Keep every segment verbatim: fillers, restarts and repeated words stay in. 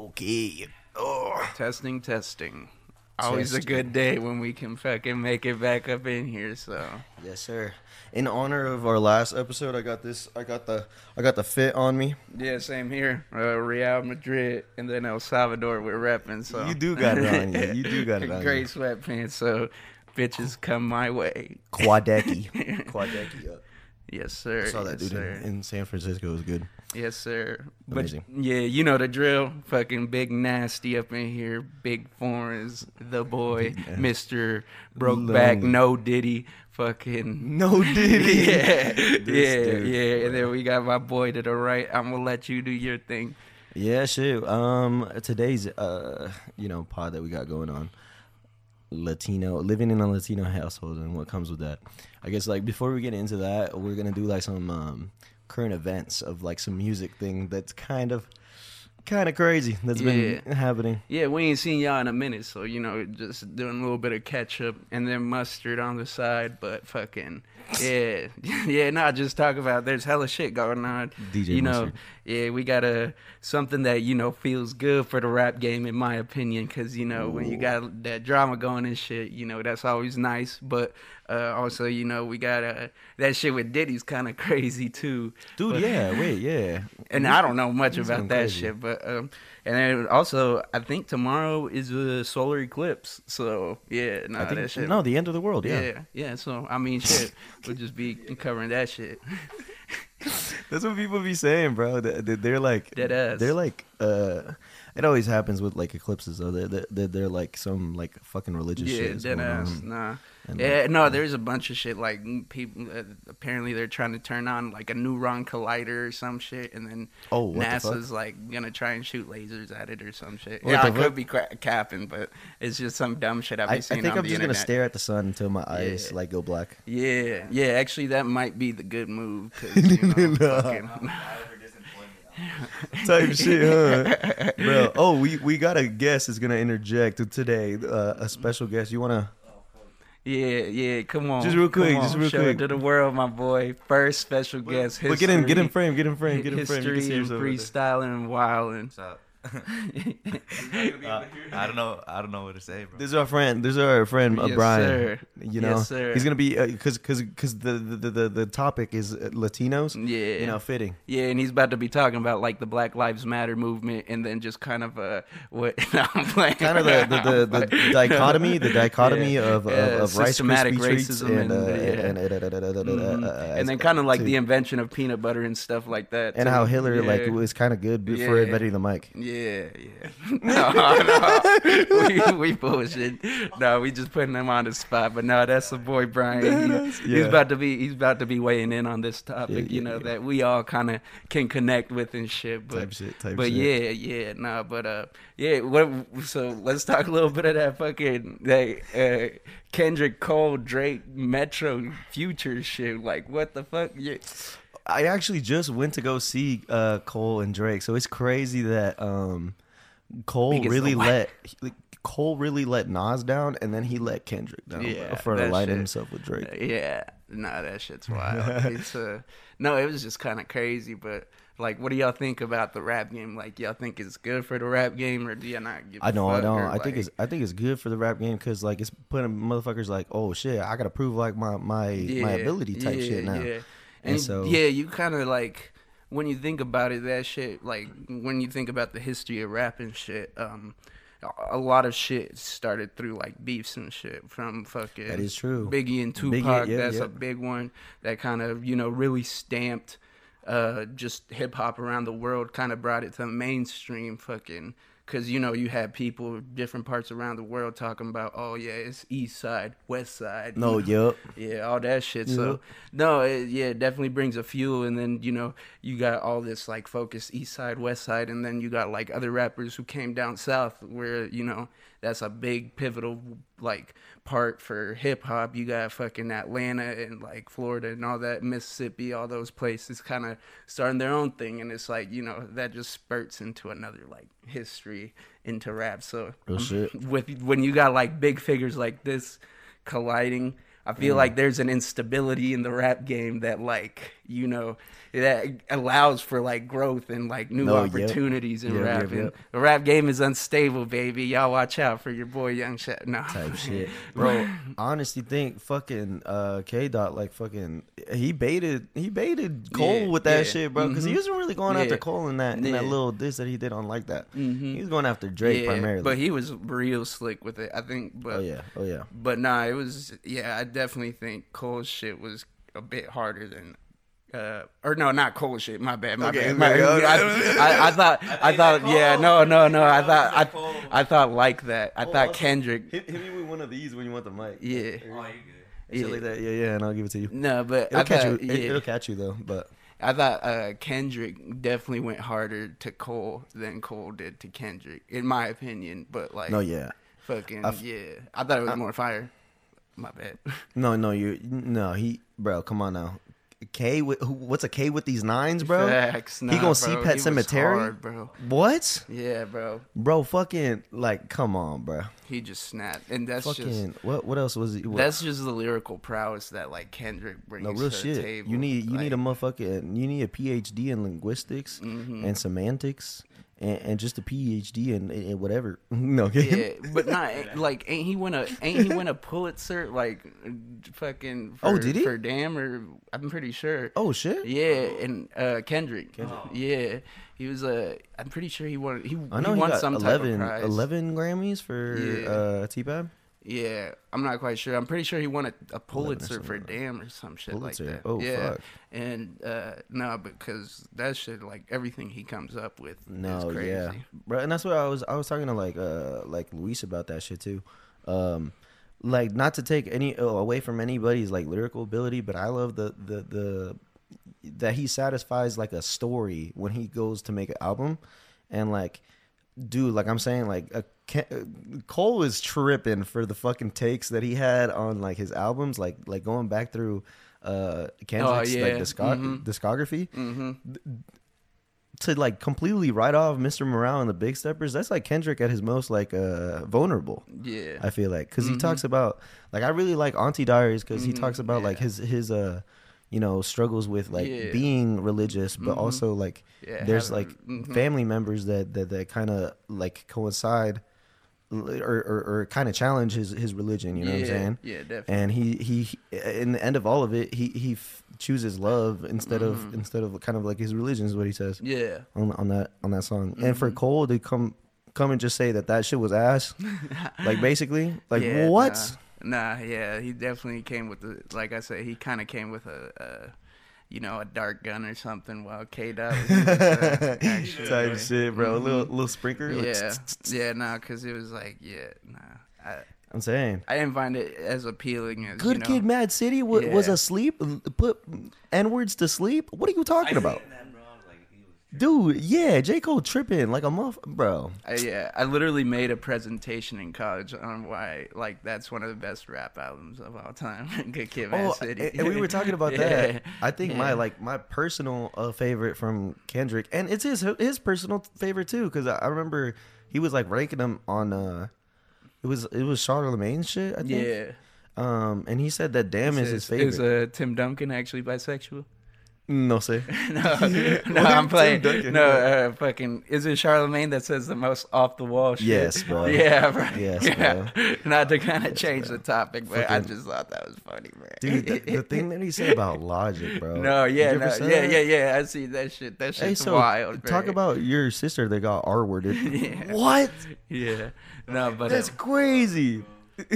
Okay. Oh. Testing, testing. Always testing. A good day when we can fucking make it back up in here. So yes, sir. In honor of our last episode, I got this. I got the. I got the fit on me. Yeah, same here. Uh, Real Madrid and then El Salvador. We're repping. So you do got it on you. You do got it on. Great you. sweatpants. So bitches come my way. Quadecki. Quadecki up. Yes, sir. I saw that yes, dude sir. in, in San Francisco. It was good. Yes, sir. Amazing. But yeah, you know the drill. Fucking big nasty up in here. Big foreigns. The boy, yeah. Mister Brokeback, no Diddy. Fucking no Diddy. yeah, yeah, dude, yeah. Bro. And then we got my boy to the right. I'm gonna let you do your thing. Yeah, shit. Um, today's uh, you know, pod that we got going on. Latino, living in a Latino household and what comes with that. I guess like before we get into that, we're gonna do like some um, current events of like some music thing that's kind of kind of crazy that's yeah. been happening. Yeah, we ain't seen y'all in a minute, so you know, just doing a little bit of catch up and then mustard on the side. But fucking yeah, yeah. Not just talk about. There's hella shit going on. D J you Mustard. know, yeah, we got a something that you know feels good for the rap game, in my opinion, because you know Ooh. When you got that drama going and shit, you know that's always nice. But uh, also, you know, we got uh, that shit with Diddy's kind of crazy too, dude. But, yeah, wait, yeah. And I don't know much He's about that crazy. shit, but um, and then also I think tomorrow is a solar eclipse, so yeah, no, nah, I think, that shit. No, the end of the world. Yeah, yeah, yeah. So I mean, shit, we'll just be covering that shit. That's what people be saying, bro. They're like, Dead ass. They're like, uh, it always happens with like eclipses, though. They're, they're, they're like some like fucking religious yeah, shit. Yeah, dead ass. On. Nah. And yeah, like, no, there's a bunch of shit like people. Uh, apparently, they're trying to turn on like a Neuron Collider or some shit, and then oh, what NASA's the like gonna try and shoot lasers at it or some shit. What yeah, I fuck? could be cra- capping, but it's just some dumb shit I've been I, seeing I think on I'm the just internet. gonna stare at the sun until my eyes Yeah. like go black. Yeah, yeah. Actually, that might be the good move. 'Cause, you know, No. fucking... Type shit, huh, bro? Oh, we we got a guest is gonna interject today. Uh, a special guest. You wanna? Yeah, yeah. Come on, just real quick, come just on. real Show quick. it to the world, my boy. First special guest. But get in, get in frame, get in frame, get in frame. You can see History and yourself freestyling and wilding. What's up? uh, I don't know. I don't know what to say, bro. This is our friend. This is our friend uh, Yes, Brian. sir. You know, Yes, sir. he's gonna be because because because the, the the the topic is Latinos. Yeah, you know, fitting. Yeah, and he's about to be talking about like the Black Lives Matter movement, and then just kind of uh, what no, I'm playing. Kind of the the, the, the dichotomy, the dichotomy yeah. of, of, uh, of Rice systematic Krispie treats racism and and, uh, yeah. and, uh, mm-hmm. uh, and then kind of like to, the invention of peanut butter and stuff like that, and too. how Hitler yeah. like was kind of good for Yeah. inventing the mic. Yeah, yeah. No, no, we, we bullshit. No, we just putting him on the spot. But no, that's the boy Brian. He, Yeah. He's about to be he's about to be weighing in on this topic. Yeah, yeah, you know yeah. that we all kind of can connect with and shit. But Type shit, type but shit. yeah, yeah, no, but uh, yeah. What? So let's talk a little bit of that fucking that uh, Kendrick Cole, Drake, Metro, Future shit. Like what the fuck? Yeah. I actually just went to go see uh, Cole and Drake, so it's crazy that um, Cole Biggest really what? let he- Cole really let Nas down, and then he let Kendrick down Yeah, for to that align shit. himself with Drake. Uh, yeah, nah, that shit's wild. It's uh, no, it was just kind of crazy. But like, what do y'all think about the rap game? Like, y'all think it's good for the rap game, or do y'all not give? I know, a I fuck, know. or, I think like- it's I think it's good for the rap game because like it's putting motherfuckers like, oh shit, I gotta prove like my my yeah, my ability type yeah, shit now. Yeah. And And so- yeah, you kind of like when you think about it, that shit. Like when you think about the history of rap and shit, um, a lot of shit started through like beefs and shit from fucking That is true. Biggie and Tupac. Biggie, yeah, that's yeah. a big one that kind of you know really stamped uh, just hip hop around the world. Kind of brought it to mainstream fucking. Because, you know, you had people different parts around the world talking about, oh, yeah, it's East Side, West Side. No, you know? yup. Yeah, all that shit. Yep. So, no, it, yeah, it definitely brings a fuel. And then, you know, you got all this, like, focus East Side, West Side. And then you got, like, other rappers who came down South where, you know, that's a big pivotal, like, part for hip-hop. You got fucking Atlanta and, like, Florida and all that, Mississippi, all those places kind of starting their own thing. And it's like, you know, that just spurts into another, like, history into rap. So Real shit. with when you got like big figures like this colliding, I feel Mm. like there's an instability in the rap game that, like, you know, that allows for like growth and like new No, yep. opportunities in Yep, yep, rapping. yep. The rap game is unstable, baby. Y'all watch out for your boy Young Shaq. No. Type shit, bro. Honestly, think fucking uh, K Dot like fucking he baited he baited Cole Yeah, with that yeah. shit, bro. Because he Mhm. wasn't really going after Yeah. Cole in that in that Yeah. little diss that he did on like that. Mhm. He was going after Drake Yeah, primarily. but he was real slick with it, I think. But oh yeah, oh yeah. But nah, it was yeah. I definitely think Cole's shit was a bit harder than, uh, or no, not Cole shit. My bad, my Okay, bad. My, okay. I, I, I thought, I thought, yeah, no, no, no. I thought, I, I thought like that. I Oh, thought also, Kendrick. Hit, hit me with one of these when you want the mic. Yeah. Oh, you good? And Yeah. shit like that. Yeah, yeah, and I'll give it to you. No, but It'll I catch thought, you. yeah, It, it'll catch you though. But I thought uh, Kendrick definitely went harder to Cole than Cole did to Kendrick, in my opinion. But like, no, yeah, fucking I f- yeah, I thought it was I- more fire. My bad. no, no, you, no, he, bro, come on now. K with who- what's a K with these nines, bro? Facts. he Nah, gonna see bro. Pet He was Cemetery, hard, bro. What, Yeah, bro. bro? Fucking like, come on, bro. He just snapped, and that's Fucking just what? What else was he? What, that's just the lyrical prowess that like Kendrick brings no to real the shit. table. You need you like, need a motherfucking you need a P H D in linguistics mhm. and semantics and, and just a P H D in, in whatever. No, okay. Yeah, but not like ain't he win a ain't he win a Pulitzer like fucking for, Oh, did he? for Damn or I'm pretty sure. Oh shit. Yeah, and uh, Kendrick. Yeah, he was a. Uh, I'm pretty sure he won. He, I know he he won got some eleven, type of prize. eleven Grammys for Yeah. uh, T-Bab. Yeah, I'm not quite sure. I'm pretty sure he won a, a Pulitzer for something. Damn or some shit Pulitzer? like that. Oh, yeah. fuck. And uh, no, because that shit, like everything he comes up with, No, is crazy. yeah, bro, and that's what I was. I was talking to like, uh, like Luis about that shit too. Um, like not to take any uh, away from anybody's like lyrical ability, but I love the the the that he satisfies like a story when he goes to make an album, and like, dude, like I'm saying, like a, Cole is tripping for the fucking takes that he had on like his albums, like like going back through uh Kendrick's Oh, yeah. like discog- Mhm. discography. Mm-hmm. To like completely write off Mister Morale and the Big Steppers, that's like Kendrick at his most like uh vulnerable. Yeah. I feel like because he Mhm. talks about like I really like Auntie Diaries because he Mhm, talks about like yeah. his his uh you know struggles with like Yeah. being religious, but Mhm. also like Yeah, there's having- like mhm. family members that that, that kind of like coincide l- or or, or kind of challenge his his religion. You know yeah, what I'm saying? Yeah, definitely. And he he in the end of all of it, he he f- chooses love instead of Mhm. instead of kind of like his religion is what he says yeah. on on that on that song. And for Mhm. Cole to come come and just say that that shit was ass, like basically, like Yeah, what? Nah, nah, yeah, he definitely came with the. Like I said, he kind of came with a, a, you know, a dart gun or something. While K Dot was using the actual- Type shit, bro. A little Mhm. little sprinkler. like, Yeah, yeah, nah, because it was like, yeah, nah. I, I'm saying. I didn't find it as appealing as Good you know, Kid, Mad City w- was Yeah. asleep. Put N words to sleep. What are you talking I about, seen that, bro. I was like, he was dude? Yeah, J Cole tripping like a muff, bro. I, yeah, I literally made a presentation in college on why, like, that's one of the best rap albums of all time. Good Kid, Mad Oh, City. and and we were talking about Yeah. that. I think my Yeah. like my personal uh, favorite from Kendrick, and it's his his personal favorite too, because I, I remember he was like ranking them on. uh It was it was Charlamagne shit. I think. Yeah. Um, and he said that Damn is his favorite. Is uh, Tim Duncan actually bisexual? No, say. no, no, What I'm is playing. Tim Duncan? No, uh, fucking. Is it Charlamagne that says the most off the wall shit? Yes, bro. Yeah, bro. Yes, yeah. bro. Not to kind of Yes, change bro. the topic, but I Fucking- just thought that was funny, bro. Dude, the, the thing that he said about Logic, bro. No, yeah, Did you ever no, see yeah, that? yeah, yeah. I see that shit. That shit's Hey, so wild. Bro. talk about your sister that got R worded. Yeah. What? Yeah. No, but That's uh, crazy.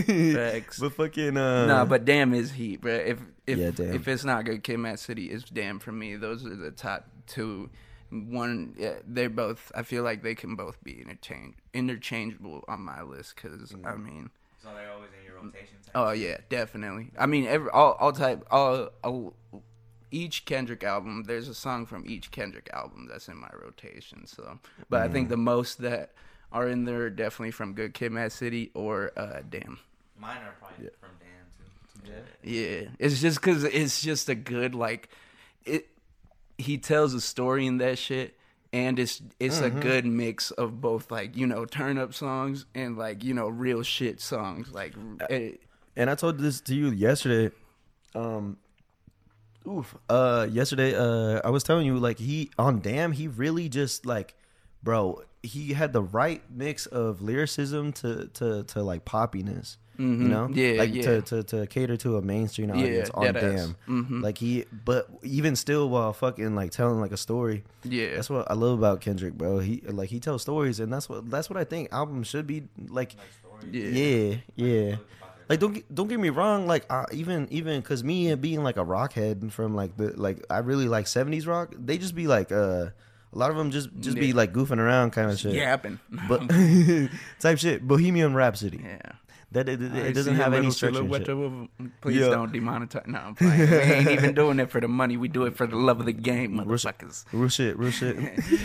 Facts. But fucking uh no, but Damn is heat, bro. If if Yeah, Damn. if it's not Good Kid, Mad City, it's Damn for me. Those are the top two. One, yeah, they're both. I feel like they can both be interchange interchangeable on my list because I mean, so they're always in your rotation. Type oh yeah, definitely. I mean, every all all type all, all each Kendrick album. There's a song from each Kendrick album that's in my rotation. So, but I think the most that are in there are definitely from Good Kid, Mad City or uh, Damn. Mine are probably from Dan too. Yeah. Yeah, it's just because it's just a good like it. He tells a story in that shit, and it's it's Mm-hmm. a good mix of both like you know turn up songs and like you know real shit songs. Like it, and I told this to you yesterday. Um, oof. Uh, yesterday, uh, I was telling you like he on Damn, he really just like, bro, he had the right mix of lyricism to to to like poppiness. Mm-hmm. You know, yeah, like yeah. to, to to cater to a mainstream audience yeah, on Damn. Mm-hmm. Like he, but even still, while fucking like telling like a story. Yeah, That's what I love about Kendrick, bro. He like he tells stories, and that's what that's what I think albums should be like. yeah, Yeah, yeah. Like don't get- don't get me wrong. Like I, even even because me and being like a rock head from like the like I really like seventies rock. They just be like uh a lot of them just just be Yeah. like goofing around kind of shit. yapping. But type shit. Bohemian Rhapsody. yeah. That it, it, I it doesn't see a have any little structure. and silhouette shit. of- Please Yeah. don't demonetize. No, I'm playing. We ain't even doing it for the money. We do it for the love of the game, motherfuckers. Real shit, real shit.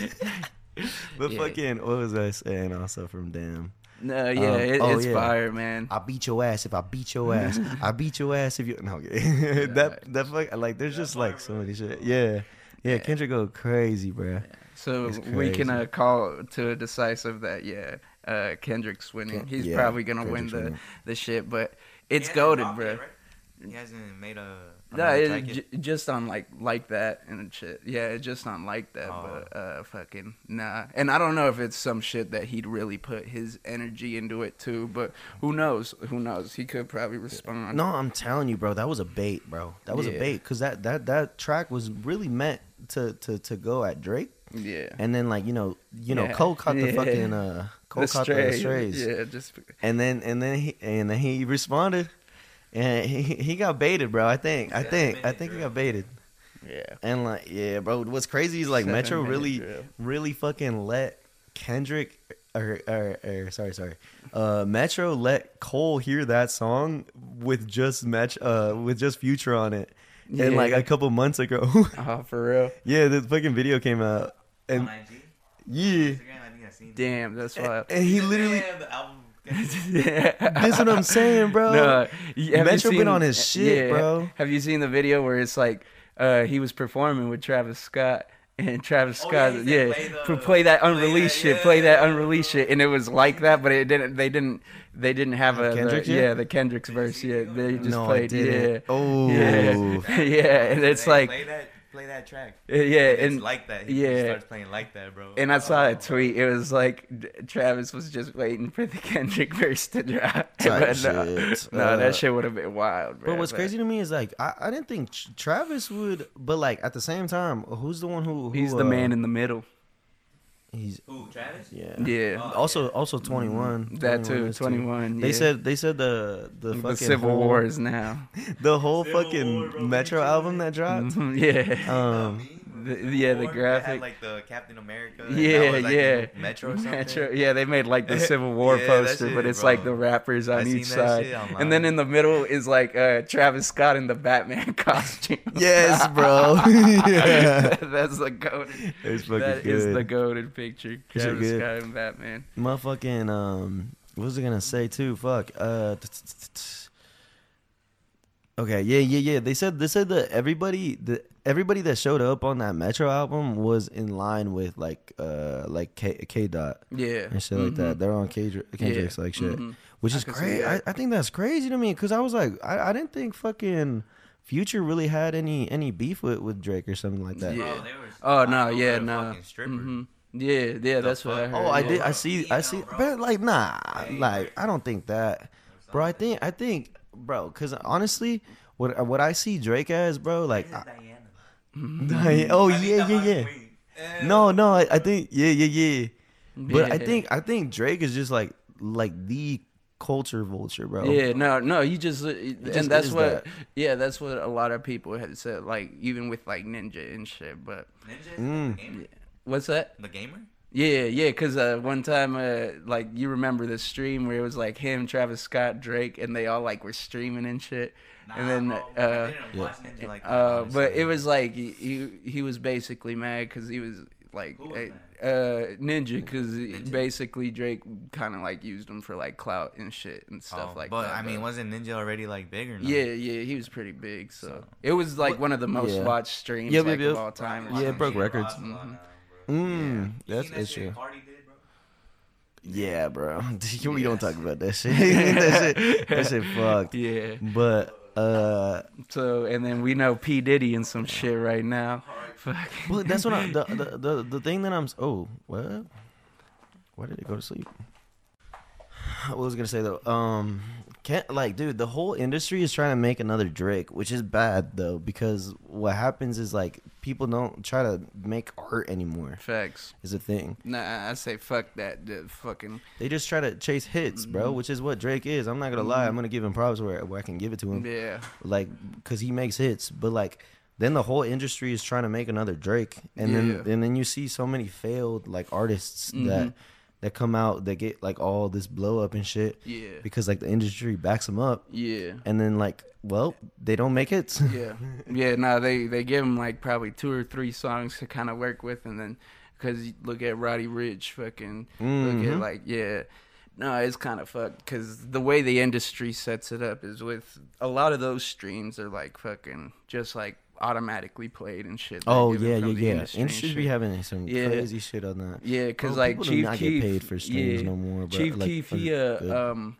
But Yeah. fucking, what was I saying? Also from Damn. No, yeah, Um, it, oh, it's yeah. fire, man. I beat your ass if I beat your ass. I beat your ass if you no. Okay. that that fuck like there's just like so many shit. Yeah, yeah. Kendrick go crazy, bro. So It's we can crazy. uh, call to a decisive that yeah, uh, Kendrick's winning. Ken- He's yeah, probably gonna Kendrick's win the winning. the shit, but it's He hasn't goaded, dropped bro. yet, right? He hasn't made a. No, another it, track yet? j- just on like like that and shit. Yeah, it's just on like that, Oh. but uh, fucking nah. And I don't know if it's some shit that he'd really put his energy into it too. But who knows? Who knows? He could probably respond. No, I'm telling you, bro. That was a bait, bro. That was Yeah. a bait because that that that track was really meant to to to go at Drake. Yeah. And then like you know you know Yeah. Cole caught the Yeah. fucking uh Cole The caught stray. the strays. Yeah, just And then and then he and then he responded, and he he got baited, bro. I think I Seven think I minute think he drill. got baited. yeah. And like yeah, bro. What's crazy is like Seven Metro minute really drill. really fucking let Kendrick or, or, or sorry sorry uh Metro let Cole hear that song with just Met uh with just Future on it. And Yeah. like a couple months ago, Oh, for real? yeah, the fucking video came out, On and I G? yeah, Instagram, I think I seen it. Damn, that's wild. and he literally. Damn, the album. This what I'm saying, bro. No, y- have Metro you been seen- on his shit, yeah, bro. Have you seen the video where it's like uh, he was performing with Travis Scott? And Travis Oh, Scott, yeah, yeah, he said, play, "Play the- play that play unreleased that," shit, play that yeah. unreleased shit, and it was like that, but it didn't. They didn't. They didn't have a Kendrick the, yet? yeah the Kendrick's verse yet. They just No, I played didn't. yeah. Oh. yeah, yeah, and it's Hey, like play that, play that track. yeah, It's and like that. He yeah. starts playing like that, bro. And I saw Oh. a tweet. It was like d- Travis was just waiting for the Kendrick verse to drop. Type But no, shit. no, Uh, that shit would have been wild, bro. But what's But crazy to me is like I, I didn't think Tr- Travis would, but like at the same time, who's the one who, who He's the uh, man in the middle. He's Who, Travis? yeah Yeah, Oh, Also also twenty-one. that too. is Twenty-one. They yeah. said they said the the, the fucking Civil whole, War is now. the whole Civil fucking War, bro. Metro album that dropped. Mhm, yeah. Um, The- yeah, the Or graphic. Had, like the Captain America. and Yeah, that was, like, yeah. the Metro or something. Metro, yeah, they made like the Civil War Yeah, that poster, shit, but it's bro. like the rappers on I seen each that side, shit online. and then in the middle is like uh, Travis Scott in the Batman costume. yes, bro. yeah, That's the goated. it's fucking That good. is the goaded picture. shit Travis good. Scott and Batman. Motherfucking um, what was I gonna say too? Fuck. Uh, t- t- t- t- okay, yeah, yeah, yeah. They said they said that everybody the everybody that showed up on that Metro album was in line with like uh like K K Dot Yeah. and shit like that. They're on Kendrick, Kendrick's like shit, Mhm. which I is can see crazy. I, that. I think that's crazy to me because I was like, I, I didn't think fucking Future really had any any beef with, with Drake or something like that. Yeah. Oh, they were Oh no, fighting yeah, over a no. fucking stripper. Mhm. Yeah, yeah, that's what I fuck? heard. Oh, I yeah. did. I see. I see. Bro. But like, nah, Hey, like I don't think that, bro. I think, I think, bro. Because honestly, what what I see Drake as, bro, like, I, Mm-hmm. oh I think yeah, the yeah, Hot yeah. Queen. Eh, No, no, I, I think, yeah, yeah, yeah. But I Yeah. think, I think Drake is just like, like the culture vulture, bro. Yeah, no, no, you just, uh, just and that's is what, that. yeah, that's what a lot of people had said, like even with like Ninja and shit. But Ninja? Mm. The gamer? what's that? The gamer? Yeah, yeah, cause uh, one time, uh, like you remember the stream where it was like him, Travis Scott, Drake, and they all like were streaming and shit. Nah, and then, bro, uh, I didn't watch Ninja like that, uh, but honestly. it was like he he, he was basically mad because he was like Who was uh, uh, Ninja, because basically Drake kind of like used him for like clout and shit and stuff Oh, like but, that. I mean, wasn't Ninja already like big or not? Yeah, yeah, he was pretty big. So, So- it was like What- one of the most yeah. watched streams Yep, like yep, of yep. all time. Yeah, it broke records. Mm-hmm. Mm, You that's seen that it's shit true. Cardi did, bro? Yeah, bro. We don't talk about that shit. that shit. That shit fucked. Yeah. But uh, So and then we know P Diddy and some shit right now. Fuck. well, that's what I, the, the the the thing that I'm. Oh, what? Why did it go to sleep? What was I gonna say though? Um, can't like, dude. The whole industry is trying to make another Drake, which is bad though, because what happens is like people don't try to make art anymore. Facts. Is a thing. Nah, I say fuck that. The fucking. They just try to chase hits, bro, Mhm. which is what Drake is. I'm not gonna lie. I'm gonna give him props where where I can give it to him. Yeah. Like, cause he makes hits, but like. Then the whole industry is trying to make another Drake, and then Yeah. and then you see so many failed like artists Mhm. that that come out that get like all this blow up and shit Yeah. because like the industry backs them up, Yeah. and then like well they don't make hits. Yeah. Yeah. No, they they give him like probably two or three songs to kind of work with, and then because look at Roddy Ricch, fucking look at Mhm. like yeah. No, it's kind of fucked because the way the industry sets it up is with a lot of those streams are like fucking just like automatically played and shit. They're Oh given yeah, from yeah, the yeah. industry Industry, and be shit. having some Yeah. crazy shit on that. Yeah, because Bro, like people do Chief not Keef, get paid for streams yeah, no more. Bro. Chief like, Keef, for he uh, good. um,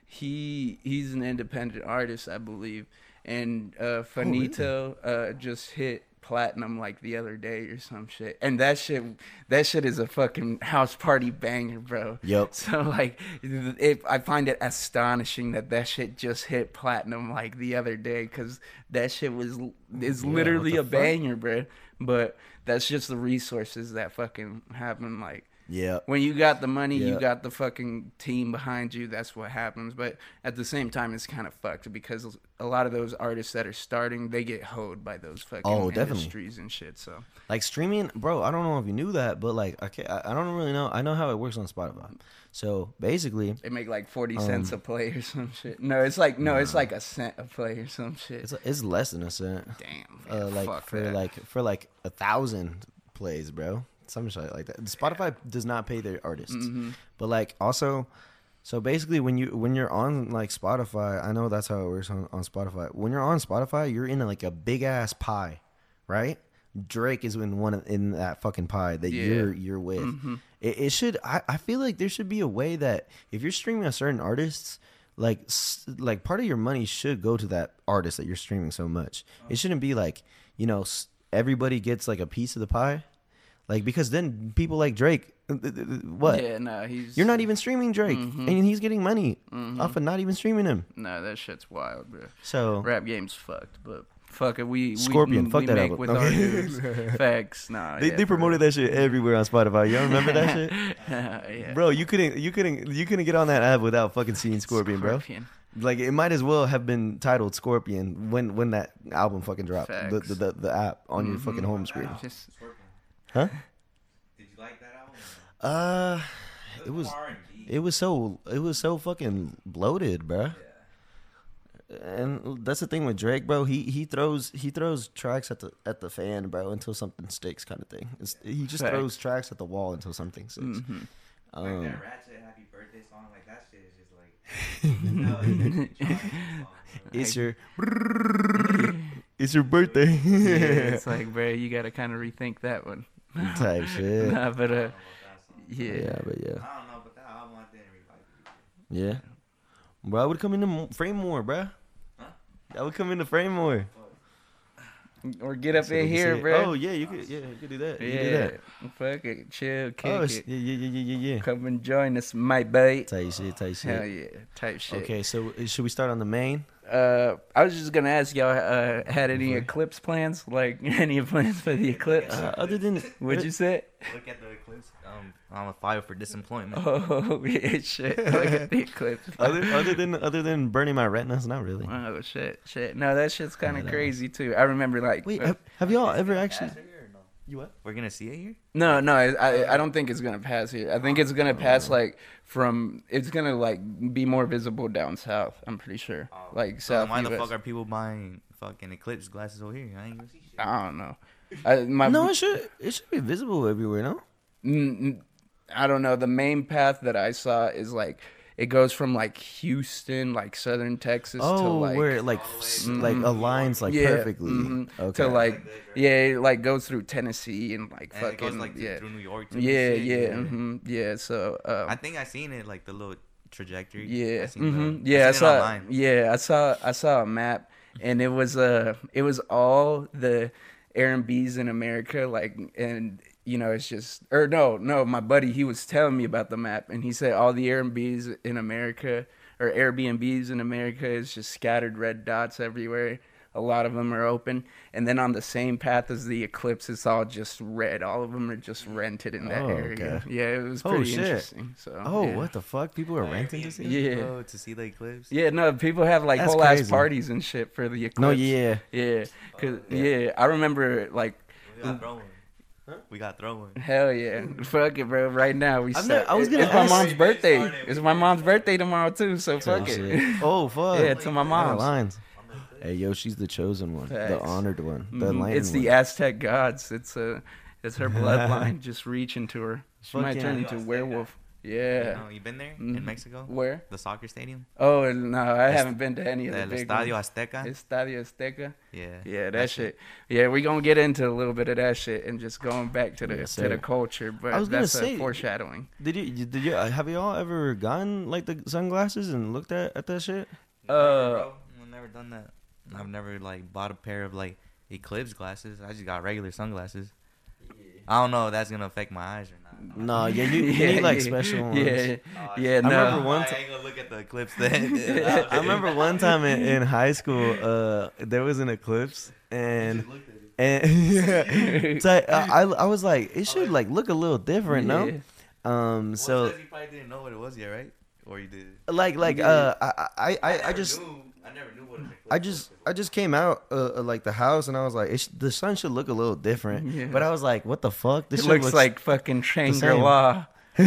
he he's an independent artist, I believe, and uh, Oh, Finito uh just hit platinum like the other day or some shit, and that shit that shit is a fucking house party banger, bro. Yep. So like, it, I find it astonishing that that shit just hit platinum like the other day, because that shit was is Yeah, literally what a the fuck? banger, bro. But that's just the resources that fucking happen, like. Yeah. When you got the money, Yeah. you got the fucking team behind you. That's what happens. But at the same time, it's kind of fucked because a lot of those artists that are starting, they get hoed by those fucking Oh, definitely. industries and shit. So Like streaming, bro. I don't know if you knew that, but like, I can't, I I don't really know. I know how it works on Spotify. So basically, they make like forty Um, cents a play or some shit. No, it's like no, it's like a cent a play or some shit. it's it's less than a cent. Damn, Uh, man, like fuck for that. like for like a thousand plays, bro. Some shit like that. Spotify does not pay their artists, Mm-hmm. but like also, so basically when you when you're on like Spotify, I know that's how it works on, on Spotify. When you're on Spotify, you're in like a big ass pie, right? Drake is in one of, in that fucking pie that Yeah. you're you're with. Mhm. It, it should. I, I feel like there should be a way that if you're streaming a certain artist, like s- like part of your money should go to that artist that you're streaming so much. It shouldn't be like, you know, s- everybody gets like a piece of the pie, like because then people like Drake, uh, uh, uh, what? Yeah, no, he's You're not even streaming Drake, Mhm. and he's getting money Mhm. off of not even streaming him. No, that shit's wild, bro. So Rap game's fucked, but fuck it, we Scorpion, we, fuck we that make album. with Okay. our dudes. Facts, nah. they, yeah, they for promoted real. that shit everywhere on Spotify. Y'all remember that shit? Yeah. Bro, you couldn't, you couldn't, you couldn't get on that app without fucking seeing Scorpion, bro. Scorpion. Like it might as well have been titled Scorpion when when that album fucking dropped. The, Facts. the, the the app on your Mhm. fucking home screen. Just, Huh? Did you like that album? Uh, it was more R and B. it was so it was so fucking bloated, bruh. And that's the thing with Drake, bro. He he throws he throws tracks at the at the fan, bro, until something sticks, kind of thing. It's, he just Facts. throws tracks at the wall until something sticks. mhm. Like Um, that Ratchet Happy Birthday song, like that shit is just like. No, it's a song, bro. it's your it's your birthday. Yeah, it's like, bro, you gotta kind of rethink that one. Type shit. Nah, but uh, I don't know about that song. yeah. Yeah, but yeah. I don't know, but that album I didn't really like it. Yeah. Bro, I would come into mo- frame more, bro. Huh? I would come into frame more. Or get up So in we can here, see it. bro. Oh yeah, you could. Yeah, you could do that. You could do yeah, that. fuck it, chill, kick Oh it. sh- yeah, yeah, yeah, yeah, yeah, yeah. Come and join us, my bait. Tight shit, tight shit. Hell yeah, type shit. Okay, so uh, should we start on the main? Uh, I was just gonna ask y'all, uh, had any Okay. eclipse plans? Like any plans for the eclipse? Uh, other than What'd you say? Look at the eclipse. Um, I'm a file for disemployment. Oh yeah, shit. Look at the eclipse. other other than other than burning my retinas, not really. Oh shit, shit. No, that shit's kind I of know. crazy too. I remember like. Wait, uh, have, have y'all ever actually? You what? We're gonna see it here. No, no, I, I I don't think it's gonna pass here. I think it's gonna pass like from. It's gonna like be more visible down south. I'm pretty sure, like So south. why U the S. fuck are people buying fucking eclipse glasses over here? I ain't gonna see shit. I don't know. I, my, No, it should it should be visible everywhere. No. Mm, mm, I don't know. The main path that I saw is like it goes from like Houston, like southern Texas, to Oh, like where it like all the way s- to- like Mhm. aligns like Yeah, perfectly. mhm. Okay. to like Like that, right? yeah, it like goes through Tennessee and like And it fucking goes like to- yeah, through New York. Too, and yeah, shit, yeah, hmm yeah. So um, I think I seen it like the little trajectory. yeah, I seen hmm the, yeah. I, I seen it saw online. yeah, I saw I saw a map, and it was uh it was all the Airbnbs in America, like, and you know it's just or no no my buddy he was telling me about the map, and he said all the Airbnbs in America or Airbnbs in America is just scattered red dots everywhere. A lot of them are open, and then on the same path as the eclipse, it's all just red. All of them are just rented in that Oh, area. okay. Yeah, it was Oh, pretty shit. interesting. So Oh, yeah. what the fuck? People are renting to see? it? Yeah. Bro, to see the eclipse. Yeah, no, people have like That's whole ass crazy. parties and shit for the eclipse. No, yeah. Yeah, cause Oh, yeah. I remember like We got throwing. We got throwing. hell yeah, fuck it, bro. Right now we. I've Start, never- I was gonna it's my ask- mom's birthday. Started, It's we my did. mom's birthday tomorrow too. So Oh, fuck it. shit. Oh, fuck. Yeah, to my Yeah, mom's. lines. Hey, yo, she's the chosen one, the Facts. honored one, the Mhm. enlightened It's the one. Aztec gods. It's a, it's her bloodline just reaching to her. She Fuck might yeah. turn into a Aztec werewolf. You, Yeah. know, you been there Mhm. in Mexico? Where? The soccer stadium? Oh no, I Est- haven't been to any of the El big Estadio ones. Azteca? Estadio Azteca. Yeah. Yeah, that, shit. Yeah, we gonna get into a little bit of that shit and just going back to the Yes, to the sir. culture, but I was gonna that's say- a foreshadowing. Did you? Did you? Have y'all ever gotten like the sunglasses and looked at at that shit? Uh, bro. I've never done that. I've never like bought a pair of like eclipse glasses. I just got regular sunglasses. I don't know if that's gonna affect my eyes or not. No, yeah, you, you need like special ones. Yeah, Oh, yeah, shit. no. I remember one I ti- ain't gonna look at the eclipse then. I remember one time in, in high school, uh, there was an eclipse, and and yeah, so I, I I was like, it should like look a little different, Yeah. no? Um, so you probably didn't know what it was yet, right? Or you did? like like uh, I I I, I just. Knew, I never knew what an eclipse I just I just came out uh, uh, like the house and I was like it sh- the sun should look a little different, Yeah. but I was like, what the fuck? This It shit looks like fucking same. Shangri-La.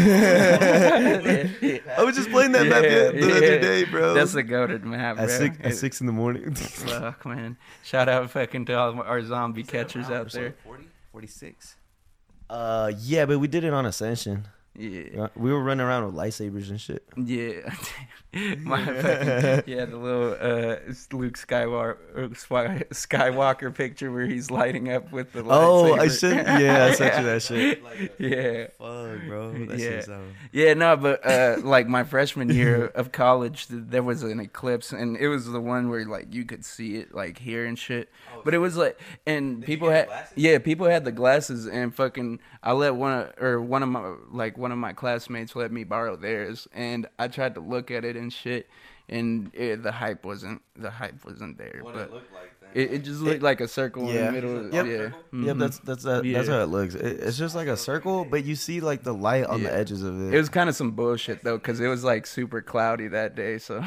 I was just playing that map Yeah, the, the other yeah. day, bro. That's a goated map, bro. at six at It- six in the morning. Fuck, man. Shout out fucking to all our zombie catchers out there. forty, forty-six. uh, yeah, but we did it on Ascension. Yeah. Uh, We were running around with lightsabers and shit. Yeah, my fucking, yeah, the little uh, Luke Skywalker Skywalker picture where he's lighting up with the lightsaber. Oh, I sent yeah, I sent you that shit. Yeah, Fuck, bro. That Yeah. shit's so. yeah, no, but uh, like my freshman year of college, th- there was an eclipse, and it was the one where like you could see it like here and shit. But it was like, and Did you people get had, the glasses? yeah, people had the glasses, and fucking, I let one of, or one of my, like one of my classmates let me borrow theirs, and I tried to look at it and shit, and it, the hype wasn't, the hype wasn't there, What but it looked like then. it, it just looked like a circle in Yeah. the middle. Yep. Yeah, Yep, Mhm. that's that's that, that's Yeah. how it looks. It, it's just like a circle, but you see like the light on Yeah. the edges of it. It was kind of some bullshit though, cause it was like super cloudy that day, so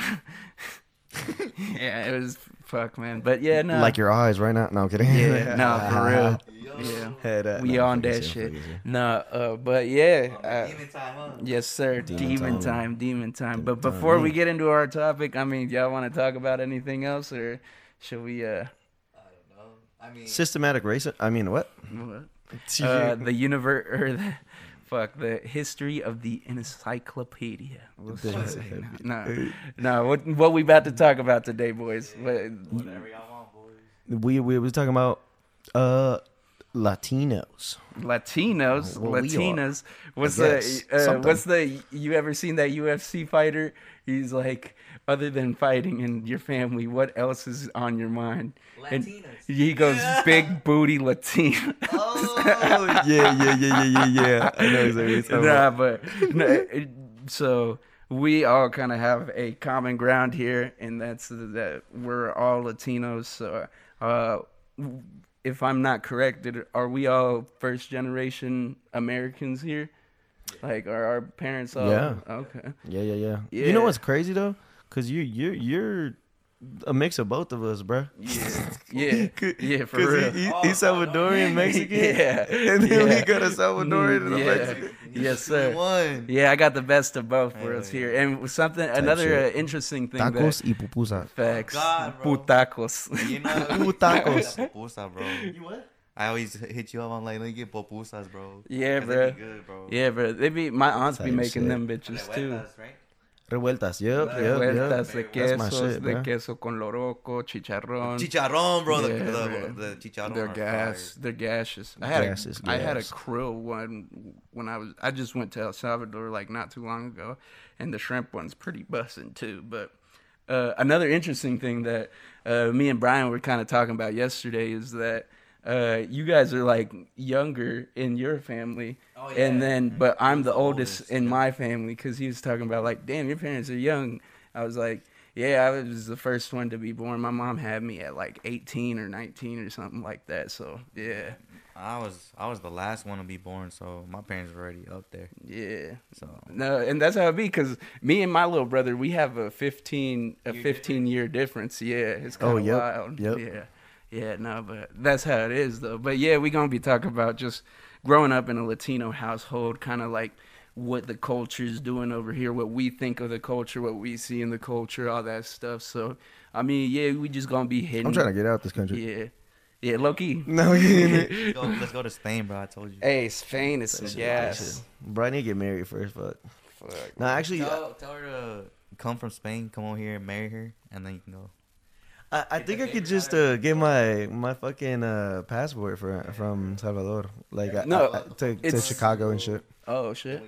yeah, it was fuck, man. But yeah, no, like your eyes right now. No, I'm kidding. yeah, no, for real. Yo. Yeah. Head up. We No, on fuck that yourself, shit. fuck yourself. No, uh, but yeah, uh, Demon time, huh? yes, sir. Demon Demon, time. time. demon time. But time, before we yeah. get into our topic, I mean, y'all want to talk about anything else, or should we? Uh, I don't know. I mean, Systematic racism. I mean, what? what? uh the universe or the fuck the history of the encyclopedia. We'll The say encyclopedia. no, no, no. What what we about to talk about today, boys? What- whatever y'all want, boys. we we was talking about uh Latinos. Latinos, Oh, well, we are, Latinas. What's I the guess. uh, Something. what's the you ever seen that U F C fighter? He's like, other than fighting and your family, what else is on your mind? And Latinas. he goes, big booty Latina. Oh yeah yeah yeah yeah yeah yeah. I know exactly what you're talking Nah, about. but no, it- so we all kind of have a common ground here, and that's that we're all Latinos. So, uh, if I'm not corrected, are we all first generation Americans here? Like, are our parents all? Yeah. Okay. Yeah yeah yeah. Yeah. You know what's crazy though? Cause you you you're a mix of both of us, bro. Yeah. Yeah. Yeah. For Cause real. he, he, Oh, he's Salvadorian Mexican. Yeah. And then Yeah. we got a Salvadorian and a Yeah. Mexican. Yes, sir. One. Yeah, I got the best of both Hell worlds yeah. here, and something another shit. uh, interesting thing that Tacos y pupusas. facts, God, bro. putacos. You know, Putacos. Popusa, bro. You what? I always hit you up. I'm like, let me get popusas, bro. Yeah, 'Cause they bro. be good, bro. Yeah, bro. They be my aunts be Type making shit. them bitches too. Revueltas, right? Revueltas. Yep, yep, yep. Revueltas de That's my quesos, shit, de bro. queso con loroco, chicharrón. Chicharrón, bro. Yeah, the, the, man. the chicharron. They're are gas. fire. They're gaseous. I had Gaseous, a, I had a gas. krill one when I was. I just went to El Salvador like not too long ago, and the shrimp one's pretty bussin' too. But uh, another interesting thing that uh, me and Brian were kind of talking about yesterday is that uh, you guys are like younger in your family, Oh, yeah. and then but I'm the, the oldest, oldest, in yeah. my family because he was talking about like, damn, your parents are young. I was like. Yeah, I was the first one to be born. My mom had me at like eighteen or nineteen or something like that. So, yeah. I was I was the last one to be born, so my parents were already up there. Yeah. So No, and that's how it be because me and my little brother, we have a fifteen a Year fifteen year difference. Yeah, it's kind Oh, of yep, wild. yep. Yeah. Yeah, no, but that's how it is though. But yeah, we're going to be talking about just growing up in a Latino household, kind of like what the culture is doing over here, what we think of the culture, what we see in the culture, all that stuff. So, I mean, yeah, we just going to be hitting. I'm trying to get out this country. Yeah. Yeah, low key. No, let's go, let's go to Spain, bro. I told you. Hey, Spain is That shit- yes. that shit. Bro, I need to get married first, fuck. Fuck. No, actually, Tell, tell her to come from Spain, come over here and marry her, and then you can go. I, I think I could just uh, get my my fucking uh, passport for, from Salvador, like I- No, I, I, to, to it's- Chicago and shit. Oh shit.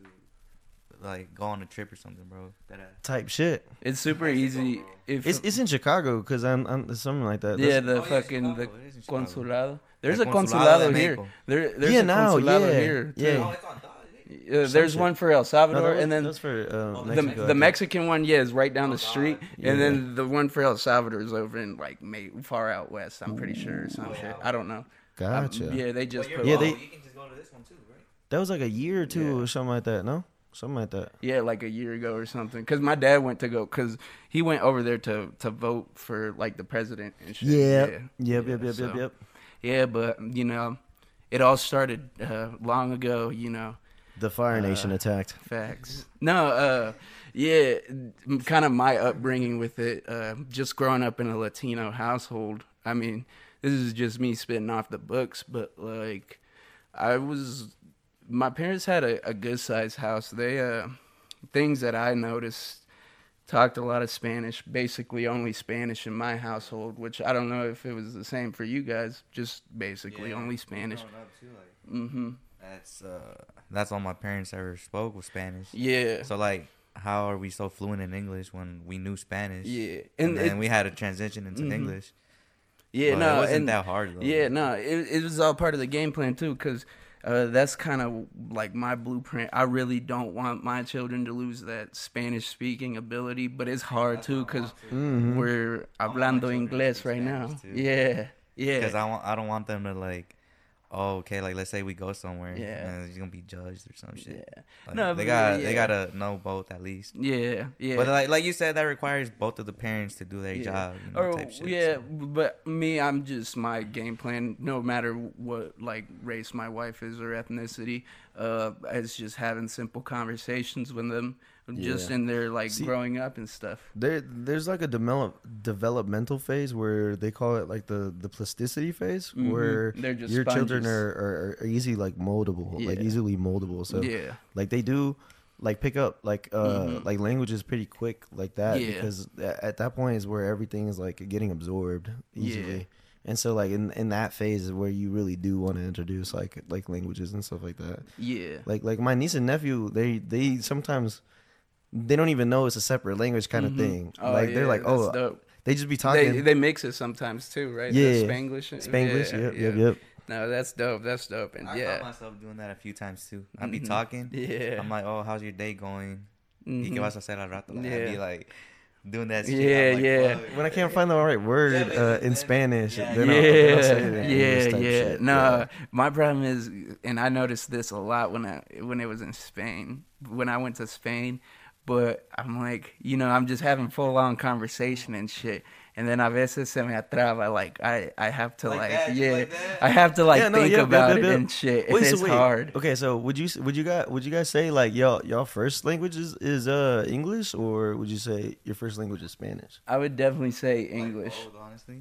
Like go on a trip or something, bro. That ass. Type shit. It's super easy if It's it's in Chicago because I'm, I'm something like that. yeah, That's- the Oh, yeah, fucking Chicago. the It is in Chicago. consulado. There's El a Consulado consulado de here. Mexico. There, there's Yeah, a now, consulado yeah, here. Too. yeah. Oh, it's on top. Uh, Some there's shit. one for El No, Salvador, that was- and then that's for uh, the Mexico, I the think. Mexican one, yeah, is right down the street, Yeah. and then the one for El Salvador is over in like May, far out west. I'm pretty sure or some shit. I don't know. Gotcha. Um, yeah, they just put, Yeah, they- You can just go to this one too, right? That was like a year or two Yeah. or something like that. No, something like that. yeah, like a year ago or something. Because my dad went to go, because he went over there to to vote for like the president and shit. Yeah. Yep. Yeah, Yep. Yep. so- Yep. Yep. Yeah, but you know, it all started uh, long ago. You know, The Fire Nation Uh, attacked. facts. No, uh, yeah, kind of my upbringing with it. Uh, just growing up in a Latino household. I mean, this is just me spitting off the books, but like, I was. My parents had a, a good sized house. They uh, things that I noticed. Talked a lot of Spanish, basically only Spanish in my household, which I don't know if it was the same for you guys. Just basically only Spanish. Growing up too, like, Mm-hmm. that's uh, that's all my parents ever spoke was Spanish. Yeah. So like, how are we so fluent in English when we knew Spanish? Yeah. And, And, then it, we had to transition into Mhm. English. yeah, But no, it wasn't and, that hard though. yeah, no, it, it was all part of the game plan too, because uh, that's kind of like my blueprint. I really don't want my children to lose that Spanish speaking ability, but it's hard too because Mhm. we're I want my hablando children to inglés speak right now. Spanish, too. Yeah, yeah, Because I want, I don't want them to like, oh, okay, like let's say we go somewhere, Yeah. and you're gonna be judged or some shit. yeah, Like, No, they but got, yeah. they gotta know both at least. yeah, yeah. But like, like you said, that requires both of the parents to do their Yeah. job. You know, Or type shit, yeah, so. but me, I'm just my game plan. No matter what, like race my wife is or ethnicity, uh, it's just having simple conversations with them, just Yeah. in their like See- growing up and stuff. There, there's like a develop, developmental phase where they call it like the, the plasticity phase, Mhm. where They're just your children sponges. are, are, are easy like moldable, like Yeah. easily moldable. So Yeah, like they do like pick up like uh Mhm. like languages pretty quick like that Yeah. because a- at that point is where everything is like getting absorbed easily. Yeah. And so like in, in that phase is where you really do want to introduce like like languages and stuff like that. yeah, Like like my niece and nephew, they they sometimes they don't even know it's a separate language kind of Mhm. thing. Oh, like they're yeah, like, that's oh, dope. they just be talking They they mix it sometimes too, right? Yeah. The Spanglish. Spanglish. Yeah, yep, yeah. yep, yep. No, that's dope. That's dope. And I yeah, caught myself doing that a few times too. I'd be Mhm. talking. yeah. I'm like, oh, how's your day going? ¿Y Mhm. qué vas a hacer al rato? Like, I'd Yeah. be like doing that shit. Yeah, I'm like, yeah. fuck. When I can't find the right word Yeah, but uh, in then- Spanish, yeah, then, I'll, then I'll say it in yeah, English yeah, type yeah. shit. No, Yeah. my problem is, and I noticed this a lot when I when it was in Spain. When I went to Spain, but I'm like, you know, I'm just having full on conversation and shit, and then a veces se me atraba. Like I, I have to Like like, that, just yeah, like that? I have to like Yeah, no, think yep, yep, about yep, it yep. and shit. Wait, and so it's wait. hard. Okay, so would you would you guys would you guys say like y'all y'all first language is, is uh English, or would you say your first language is Spanish? I would definitely say Like, English. both, honestly.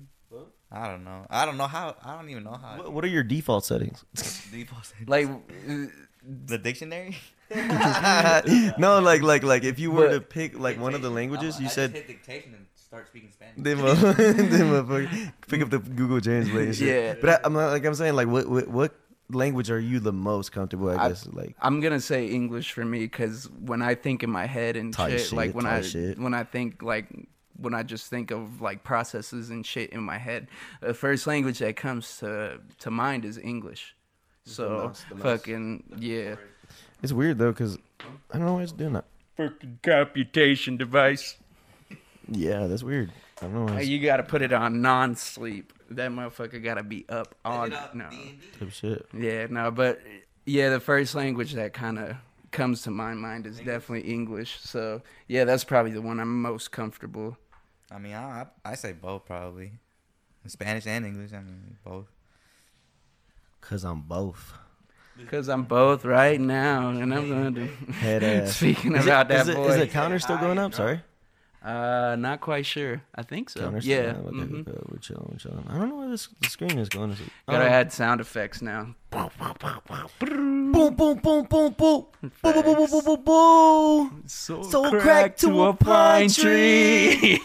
I don't know. I don't know how. I don't even know how. What, what are your default settings? Default settings. Like uh, The dictionary? No, like like like if you were But- to pick like one of the languages, you I said. just hit dictation and start speaking Spanish. Them, uh, them motherfucker- pick up the Google Translate and shit. Yeah. But I, I'm not- like I'm saying, like what, what what language are you the most comfortable? I I- guess like I'm gonna say English for me because when I think in my head and Tight shit, shit, like when tight I shit. when I think like when I just think of like processes and shit in my head, the first language that comes to to mind is English. So mouse, the mouse. fucking yeah. it's weird though because I don't know why it's doing that. Fucking computation device. Yeah, that's weird. I don't know why it's You gotta put it on non-sleep. That motherfucker gotta be up on Set it up, no. D and D. type shit. Yeah, no, but yeah, the first language that kind of comes to my mind is definitely English. So yeah, that's probably the one I'm most comfortable. I mean, I, I I say both probably. Spanish and English. I mean, both. Cause I'm both. Cause I'm both right now, and I'm going to. Head ass. Speaking Is about it, that is, it, boy, is the counter still going up? Sorry. uh, not quite sure. I think so. Counter still Yeah. going up? Okay, mhm. okay, we're chilling. We're chilling. I don't know where this the screen is going. Gotta Oh. add sound effects now. Boom boom boom boom boom boom. Boom boom boom boom boom boom boom. So, So cracked to a pine tree.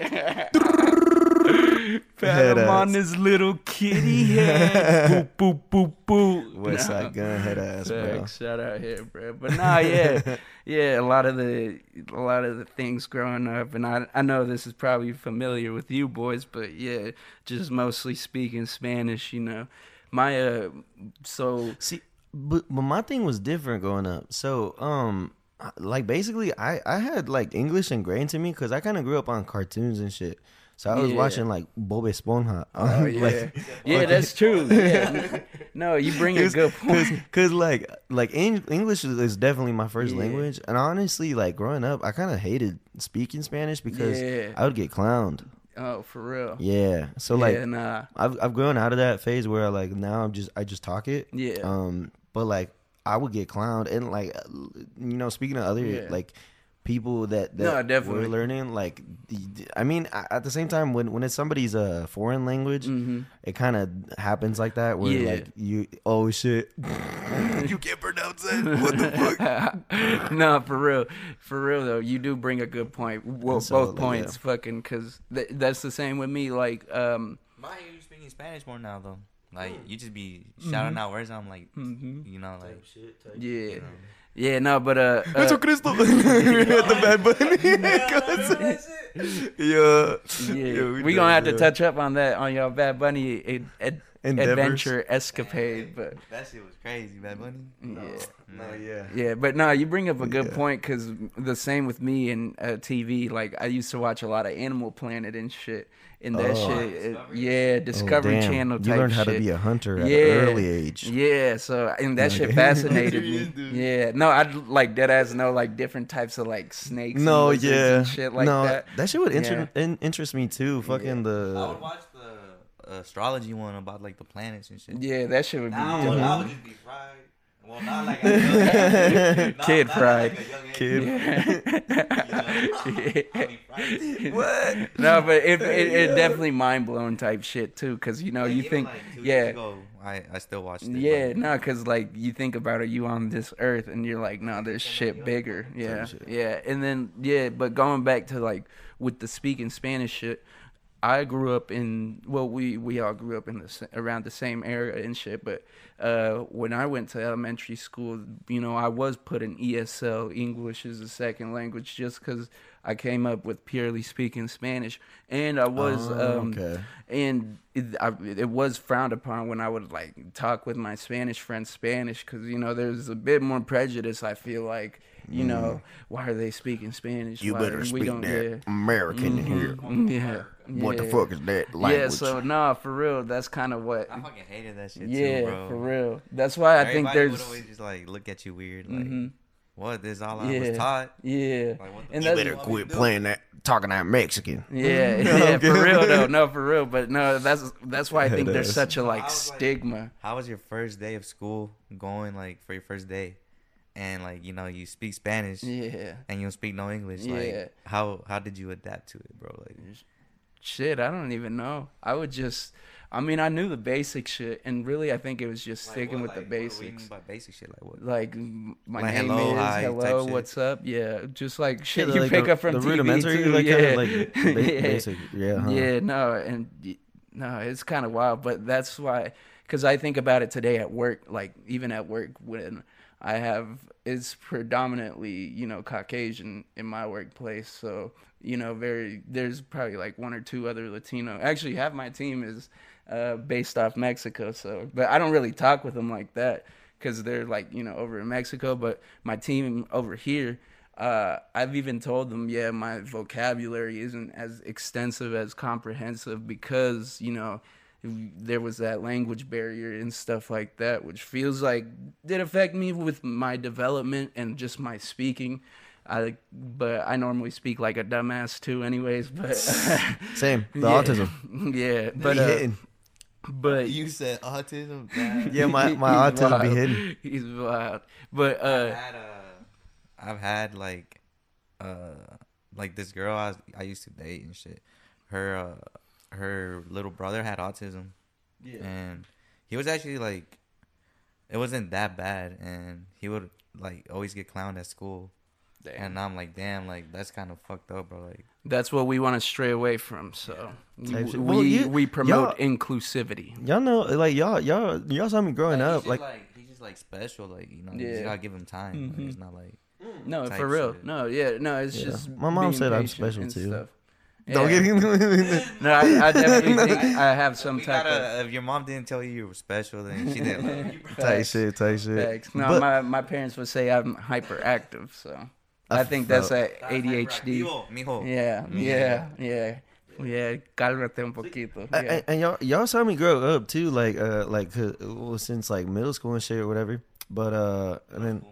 Pat Head him on ass. his little kitty head. boop, boop, boop, boop. West Nah. Side Gun head ass, bro. Facts. Shout out here, bro. But nah, yeah, yeah. A lot of the, a lot of the things growing up, and I, I know this is probably familiar with you boys, but yeah, just mostly speaking Spanish. You know, my uh, so See, but, but my thing was different growing up. So, um, like basically, I I had like English ingrained to me because I kind of grew up on cartoons and shit. So I was Yeah. watching like Bob Esponja. oh yeah, like, yeah, that's true. Yeah. No, you bring a Cause, good point. Cause, cause like, like Eng- English is, is definitely my first Yeah. language, and honestly, like growing up, I kind of hated speaking Spanish because Yeah. I would get clowned. Oh, for real. Yeah, so like, yeah, nah. I've I've grown out of that phase where like now I'm just I just talk it. Yeah. Um, but like I would get clowned, and like you know, speaking of other Yeah. like people that that No, were definitely. learning, like the- I mean, I- at the same time, when when it's somebody's a uh, foreign language, hmm it kind of happens like that where Yeah. like you oh shit you can't pronounce it, what the fuck. No, for real, for real though. You do bring a good point. Well, So, both like, points, yeah. fucking, cause th- that's the same with me. Like, um, Why are you speaking Spanish more now though? Like you just be shouting out words. I'm like, mhm. you know, like yeah, you know. yeah, no, but uh, uh Cristo at the Bad Bunny. yeah, yeah, Yeah, we, we gonna done, have to yeah. touch up on that on your Bad Bunny ad- ad- Endeavors. adventure escapade, but That shit was crazy, Bad Bunny. yeah. No, yeah. Yeah, but no, you bring up a good Yeah. point because the same with me and uh, T V. Like I used to watch a lot of Animal Planet and shit, and that Oh. shit, it- Discovery? yeah, Discovery Oh, damn. Channel type You learned how shit. to be a hunter at Yeah. an early age. Yeah, so and that shit Okay. fascinated You me. do. Yeah, no, I'd like dead ass know like different types of like snakes. and No, lizards yeah, and shit like no, that. shit would inter- Yeah. in- interest me too. Fucking I would the watch the astrology one about like the planets and shit. Yeah, that shit would be. Now, dope. I would just be fried. Well, not like a young age. Kid not, fried. Not like a young age. Kid. You know, I'll be fried. what? No, but it, it, it definitely mind blowing type shit too, because you know Like, you even, think, like, two yeah, years ago, I, I still watched it. yeah, like, no, because like you think about it, you on this earth, and you're like, no, there's shit bigger, yeah, shit. yeah, and then yeah, but going back to like with the speaking Spanish shit. I grew up in well, we, we all grew up in the sa- around the same area and shit. But uh, when I went to elementary school, you know, I was put in E S L, English as a second language, just because I came up with purely speaking Spanish, and I was Oh, um, okay. and it, I, it was frowned upon when I would like talk with my Spanish friends Spanish, because you know there's a bit more prejudice. I feel like. You know, why are they speaking Spanish? You Why- better we speak don't- that yeah. American here. Mhm. Yeah. What the Yeah. fuck is that language? Yeah, so nah, for real, that's kind of what. I fucking hated that shit Yeah, too, bro. for real. That's why I think Everybody would there's. always just like look at you weird, like, Mhm. what? This is all I Yeah. was taught. Yeah, Like, what the and you that's better quit playing that, talking that Mexican. yeah, No, yeah, I'm for kidding. real though. No, for real. But no, that's that's why I think there's Headass. such a I like was like- stigma. How was your first day of school going? Like for your first day, and like you know you speak Spanish Yeah. and you don't speak no English. Yeah. Like how how did you adapt to it, bro? Like Shit, I don't even know. I would just, I mean, I knew the basic shit, and really, I think it was just Like, sticking what, with like, the what do we basics. mean by basic shit? Like what? Like m- my Like, name hello, is hi type hello, shit. what's up? Yeah, just like shit Yeah, you like pick the- up from the T V rudimentary, too. like, yeah, kinda, like, ba- yeah. basic, yeah, huh? yeah, no, and y- no, it's kind of wild, but that's why, because I think about it today at work, like even at work when I have, it's predominantly, you know, Caucasian in my workplace, so you know, very there's probably like one or two other Latino. Actually, half my team is uh, based off Mexico, so but I don't really talk with them like that because they're like, you know, over in Mexico. But my team over here, uh, I've even told them, yeah, my vocabulary isn't as extensive as comprehensive because, you know, there was that language barrier and stuff like that, which feels like did affect me with my development and just my speaking. I but I normally speak like a dumbass too, anyways. But Same, the yeah, autism. yeah. But Be uh, hitting. but You said autism. Yeah, my my he's autism be wild. hidden. He's wild. But I've uh, had uh, I've had like uh, like this girl I was, I used to date and shit. Her uh, her little brother had autism, Yeah. and he was actually like, it wasn't that bad, and he would like always get clowned at school. damn. And I'm like, damn, like that's kind of fucked up, bro. Like, That's what we want to stray away from. So Type we shit. Well, you- we promote y'all- inclusivity. Y'all know, like y'all, y'all, y'all saw me growing like, up, he's like, just, like he's just like special, like you know, you Yeah. just gotta give him time. Like, Mhm. it's not like No, type for real. shit. No, yeah, no. It's Yeah. just My mom being said I'm patient special, and too. stuff. don't Yeah. get him. No, I, I definitely think I have some we type gotta, if your mom didn't tell you you were special, then she didn't love you. of Tight facts, shit, tight shit. facts. No, But- my my parents would say I'm hyperactive, so I I think that's felt- a A D H D. Mijo, mijo. Yeah, Mm. yeah, yeah, yeah. Cálmate un poquito. And, Yeah. and- and y'all, y'all saw me grow up too, like, uh, like, 'cause, well, since like middle school and shit or whatever. But uh, and then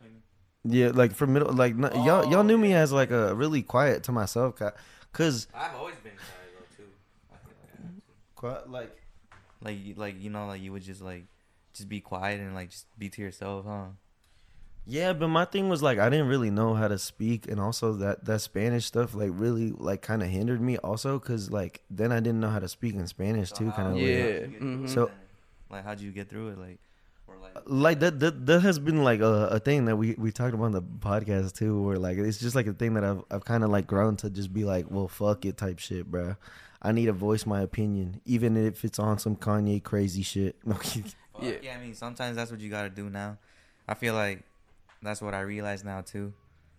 yeah, like from middle, like not, y'all, y'all knew me as like a really quiet to myself, ca- cause I've always been shy though too. I feel like, I am too. quiet, like, like, you- like you know, like you would just like just be quiet and like just be to yourself, huh? yeah. But my thing was like I didn't really know how to speak, and also that that Spanish stuff like really like kind of hindered me also, cause like then I didn't know how to speak in Spanish too, kind of. Yeah. how'd you get through mhm. it So- then? Like, how'd you get through it? Like, or like, Like that, that that has been like a, a thing that we, we talked about on the podcast too, where like it's just like a thing that I've I've kind of like grown to just be like, well, fuck it type shit, bruh. I need to voice my opinion, even if it's on some Kanye crazy shit. No, fuck, Yeah. yeah. I mean, sometimes that's what you gotta do now. I feel like that's what I realize now too.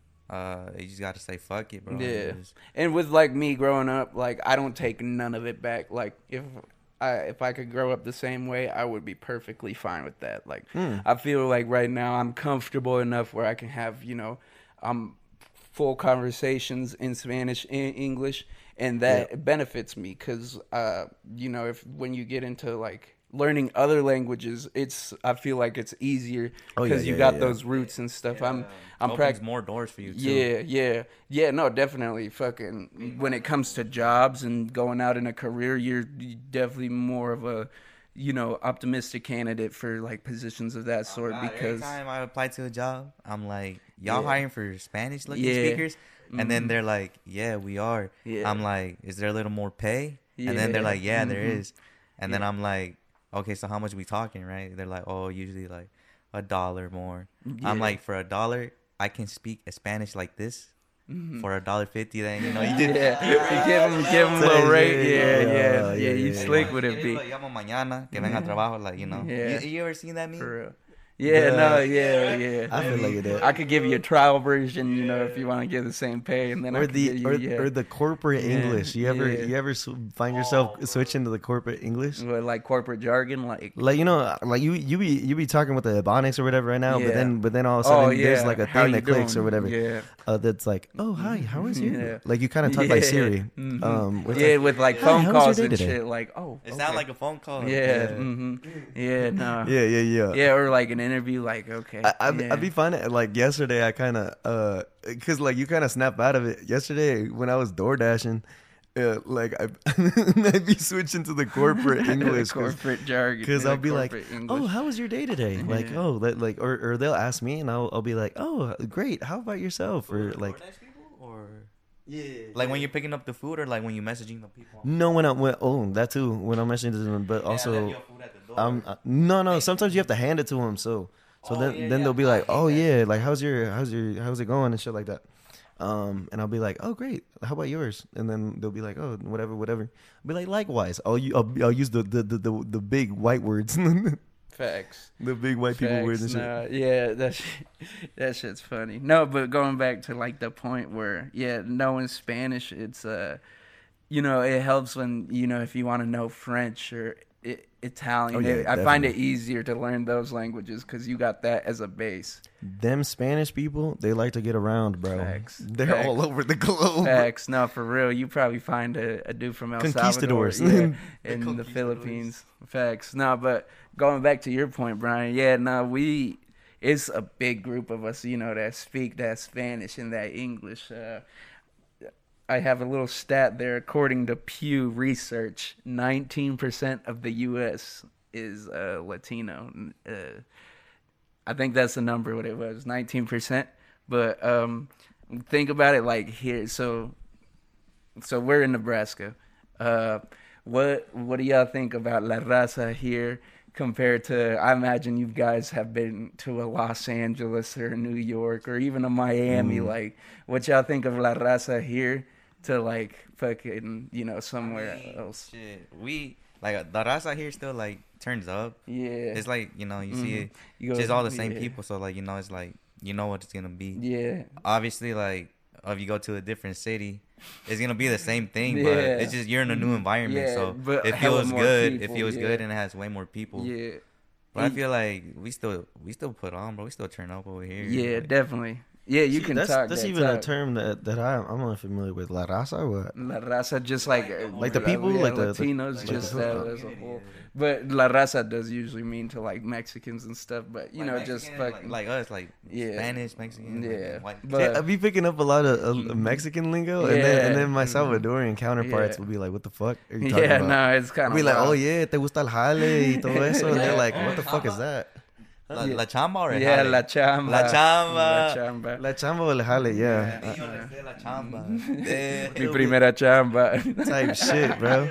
Uh, you just gotta say fuck it, bro. Yeah. Just- And with like me growing up, like I don't take none of it back. Like if I if I could grow up the same way, I would be perfectly fine with that. Like Hmm. I feel like right now I'm comfortable enough where I can have, you know, um full conversations in Spanish and English, and that benefits me because uh you know, if when you get into like learning other languages, it's I feel like it's easier Oh, because yeah, you yeah, got yeah. those roots and stuff. I'm Yeah. I'm Opens practicing. more doors for you too. Yeah, yeah, yeah. No, definitely. Fucking. When it comes to jobs and going out in a career, you're definitely more of a, you know, optimistic candidate for like positions of that sort God, because. every time I apply to a job, I'm like, y'all Yeah. hiring for Spanish looking Yeah. speakers? And then Mhm. they're like, yeah, we are. Yeah. I'm like, is there a little more pay? And then they're Yeah. like, yeah, there Mhm. is. And then Yeah. I'm like, okay, so how much we talking, right? They're like, oh, usually like a dollar more. I'm Yeah. like, for a dollar, I can speak Spanish like this. Mhm. For a dollar fifty, then you know you did. Yeah, you give them, give them a little rate. Yeah, Yeah, yeah, yeah. yeah, You yeah, slick yeah. with it, be Lo llamo mañana, que venga a trabajo, like, you know. Yeah. You, you ever seen that meme? for real. Yeah, Bruh. no, yeah, yeah. I feel like it is. I could give you a trial version, you know, if you want to get the same pay, and then I Or could the give you, or, yeah. or the corporate Yeah, English. You ever yeah. you ever sw- find yourself switching to the corporate English? What, like corporate jargon, like Like you know, like you you be you be talking with the Ebonics or whatever right now, but Yeah. then but then all of a sudden oh, yeah. there's like a How thing you that clicks or doing? whatever. Yeah. Uh, that's like, oh hi, how was you? Yeah. Like you kind of talk like Yeah. Siri. Mhm. Um, with yeah, like, with like "Hi, phone how was your calls day and today?" shit. Like, oh, It okay. sounds like a phone call. yeah, hmm yeah, no, yeah, yeah, yeah. yeah, or like an interview. Like, okay, I, I, yeah. I'd be finding like yesterday. I kind of uh, cause like you kind of snap out of it. Yesterday when I was door dashing, uh, like I, I'd be switching to the corporate English, cause, corporate jargon. 'cause the I'll be like, corporate oh, English. how was your day today? Like, Yeah. oh, that like, or or they'll ask me and I'll I'll be like, oh, great. How about yourself? Or like, DoorDash people or Yeah. Like when you're picking up the food, or like when you're messaging the people. No, when I went, oh, that too. When I'm mentioning to them, but Yeah, also, left your food at the door. um, uh, no, no. Sometimes you have to hand it to them. So, so Oh, then, yeah, then yeah. they'll be I like, hate oh that. yeah, like how's your, how's your, how's it going and shit like that. Um, and I'll be like, oh great, how about yours? And then they'll be like, oh whatever, whatever. I'll be like, likewise. I'll, u- I'll, I'll use the, the, the, the, the big white words, the Facts. big white people words and Facts, shit. nah, yeah, that shit, that shit's funny. No, but going back to like the point where, yeah, knowing Spanish, it's uh, you know, it helps when, you know, if you want to know French or I- Italian. Oh, yeah, it- I find it definitely. easier to learn those languages because you got that as a base. Them Spanish people, they like to get around, bro. Facts. They're Facts. all over the globe. Facts. No, for real. You probably find a, a dude from El Conquistadors. Salvador, yeah, The in the conquistadors. Philippines. Facts. No, but going back to your point, Brian. Yeah, no, we. It's a big group of us, you know, that speak that Spanish and that English. Uh, I have a little stat there. According to Pew Research, nineteen percent of the U S is uh, Latino. Uh, I think that's the number what it was, nineteen percent. But um, think about it like here. So, so we're in Nebraska. Uh, what what do y'all think about La Raza here compared to? I imagine you guys have been to a Los Angeles or New York or even a Miami. Mm. Like, what y'all think of La Raza here to like fucking you know somewhere I mean, else? Shit, we like the raza here still like turns up. Yeah, It's like, you know, you see Mhm. it, You go- just all the same yeah. people. So like, you know, it's like, you know what it's gonna be. Yeah, Obviously, like if you go to a different city, it's gonna be the same thing. Yeah. But it's just you're in a new environment, Yeah, so but it hella feels more good. It people, feels yeah. good, and it has way more people. yeah, But I feel like we still we still put on, bro. We still turn up over here. yeah, Like, definitely. Yeah, you See, can that's, talk. That's that even a talk. term that, that I, I'm unfamiliar with. La raza or what? La raza, just like uh, Like the uh, people, yeah, like the- the- Latinos, like just the- uh, as a whole. But la raza does usually mean to like Mexicans and stuff. But you Like know, just Mexican, fucking like, like us, like Yeah. Spanish, Mexican, like, Yeah, white. but- Yeah, I be picking up a lot of uh, Mexican lingo, and then and then my Yeah. Salvadorian counterparts Yeah. will be like, "What the fuck are you talking yeah, about?" no, it's kind I'll of be like, "Oh yeah, te gusta el jale y todo eso," and they're Yeah. like, "What the fuck is that?" La, la chamba or el yeah, jale? la chamba, La chamba. la chamba. La chamba o el jale, yeah, Niño, le sé la chamba. Mi Eh, primera chamba. type shit, bro.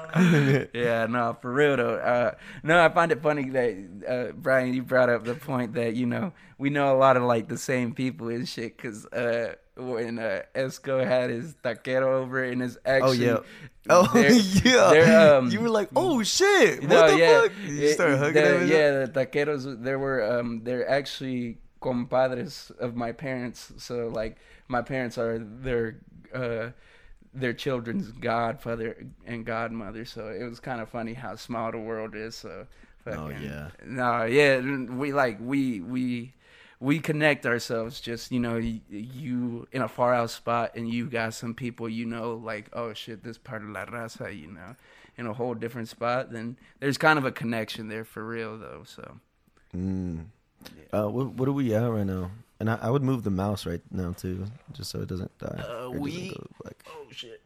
Yeah, no, for real though. Uh, no, I find it funny that uh, Brian, you brought up the point that you know we know a lot of like the same people and shit. Cause uh, when uh, Esco had his taquero over and his actually, Oh yeah, oh they're- yeah. they're, um, you were like, "Oh shit, what no, the yeah, fuck?" You it- started hugging the- them. and shit? Yeah, the taqueros. There were um, they're actually compadres of my parents. So like my parents are their uh, their children's godfather and godmother. So it was kind of funny how small the world is. So Oh, fucking- yeah. no, yeah, we like we we. We connect ourselves, just you know, you, you in a far out spot, and you got some people you know, like oh shit, this part of La Raza, you know, in a whole different spot. Then there's kind of a connection there for real, though. So Mm. Uh, what, what are we at right now? And I, I would move the mouse right now too, just so it doesn't die. Uh, Or it doesn't we- go, like, oh shit,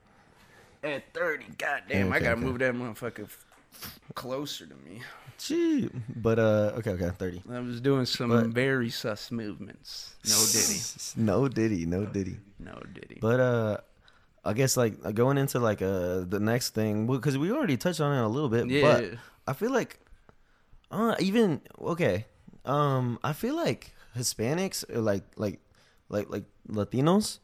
at thirty, goddamn, I Okay, gotta okay. move that motherfucker f- closer to me. gee. But uh, okay, okay, thirty. I was doing some But- very sus movements. No diddy, no diddy, no diddy. no diddy. But uh, I guess like uh, going into like uh the next thing, because we already touched on it a little bit. Yeah. But I feel like, uh, even okay, um, I feel like Hispanics or like like like like Latinos.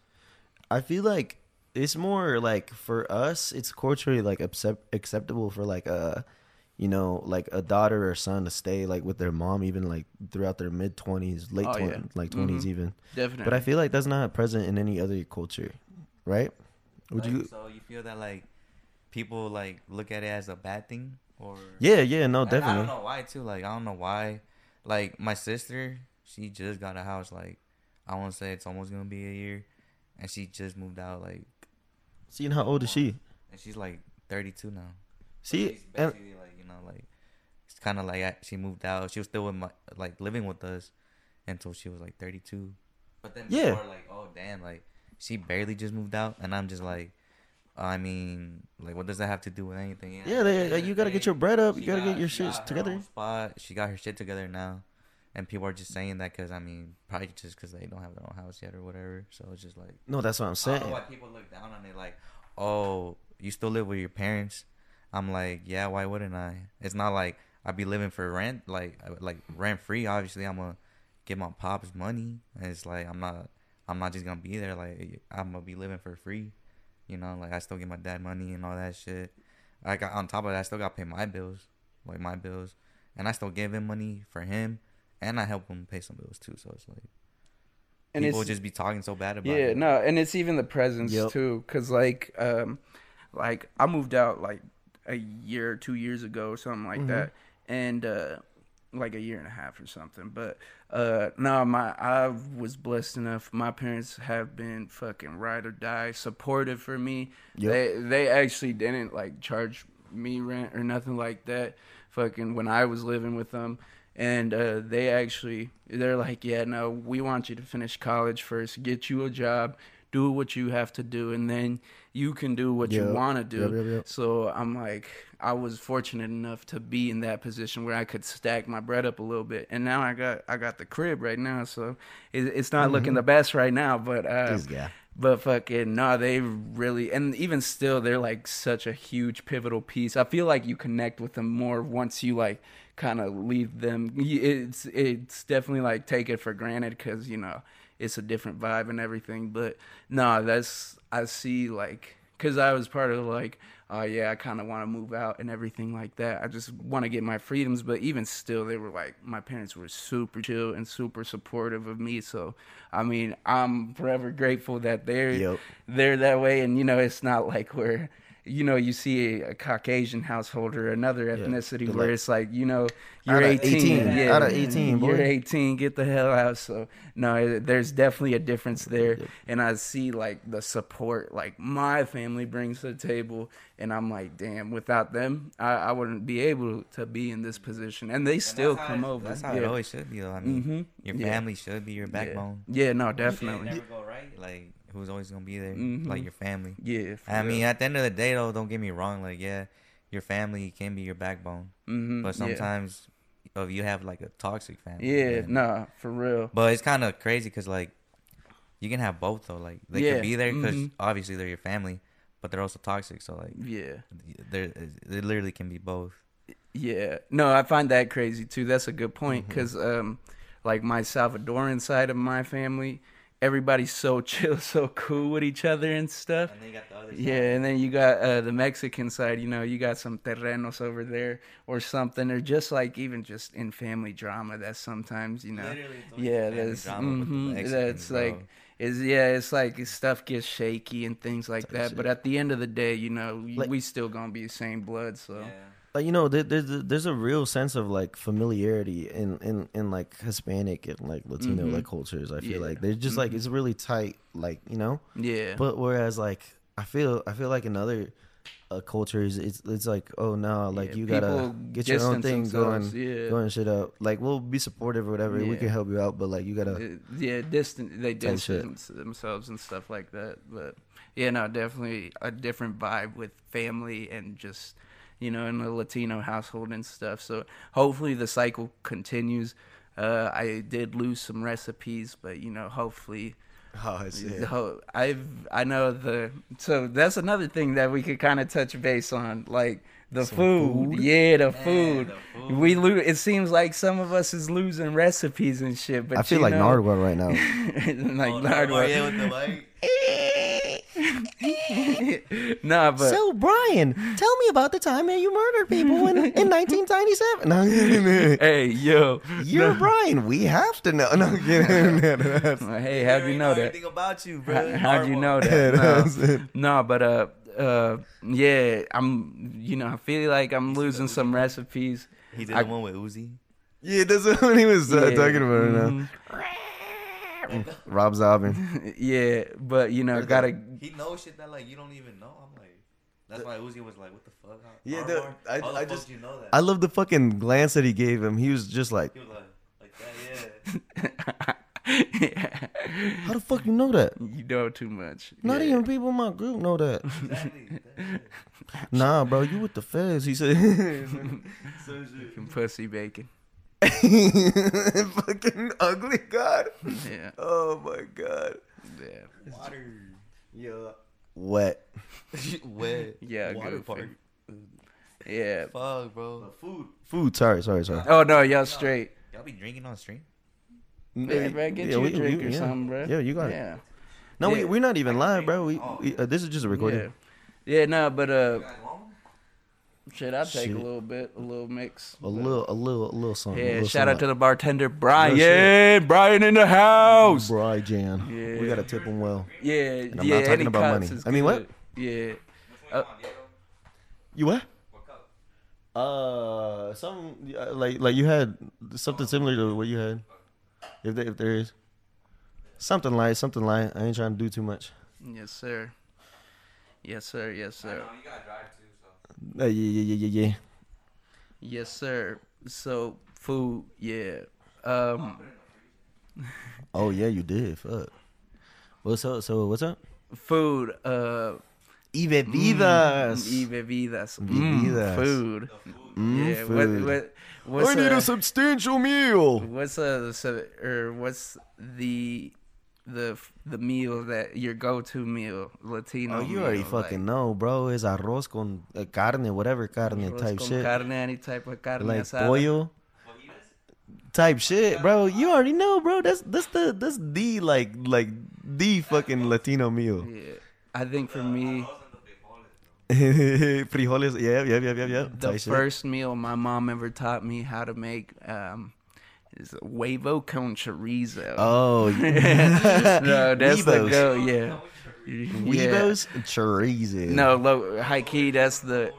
I feel like it's more like for us, it's culturally like accept, acceptable for like a, you know, like a daughter or son to stay like with their mom even like throughout their mid twenties, late Oh, twenties, yeah. like twenties Mhm. even. Definitely. But I feel like that's not present in any other culture, right? Would like, you? So you feel that like people like look at it as a bad thing, or Yeah, yeah, no, And I definitely. don't know why too. Like I don't know why. Like my sister, she just got a house. Like I want to say it's almost gonna be a year, and she just moved out. Like, Seeing how old is she? and she's like thirty-two now. So See, she's and basically like, you know, like it's kind of like I- she moved out. She was still with my like living with us until she was like thirty-two. But then Yeah. before, like, oh damn, like she barely just moved out, and I'm just like, I mean, like, what does that have to do with anything? yeah, they, like, you gotta get your bread up. You She gotta got- get your she shit got her together. own spot. She got her shit together now, and people are just saying that because I mean, probably just because they don't have their own house yet or whatever. So it's just like, No, that's what I'm I saying. don't know why people look down on it. Like, oh, you still live with your parents? I'm like, yeah, why wouldn't I? It's not like I'd be living for rent, like like rent free. Obviously, I'm gonna get my pops money. And it's like I'm not, I'm not just gonna be there. Like I'm gonna be living for free, you know. Like I still get my dad money and all that shit. I got on top of that, I still got to pay my bills, like my bills, and I still give him money for him, and I help him pay some bills too. So it's like And people it's, just be talking so bad about yeah, it. no, and it's even the presence Yep. too, cause like, um, like I moved out like a year, two years ago, or something like Mhm. that, and uh, like a year and a half or something. But uh, no, my I was blessed enough. My parents have been fucking ride or die, supportive for me. Yep. They they actually didn't like charge me rent or nothing like that. Fucking when I was living with them. And uh, they actually, they're like, yeah, no, we want you to finish college first, get you a job, do what you have to do, and then you can do what you Yep. want to do. Yep, yep, yep. So I'm like, I was fortunate enough to be in that position where I could stack my bread up a little bit. And now I got I got the crib right now, so it, it's not looking the best right now, but uh, This guy. but fucking no, they really, and even still, they're like such a huge pivotal piece. I feel like you connect with them more once you like kind of leave them. It's it's definitely like take it for granted because you know it's a different vibe and everything. But no, that's I see like because I was part of like oh yeah, I kind of want to move out and everything like that. I just want to get my freedoms. But even still, they were like my parents were super chill and super supportive of me. So I mean, I'm forever grateful that they're Yep. they're that way. And you know, it's not like where you know you see a, a Caucasian household or another Yeah. ethnicity They're where like, it's like you know you're Outta eighteen, eighteen. yeah, Outta eighteen, boy. you're eighteen, get the hell out. So no, there's definitely a difference there, Yep. and I see like the support like my family brings to the table, and I'm like, damn, without them, I, I wouldn't be able to be in this position, and they And still that's how come it- over. That's how yeah. it always should be, though. I mean, Mhm. your Yeah. family should be your backbone. Yeah, yeah no, If definitely. it never go right, like who's always gonna be there? Mhm. Like your family. Yeah, for I mean, real. at the end of the day, though, don't get me wrong. Like, yeah, your family can be your backbone, Mhm, but yeah. sometimes, if you have like a toxic family, Yeah, then- nah, for real. But it's kind of crazy because like you can have both though. Like they Yeah, could be there because mhm. obviously they're your family, but they're also toxic. So like, Yeah. there it literally can be both. Yeah, no, I find that crazy too. That's a good point Mm-hmm. because, um, like my Salvadoran side of my family, everybody's so chill, so cool with each other and stuff. And then you got the other Yeah, and then you got uh, the Mexican side. You know, you got some terrenos over there or something, or just like even just in family drama. That sometimes you know, Literally, it's always yeah, family that's drama with the mhm, Mexicans, that's bro. like. Is yeah, it's like stuff gets shaky and things like Type that. But shit. at the end of the day, you know, Like- we still gonna be the same blood. So Yeah. Like, you know, there, there's there's a real sense of like familiarity in in, in like Hispanic and like Latino Mhm. like cultures. I feel Yeah. like they're just like Mhm. it's really tight, like you know. yeah, But whereas like I feel I feel like in other uh, cultures it's it's like oh no like Yeah, you gotta people get your own distance thing going themselves, yeah. going shit up. Like we'll be supportive or whatever. We Yeah. can help you out, but like you gotta Uh, yeah, distant. They Type shit. distance themselves and stuff like that. But yeah, no, definitely a different vibe with family and just you know in a Latino household and stuff. So hopefully the cycle continues. Uh, I did lose some recipes, but you know, hopefully. oh it's ho- I've I know the so that's another thing that we could kind of touch base on, like the Some food. food? Yeah, the Man, food. the food. We lose. It seems like some of us is losing recipes and shit. But I feel you like know, Nardwuar right now. like Oh, Nardwuar. yeah, with the white. Nah, but So Brian, tell me about the time that you murdered people in, in nineteen ninety-seven. No, hey, yo, you're Brian. We have to know. No, I'm kidding. hey, how'd you know that? Everything about you, bro. How- How'd you know Yeah, that? that's it. No, no, but uh, uh, yeah, I'm. You know, I feel like I'm losing some recipes. He did I- the one with Uzi. Yeah, that's what he was uh, Yeah, talking about right mhm. now. Rob Zombie. Yeah, but you know, There's gotta. He knows shit that like you don't even know. I'm like, that's why Uzi was like, what the fuck? How, Yeah, Armor? the- I- How the I fuck just- you know that? I love the fucking glance that he gave him. He was just like, He was like, like that, yeah. Yeah. how the fuck you know that? You know too much. Not Yeah. even people in my group know that. Exactly. That's it. Nah, bro, you with the feds. He said. So shit. Fucking pussy bacon. Fucking ugly God. Yeah. Oh my God. Yeah. Water. Yeah. Wet. Wet. Yeah. Water Goofy. park. Yeah. Fuck, bro. Food. Food. Sorry. Sorry. Sorry. Oh no, y'all straight. Y'all be drinking on stream? Hey, bro, get Yeah, you we- a drink we- or yeah. something, bro. Yeah, you got it. Yeah. No, we Yeah. we're not even live, bro. We, we uh, this is just a recording. Yeah. Yeah. No, but uh, shit, I'll take Shit. a little bit, a little mix. A little, a little, a little something. a Yeah. little Shout out to something the bartender, Brian. Real shit. Brian in the like house. Bri Jan. Yeah. We gotta tip him well. Yeah. And I'm yeah. not talking any about cuts money. is I mean, what? good. Yeah. Uh, You what? Uh, some uh, like like you had something similar to what you had. If there, if there is something like something like I ain't trying to do too much. Yes, sir. Yes, sir. Yes, sir. you gotta drive too, so. Uh, yeah, yeah, yeah, yeah, yeah. Yes, sir. So food, yeah. Um, Oh yeah, you did. Fuck. What's up? So what's up? food. Uh, Y bebidas. mm, y bebidas. Bebidas. Mm, food. Mm, Yeah. food. What? What? What's I need uh, a substantial meal. What's uh so, or what's the the the meal that your go-to meal Latino? Oh, you already meal, fucking know, bro. It's arroz con uh, carne, whatever carne arroz type con shit. Carne, any type of carne Like asada. pollo type shit, bro. You already know, bro. That's that's the that's the like like the fucking Latino meal. Yeah, I think for me, Frijoles, yeah, yeah, yeah, yeah, yeah. the Type shit. first meal my mom ever taught me how to make um is huevo con chorizo. Oh, No, that's the Huevos. go. Yeah. Yeah. Huevos chorizo. No, low, high key. That's the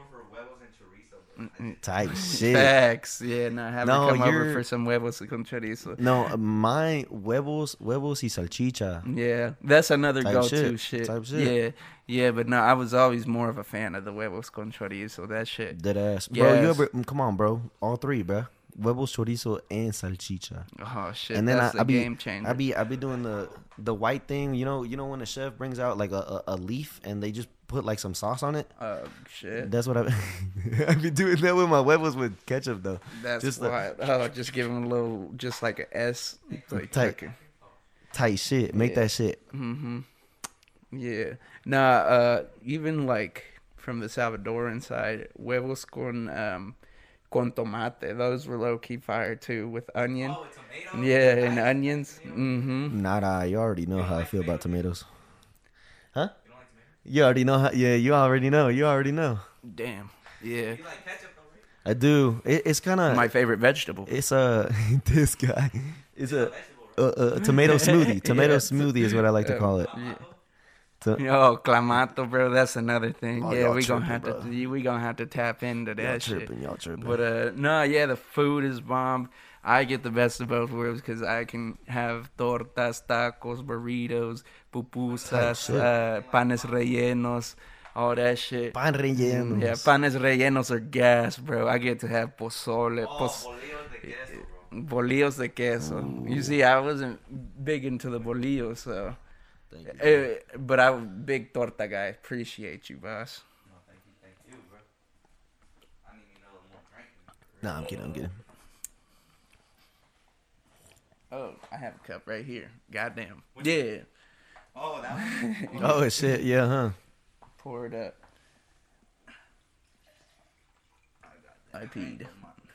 type shit. facts. Yeah, no, have No, her come over you're- for some huevos con chorizo. No, my huevos, huevos y salchicha. Yeah, that's another Type go-to shit. shit. Type shit. Yeah, yeah, but no, I was always more of a fan of the huevos con chorizo. That shit. Dead ass, bro. You Yes. ever? mm, Come on, bro. All three, bro. Huevos, chorizo, and salchicha. Oh shit, And then that's I, a I be, game changer. I be, I be doing the the white thing. You know, you know when the chef brings out like a, a, a leaf and they just put like some sauce on it. Oh shit, That's what I. I be doing that with my huevos with ketchup though. that's just the- why. Oh, just give him a little, just like a S. Like Tight. Tight shit. Make Yeah. that shit. Mm-hmm. Yeah. Nah. Uh, even like from the Salvadoran side, huevos con um con tomate. Those were low key fire too with onion. Oh, tomato? Yeah, and onions. Mm-hmm. Nada. You already know how I feel about tomatoes. Huh? You don't like tomato? You already know how. Yeah, you already know. You already know. Damn. Yeah. You like ketchup though, right? I do. It, it's kind of. My favorite vegetable. It's a this guy. It's a a, a tomato smoothie. Tomato Yeah. smoothie is what I like to call it. Yeah. To- Yo, clamato, bro. That's another thing. Oh, yeah, y'all we gonna tripping, have bro. to. We gonna have to tap into y'all that shit. tripping. Y'all tripping. But uh, no, yeah, the food is bomb. I get the best of both worlds because I can have tortas, tacos, burritos, pupusas, shit. uh, panes rellenos, all that shit. Pan rellenos. Yeah, panes rellenos are gas, bro. I get to have pozole, Oh, pos- bolillos de queso, bro. bolillos de queso. You see, I wasn't big into the bolillos, so. Thank you. Uh, but I'm a big torta guy. Appreciate you, boss. No, thank you, thank you, bro. I need another more drink. Nah, I'm kidding. I'm kidding. Oh, I have a cup right here. Goddamn. Yeah. Oh, that one? Oh shit. Yeah, huh? Pour it up. I peed.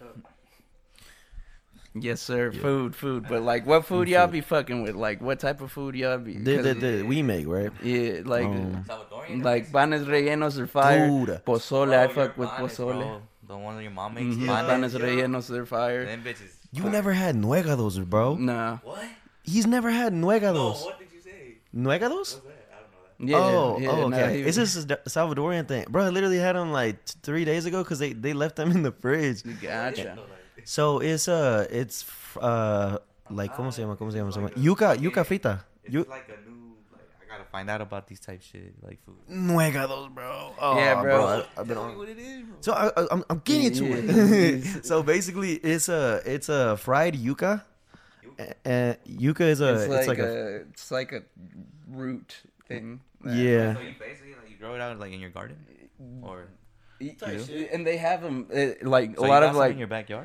Yes, sir. Yeah. Food, food. But like, what food y'all Food. be fucking with? Like, what type of food y'all be? The, 'cause- the, the, we make right. yeah, like, Um, Salvadorian? like panes rellenos are fire. Dude. Pozole, Bro, I fuck your with panes, pozole. bro. The one that your mom makes. Mhm, Panes, Panes yo. rellenos are fire. Them bitches. You never had nuegados, bro. Nah. What? He's never had No, nuegados. what did you say? Nuegados? What's that? I don't know that. Yeah. oh, yeah, oh, nah, okay. he- It's just a Salvadorian thing, bro. I literally had them like t- three days ago because they, they left them in the fridge. Gotcha. So it's uh it's uh like ¿cómo se llama? ¿Cómo se llama? Se llama? Yuca yuca frita. It's You like a new, like, I gotta find out about these type shit, like food. nuegados, bro. Oh, Yeah, bro. I, I've been on. what it is, bro. So I, I, I'm I'm getting to Yeah. it. So basically, it's a it's a fried yuca. And yuca is a It's it's like, like, a, a, it's like a root thing. yeah. So you basically, like, you grow it out, like, in your garden? Or? Y- And they have them like So a you lot got of some like in your backyard?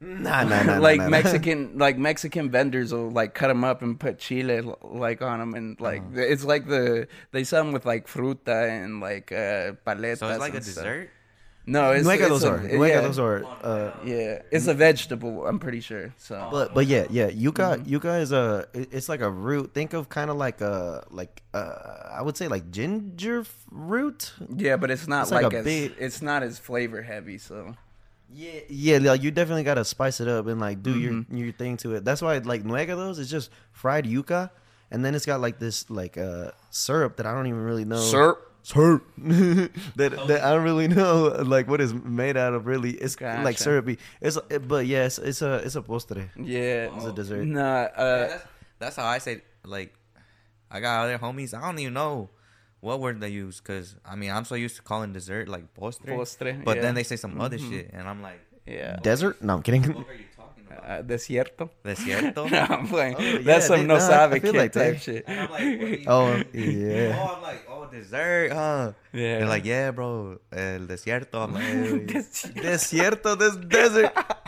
Nah, nah, nah, like nah, nah. Mexican, like Mexican vendors will like cut them up and put chile like on them, and like Uh-huh. it's like the they sell them with like fruta and like uh, paletas. So it's like a and stuff. dessert. No, it's, Nuegados it's a, are. yeah, Nuegados are. Uh, yeah, it's a vegetable. I'm pretty sure. So But but yeah yeah yuca Mhm. yuca is a it- it's like a root. Think of kind of like a like uh I would say like ginger f- root. yeah, but it's not It's like like, a as big- it's not as flavor heavy. So Yeah yeah like you definitely gotta spice it up and like do Mhm. your your thing to it. That's why like nuegados is just fried yuca, and then it's got like this like uh syrup that I don't even really know. syrup. Syrup that that I don't really know like what it's made out of. Really, it's like Gotcha. syrupy. It's but yes, it's a it's a postre. Yeah, It's a dessert. Nah, Yeah, uh, that's, that's how I say. Like, I got other homies. I don't even know what word they use because I mean I'm so used to calling dessert like postre, postre. but yeah. then they say some other Mhm. shit, and I'm like, yeah. Desert? No, I'm kidding. what are you talking about? Uh, desierto. Desierto. No, I'm playing. Oh, yeah, That's some they- no nah, I sabe feel kid like type they- shit. And I'm like, what do you Oh, mean? yeah. Oh, I'm like, oh, dessert, huh? Yeah. They're like, yeah, bro, el desierto. I'm like, "Hey." Desierto, this desert.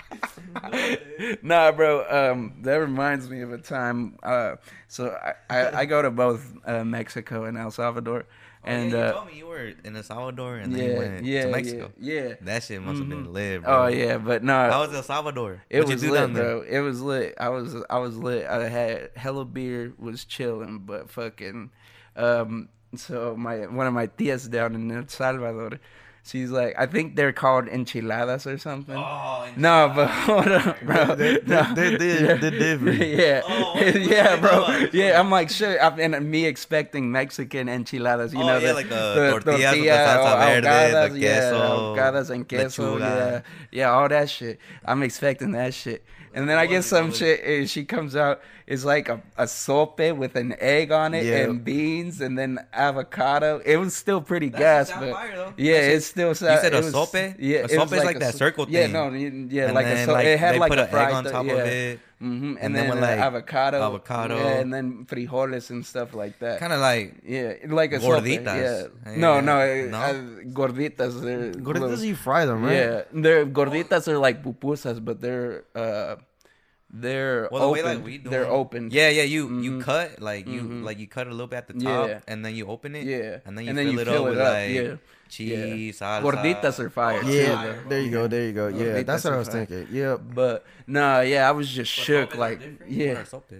Nah, bro. Um, that reminds me of a time. Uh, so I, I, I go to both uh, Mexico and El Salvador, Oh, and yeah, you uh, told me you were in El Salvador and then you yeah, went yeah, to Mexico. yeah, yeah. That shit must have been Mhm. lit, bro. Oh yeah, but no, How was El Salvador? it What'd was you do lit, down there? bro. It was lit. I was I was lit. I had hella beer, was chilling, but fucking. Um, so my one of my tias down in El Salvador, she's like, I think they're called enchiladas or something. Oh, No, but hold on, bro. They- they- No. they- they- Yeah. they're different. Yeah, Oh, what- what yeah, they bro. call it? Yeah, I'm like, sure. I'm, and me expecting Mexican enchiladas, you Oh, know, yeah, the, like the tortillas with the tortilla, salsa oh, verde, ahogadas, the yeah, queso, ahogadas and queso, lechuga. yeah, yeah, all that shit. I'm expecting that shit. And then I get some shit, and she comes out, it's like a, a sope with an egg on it Yeah. and beans and then avocado. It was still pretty That gas, shit sound but fire, though. yeah, That shit- it's still. You said it a was- sope? Yeah, A it sope was is like a that so- circle Yeah, thing. no, you- yeah, And like a then, so, like, it had they like put a an egg fried on th- top yeah. of it. hmm And, And then, then with, uh, like, avocado, avocado. yeah, and then frijoles and stuff like that. Kind of like Yeah, like a sope, Gorditas. yeah. Hey, No, yeah. no, uh, No? uh, gorditas. They're Gorditas, little- you fry them, right? Yeah, they're gorditas are like pupusas, but they're uh, they're well, the way open. like we do they're them. open. Yeah, yeah. You you Mhm. cut like you Mhm. like you cut a little bit at the top, Yeah. and then you open it. Yeah, and then you and then fill you it fill up it with up, like yeah. cheese, salsa. Gorditas are fire. Oh, too, Yeah, though. there you go, there you go. Yeah, Gorditas that's what I are was fire. thinking. Yeah, But nah, yeah, I was just shook. Like, yeah,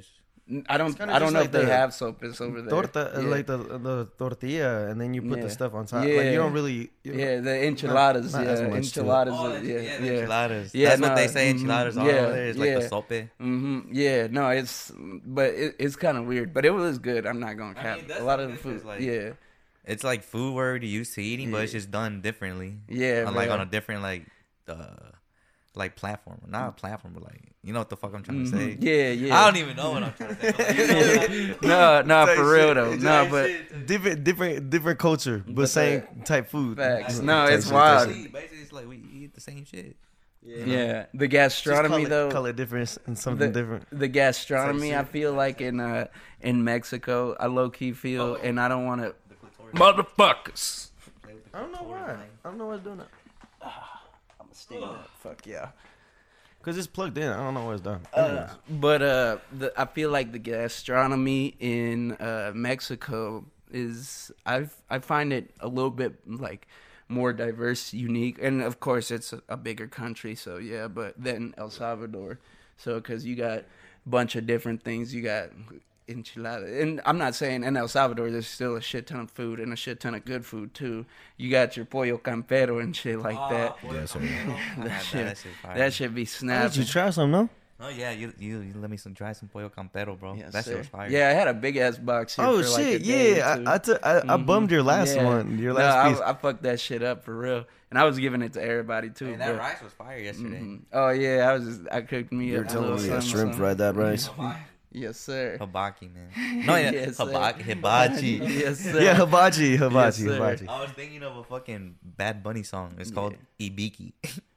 I don't, kinda I don't just know like if they the have sopes over there. torta, uh, yeah. like the the tortilla, and then you put Yeah. the stuff on top. Like Yeah. you don't really. You know, yeah, the enchiladas, not as yeah, much to it. enchiladas, Oh, are- the- yeah, yeah, the yeah. enchiladas. Yeah, That's no, what they say. mhm, Enchiladas all yeah, over there. It's like yeah. the sope. hmm Yeah, no, it's, but it, it's kind of weird, but it was good. I'm not gonna I cap. mean, that's a lot the of the difference, food, like- yeah, It's like food we're already used to eating, but it's Yeah. just done differently. yeah, On, like bro. on a different like uh like platform. Not a platform, but like you know what the fuck I'm trying Mhm. to say. Yeah, yeah. I don't even know what I'm trying to say. but, like, you know what I mean? no, no, Type for real shit, though. type No, but different, different, different culture, but, But same the- type food. Facts. Type No, it's shit, wild. type shit. Basically, it's like we eat the same shit. yeah, the Just gastronomy color, though. color difference and something different. The gastronomy, Type I shit. feel like in uh in Mexico, I low key feel, and I don't want to, motherfuckers. I don't know why. I don't know what's doing that. I'm gonna stay up. Fuck yeah. Cause it's plugged in. I don't know what it's done. Uh, Anyways. but uh, the, I feel like the gastronomy in uh, Mexico is I I find it a little bit like more diverse, unique, and of course it's a, a bigger country, so yeah. But then El Salvador, so because you got a bunch of different things, you got enchilada, and I'm not saying in El Salvador there's still a shit ton of food and a shit ton of good food too. You got your pollo campero and shit like that. Yeah, so- That shit, that shit fire. that should be Did snapping. you try some? No. Oh yeah, you, you you let me some try some pollo campero, bro. Yes, that sir. shit was fire. Yeah, I had a big ass box here Oh for like a shit! day Yeah, or two. I I, took- I, I Mhm. bummed your last Yeah. one. Your No, last piece. I, I fucked that shit up for real, and I was giving it to everybody too. Man, that bro. rice was fire yesterday. Mhm. Oh yeah, I was. Just, I cooked me You were up a telling little me a something, shrimp something. fried that rice. Yes, sir. Habaki, man. No, yeah, Yes, sir. habaki, hibachi. Yes, sir. Yeah, hibachi, hibachi, sir. hibachi. I was thinking of a fucking Bad Bunny song. It's called Ibiki.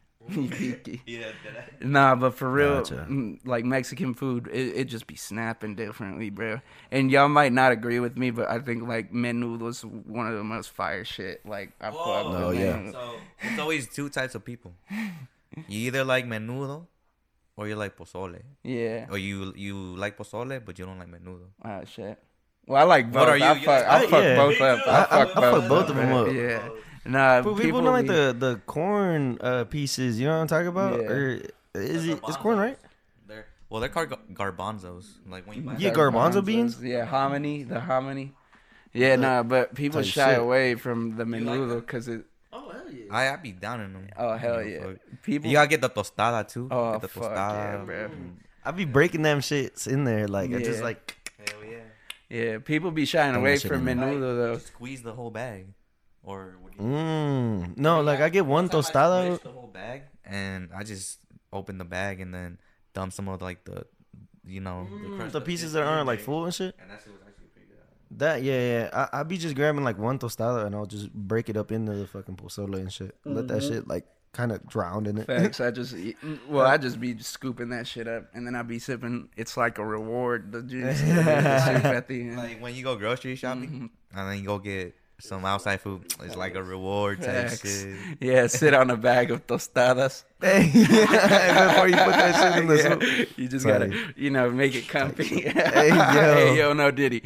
yeah, Nah, but for real, Gotcha. mm, like Mexican food, it, it just be snapping differently, bro. And y'all might not agree with me, but I think like menudo's one of the most fire shit. Like I fuck No, with yeah. menudo. So it's always two types of people. You either like menudo or you like pozole? Yeah. Or you you like pozole, but you don't like menudo? Oh shit. Well, I like both. What are you? I You fuck, like- I I- fuck yeah. both up. I, I- I- fuck I both, fuck both of them man. up. Yeah. Nah, But people don't like be- the the corn uh, pieces. You know what I'm talking about? Yeah. Or is it? It's corn, right? They're well, they're called gar- garbanzos. Like when you buy Yeah, garbanzo beans? Yeah, hominy, the hominy. Yeah, nah, but people Type shy shit. away from the like menudo them? because it. Oh hell yeah. I I be down in them. Oh hell You know, yeah, fuck. people. You gotta get the tostada too. Oh, get the fuck yeah, bro. I be breaking them shits in there. Like I just Yeah. like. Hell yeah. Yeah, people be shying Throw away that shit from in there. menudo though. Just squeeze the whole bag, or what do you? Mmm. No, like I get one Sometimes I tostada. squish the whole bag, and I just open the bag and then dump some of like the, you know, the, crust The of pieces it that aren't in like there. full and shit. And that shit was actually pretty good. That yeah yeah. I I be just grabbing like one tostada and I'll just break it up into the fucking pozole and shit. Let that shit like kind of drown in it. Facts. I just eat, well, I just be scooping that shit up, and then I be sipping. It's like a reward. The juice the soup at the end. Like when you go grocery shopping, Mm-hmm. and then you go get some outside food, it's like a reward type Facts. shit. Yeah, sit on a bag of tostadas. Hey, before you put that shit in the Yeah, soup. you just Sorry. gotta, you know, make it comfy. Hey, yo. hey, yo, no diddy.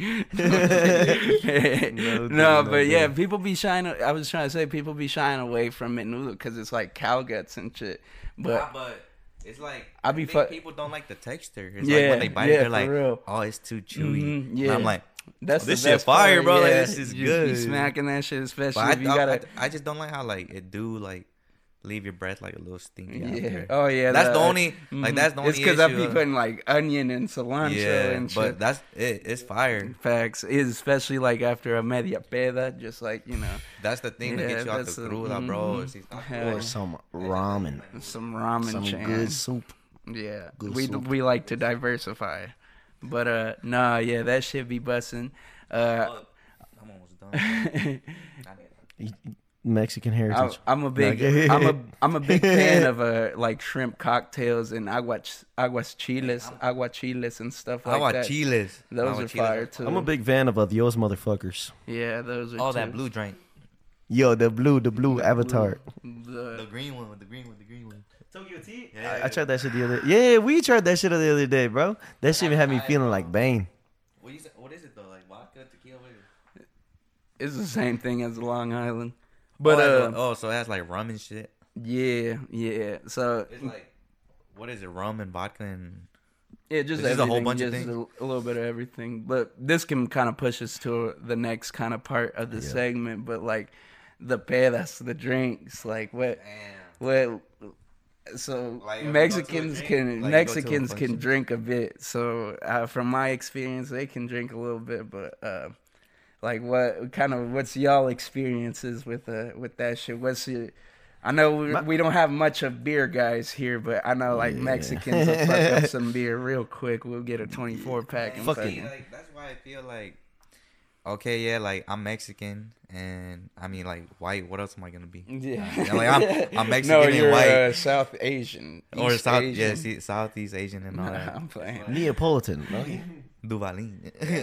No no, diddy, but no yeah, diddy. people be shying. I was trying to say people be shying away from menudo because it's like cow guts and shit. But Nah, but it's like I I be think fu- people don't like the texture. It's Yeah, like when they bite yeah, it, they're for like, real. oh, it's too chewy. Mhm, And yeah. I'm like, that's Oh, this the shit best fire, part, bro. Like, yeah. this is You just be good. smacking that shit, especially but I, if you I, gotta. I, I just don't like how like it do like leave your breath like a little stinky. Yeah. After. Oh yeah. That's the only like mhm. that's the only It's because I issue be of- putting like onion and cilantro yeah, and shit. but that's it. It's fire. Facts, is especially like after a media peda, just like you know, That's the thing Yeah, that gets you out the that's a- cruda, bro. mhm. It's these- Hell Or some ramen. some ramen Some chan. good soup. Yeah, good we soup. we like to diversify, but uh, nah, yeah, that shit be busting. Uh, Fuck, I'm almost done. Mexican I'm, heritage. I'm a big, Okay. I'm a, I'm a big fan of uh, like shrimp cocktails and aguas, aguas chiles, aguachiles and stuff like How that. about chiles? Those How are about fire chiles? too. I'm a big fan of Adios motherfuckers. Yeah, those are. Oh, two. that blue drink. Yo, the blue, the blue The avatar. blue- The The, green one, the green one, the green one. Tokyo tea. Yeah. I, I tried that shit the other. Yeah, we tried that shit the other day, bro. That shit had me feeling like Bane. What, you say, what is it though? Like vodka, tequila? What is it? it's the same thing as Long Island, but oh, uh, it- oh, so it has like rum and shit. yeah, yeah. So It's like, what is it? Rum and vodka and yeah, just It's just a whole everything, bunch of just things? A, a little bit of everything. But this can kind of push us to the next kind of part of the Yeah. segment. But like the pedas, the drinks, like what, damn. what. So Like, if you go to a Mexicans drink, can like, you go to a Mexicans can function. drink a bit. So uh, from my experience, they can drink a little bit. But uh, like what kind of what's y'all experiences with uh with that shit? What's your I know we, My- we don't have much of beer guys here, but I know like Yeah. Mexicans will fuck up some beer real quick. We'll get a twenty-four pack and Fucking- fucking. Like, that's why I feel like, okay, yeah, like I'm Mexican, and I mean, like white. What else am I gonna be? Yeah, Yeah, like, I'm- I'm Mexican No, and you're white. Uh, South Asian Or East South, Asian. yeah, see, Southeast Asian and all Nah, that. I'm playing. Neapolitan. No? Duvalin.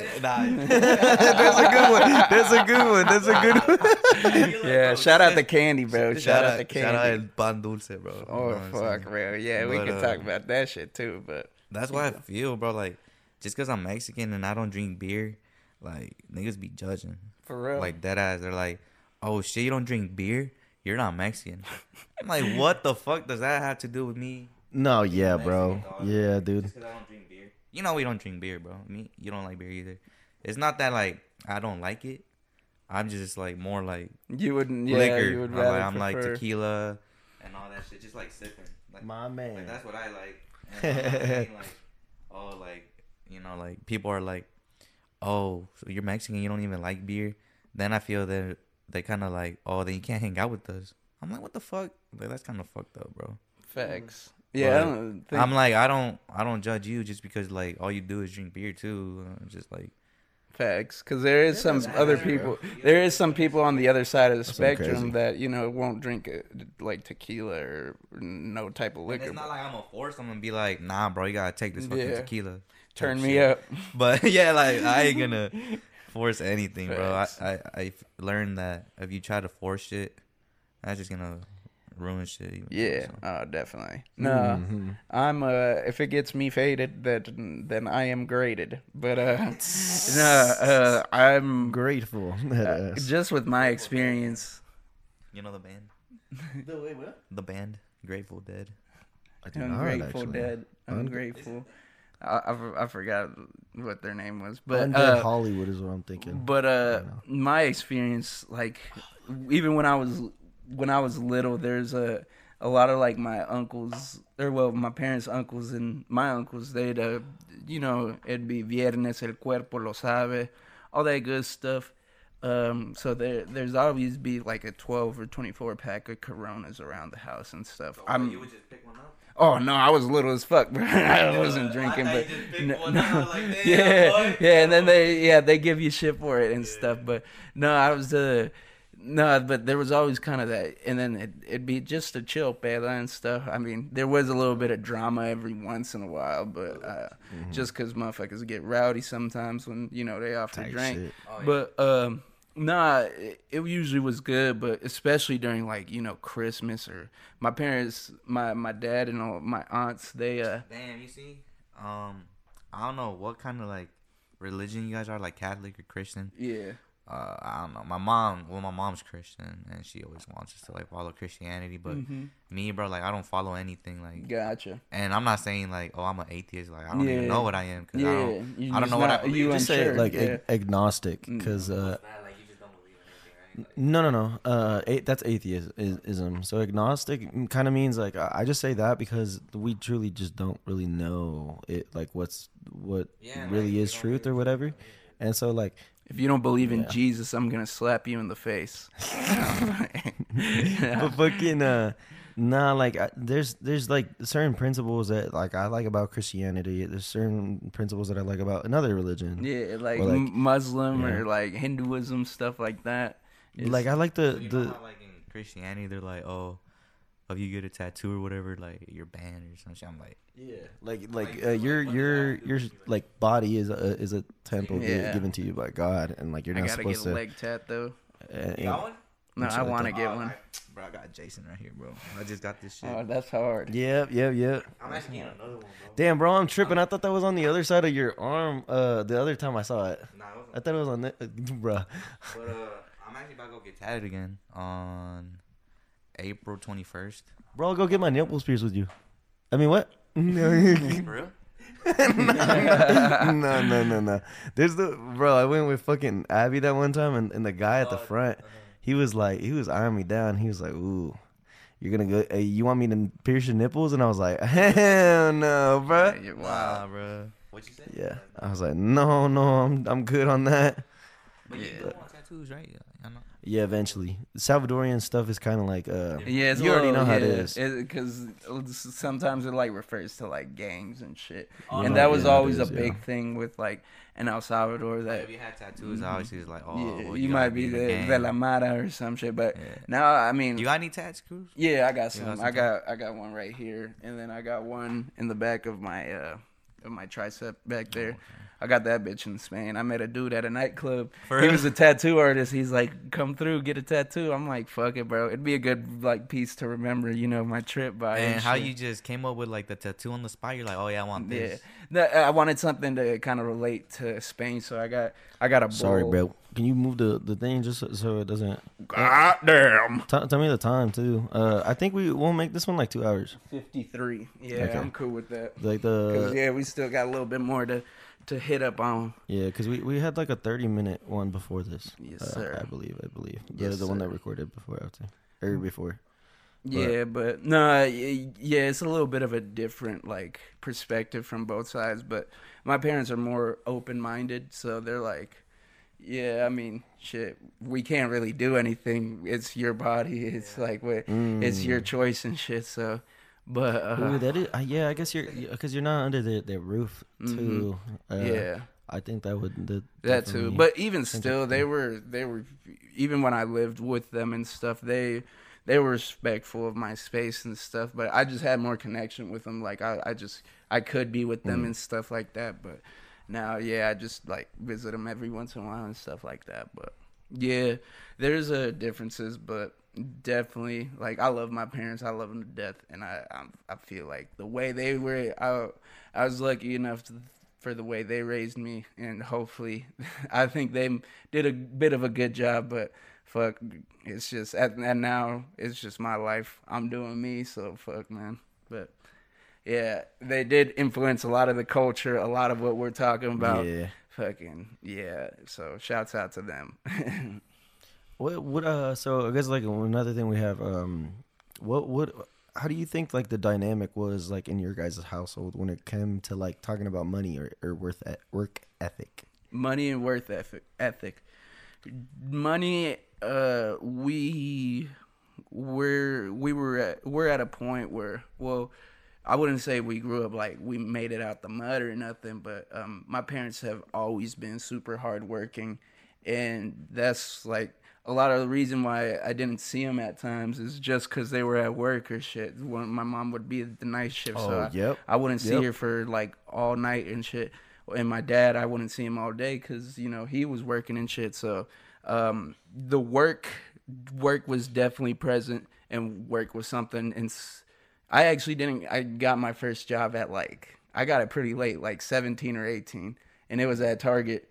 That's a good one. That's a good one. That's a good one. Yeah, shout out to Candy, bro. Shout, out to Candy. Shout out El Pan Dulce, bro. You know Oh what I'm fuck, saying? bro. Yeah, we But, can uh, talk about that shit too. But That's why I feel, bro. Like, just because I'm Mexican and I don't drink beer, like niggas be judging. for real, Like dead ass, they're like, "Oh shit, you don't drink beer? You're not Mexican." I'm like, what the fuck does that have to do with me? No, yeah, bro. Mexican, dog? Yeah, dude. Just 'cause I don't drink beer. You know we don't drink beer, bro. Me, you don't like beer either. It's not that like I don't like it. I'm just like more like you wouldn't. Yeah, liquor. you would I'm rather like, I'm like prefer- tequila and all that shit, just like sipping. Like, My man. like that's what I like. And I'm not saying, like, oh, like you know, like people are like, oh, so you're Mexican, you don't even like beer. Then I feel that they kind of like, oh, then you can't hang out with us. I'm like, what the fuck? Like that's kind of fucked up, bro. Facts. Yeah, I But don't think. I'm like, I don't, I don't judge you just because like all you do is drink beer too. Uh, just like Facts, because there is some other people. There is some people on the other side of the That's spectrum crazy. that you know won't drink uh like tequila or no type of and liquor. it's not like I'm gonna force them and be like, nah, bro, you gotta take this fucking Yeah. tequila. Turn type me shit. up. But yeah, like I ain't gonna force anything, bro. I, Facts. I I learned that if you try to force shit, that's just gonna ruin shit. Even Yeah, so. uh, definitely. No, Mhm. I'm uh if it gets me faded, that then I am graded. But uh, no, uh, I'm Grateful. That uh, ass. just with my experience. You know the band? The wait, what? The band, Grateful Dead. I do not, Ungrateful actually. Dead. Ungra- Ungrateful. I, I, for- I forgot what their name was, but Undead uh, Hollywood is what I'm thinking. but uh, right now. my experience, like, even when I was when I was little, there's a a lot of like my uncles, or well, my parents' uncles and my uncles. They'd, uh, you know, it'd be Viernes el cuerpo lo sabe, all that good stuff. Um, so there, there's always be like a twelve or twenty-four pack of Coronas around the house and stuff. I'm, would just pick one up? Oh no, I was little as fuck, bro. I wasn't drinking, but no, no. yeah, yeah, and then they, yeah, they give you shit for it and stuff. But no, I was uh, no, but there was always kind of that, and then it, it'd be just a chill peda and stuff. I mean, there was a little bit of drama every once in a while, but uh, Mhm. just because motherfuckers get rowdy sometimes when you know they off to Type drink. shit. But um, nah, it, it usually was good, but especially during like you know Christmas or my parents, my my dad and all my aunts, they uh Damn, you see? Um, I don't know what kind of like religion you guys are, like Catholic or Christian. yeah Uh, I don't know. My mom, well, my mom's Christian, and she always wants us to like follow Christianity. But Mhm. me, bro, like I don't follow anything. Like, Gotcha. and I'm not saying like, oh, I'm an atheist. Like, I don't Yeah. even know what I am. Cause Yeah, I don't. you I don't just know what I not- believe. you Just say unsure, like yeah. ag- agnostic, Mm. because uh, like you just don't believe in anything, right? no, no, no. Uh, a- that's atheism. So agnostic kind of means like I I just say that because we truly just don't really know it, like what's what Yeah, like, really we is don't truth really or whatever. And so like, If you don't believe in Yeah. Jesus, I'm gonna slap you in the face. but fucking uh, nah, like I, there's there's like certain principles that like I like about Christianity. There's certain principles that I like about another religion. Yeah, like, Or, like, M- Muslim yeah. or like Hinduism, stuff like that. It's- Like I like the So you know the how, like in Christianity, they're like, oh, if you get a tattoo or whatever, like you're banned or some shit. I'm like, yeah, like like uh, your your your like body is a is a temple gi- Yeah. given to you by God, and like you're I not gotta get supposed a to. leg tat though. uh, you got one? No, Shit I like want to that. get Oh, one. I- bro, I got Jason right here, bro. I just got this shit. Oh, that's hard. Yep, yep, yep. I'm actually getting another one, bro. Damn, bro, I'm tripping. I thought that was on the other side of your arm. Uh, the other time I saw it, Nah, it wasn't. I thought it was on the, uh, bruh. But uh, I'm actually about to go get tatted again on April twenty-first. Bro, I'll go get my nipples pierced with you. I mean, what? no, For real? no, no, no, no. There's the bro. I went with fucking Abby that one time, and, and the guy at the front, he was like, he was eyeing me down. He was like, "Ooh, you're gonna go? Hey, you want me to pierce your nipples?" And I was like, "Hell no, bro." Yeah, Wow, wow. bro. What you say? Yeah, I was like, "No, no, I'm I'm good on that." But you Yeah. do want tattoos, right? Yeah, I know. Yeah, eventually. Salvadorian stuff is kind of like uh, Yeah, it's you a already little- know how yeah, it is. Because sometimes it like refers to like gangs and shit, Oh, and yeah, that was yeah, it always is, a yeah. big thing with like in El Salvador. Like, That if you had tattoos, obviously it's like, oh, yeah, well, you, gotta might be in the, gang. de la Mara or some shit, but Yeah. now I mean, You got any tats, Cruz? yeah, I got You some. got some I got I got one right here, and then I got one in the back of my uh of my tricep back there. I got that bitch in Spain. I met a dude at a nightclub. For he real? was a tattoo artist. He's like, "Come through, get a tattoo." I'm like, "Fuck it, bro. It'd be a good like piece to remember, you know, my trip by." And how shit." you just came up with like the tattoo on the spot? You're like, oh yeah, I want Yeah, this. no, I wanted something to kind of relate to Spain, so I got I got a bowl. Sorry, bro. Can you move the, the thing just so, so it doesn't? God damn. T- tell me the time too. Uh, I think we won't make this one like two hours. fifty-three. Yeah, Okay. I'm cool with that. Like Cause the yeah, we still got a little bit more to to hit up on. yeah, because we, we had like a thirty minute one before this. Yes, uh, sir. I believe. I believe the Yes, the one that sir. recorded before after or before. Yeah, but no, y- yeah, it's a little bit of a different like perspective from both sides. But my parents are more open minded, so they're like, yeah, I mean, shit, we can't really do anything. It's your body. It's like what, it's your choice and shit. So, but uh, Ooh, that is, uh, yeah, I guess you're because you're not under their, their roof too. Uh, yeah. I think that would the, That too, definitely- but even think still, it- they were they were even when I lived with them and stuff. They they were respectful of my space and stuff. But I just had more connection with them. Like I, I just I could be with them Mm. and stuff like that. But now, yeah, I just like visit them every once in a while and stuff like that. But Yeah, there's uh, differences, but definitely, like, I love my parents. I love them to death, and I I'm, I feel like the way they were, I I was lucky enough to, for the way they raised me, and hopefully, I think they did a bit of a good job. But fuck, it's just and now it's just my life. I'm doing me, so fuck, man. But yeah, they did influence a lot of the culture, a lot of what we're talking about. Yeah. Fucking yeah. So shouts out to them. What what uh so I guess like another thing we have um what what how do you think like the dynamic was like in your guys' household when it came to like talking about money or, or worth e- work ethic? Money and worth ethic. ethic. Money. Uh, we we're we were at, we're at a point where, well, I wouldn't say we grew up like we made it out the mud or nothing, but um, my parents have always been super hardworking, and that's like a lot of the reason why I didn't see them at times is just because they were at work or shit. When my mom would be at the night shift, Oh, so I, yep. I wouldn't see Yep. her for like all night and shit. And my dad, I wouldn't see him all day because you know he was working and shit. So um, the work work was definitely present, and work was something. And s- I actually didn't. I got my first job at like I got it pretty late, like seventeen or eighteen, and it was at Target.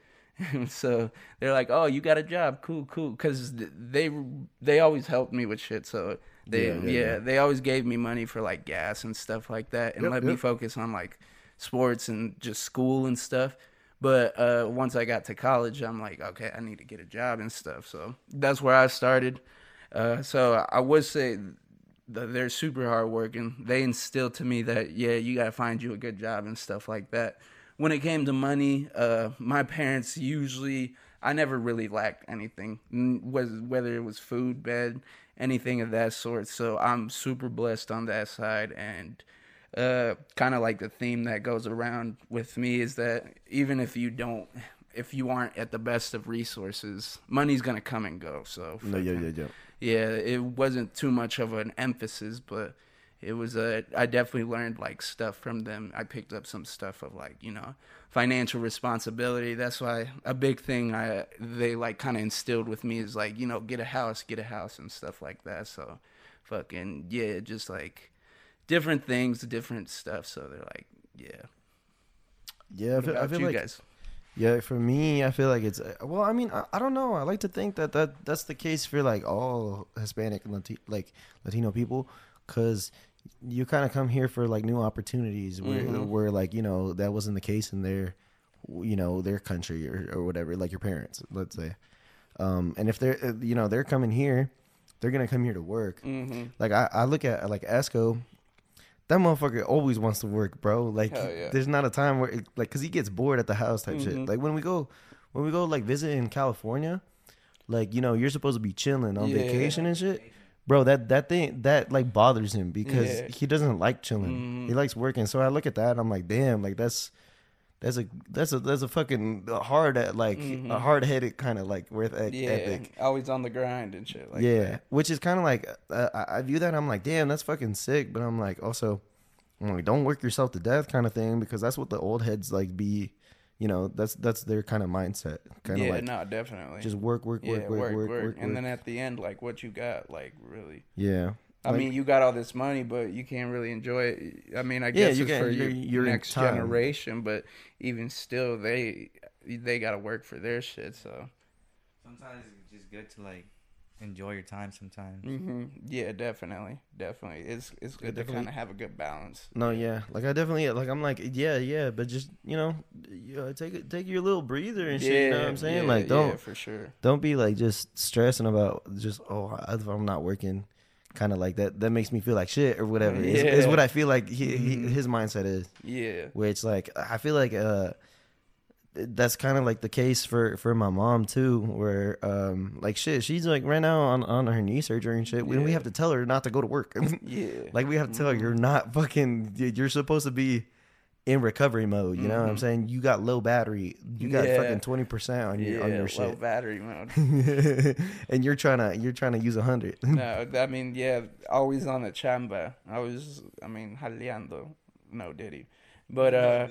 So they're like, "Oh, you got a job? Cool, cool." Because they they always helped me with shit. So they Yeah, yeah, yeah, yeah. they always gave me money for like gas and stuff like that, and Yep, let me yep. focus on like sports and just school and stuff. But uh, once I got to college, I'm like, okay, I need to get a job and stuff. So that's where I started. Uh, so I would say that they're super hardworking. They instilled to me that, yeah, you got to find you a good job and stuff like that. When it came to money, uh, my parents usually, I never really lacked anything, n- was whether it was food, bed, anything of that sort. So I'm super blessed on that side. And uh, kind of like the theme that goes around with me is that even if you don't, if you aren't at the best of resources, money's gonna come and go. So No, yeah, fucking- yeah, yeah. yeah, it wasn't too much of an emphasis, but it was a. I definitely learned like stuff from them. I picked up some stuff of like you know financial responsibility. That's why a big thing I they like kind of instilled with me is like you know get a house, get a house and stuff like that. So fucking yeah, just like different things, different stuff. So they're like yeah. Yeah, I What feel, I about feel you like guys? yeah, for me, I feel like it's uh, well. I mean, I, I don't know. I like to think that, that that's the case for like all Hispanic and Lati- like Latino people, because you kind of come here for like new opportunities where Mhm. where like you know that wasn't the case in their you know their country or, or whatever, like your parents, let's say. Um, and if they're uh, you know they're coming here, they're gonna come here to work. Mm-hmm. Like I, I look at like Esco. That motherfucker always wants to work, bro. Like, Hell yeah. there's not a time where, it, like, cause he gets bored at the house type shit. Mhm. Like when we go, when we go like visit in California, like you know you're supposed to be chilling on Yeah. vacation and shit, bro. That that thing that like bothers him because Yeah. he doesn't like chilling. Mhm. He likes working. So I look at that and I'm like, damn, like that's that's a that's a that's a fucking hard like Mhm. a hard headed kind of like worth e- Yeah, ethic. always on the grind and shit like yeah, that. which is kind of like uh, I, I view that. I'm like, damn, that's fucking sick. But I'm like, also, I'm like, don't work yourself to death, kind of thing, because that's what the old heads like be. You know, that's that's their kind of mindset. Kind of Yeah, like no, definitely. just work, work, yeah, work, work, work, work, and work. then at the end, like what you got, like really. Yeah, I Like- mean, you got all this money, but you can't really enjoy it. I mean, I Yeah, guess you it's can't- for you're- your you're in next time. generation, but even still, they they got to work for their shit. So. Sometimes it's just good to like enjoy your time. Sometimes. hmm Yeah, definitely, definitely. It's it's good to definitely- kind of have a good balance. No, yeah, like I definitely like I'm like yeah, yeah, but just you know, you know, take it, take your little breather and shit. You know what I'm saying? yeah, like don't yeah, for sure. don't be like just stressing about just oh if I'm not working, kind of like that. That makes me feel like shit or whatever. Is, is Yeah. what I feel like he, he, Mhm. his mindset is. Yeah. Which like I feel like uh that's kind of like the case for for my mom too, where um like shit she's like right now on on her knee surgery and shit. We we Yeah. have to tell her not to go to work. Yeah. Like we have to tell her you're not fucking. You're supposed to be in recovery mode. You know what I'm Mhm. saying? You got low battery. You got Yeah. fucking twenty percent on your yeah, on your low shit, battery mode. and you're trying to you're trying to use a hundred. No, I mean, yeah, always on the chamba. I was, I mean, jaleando. No, did he? But uh,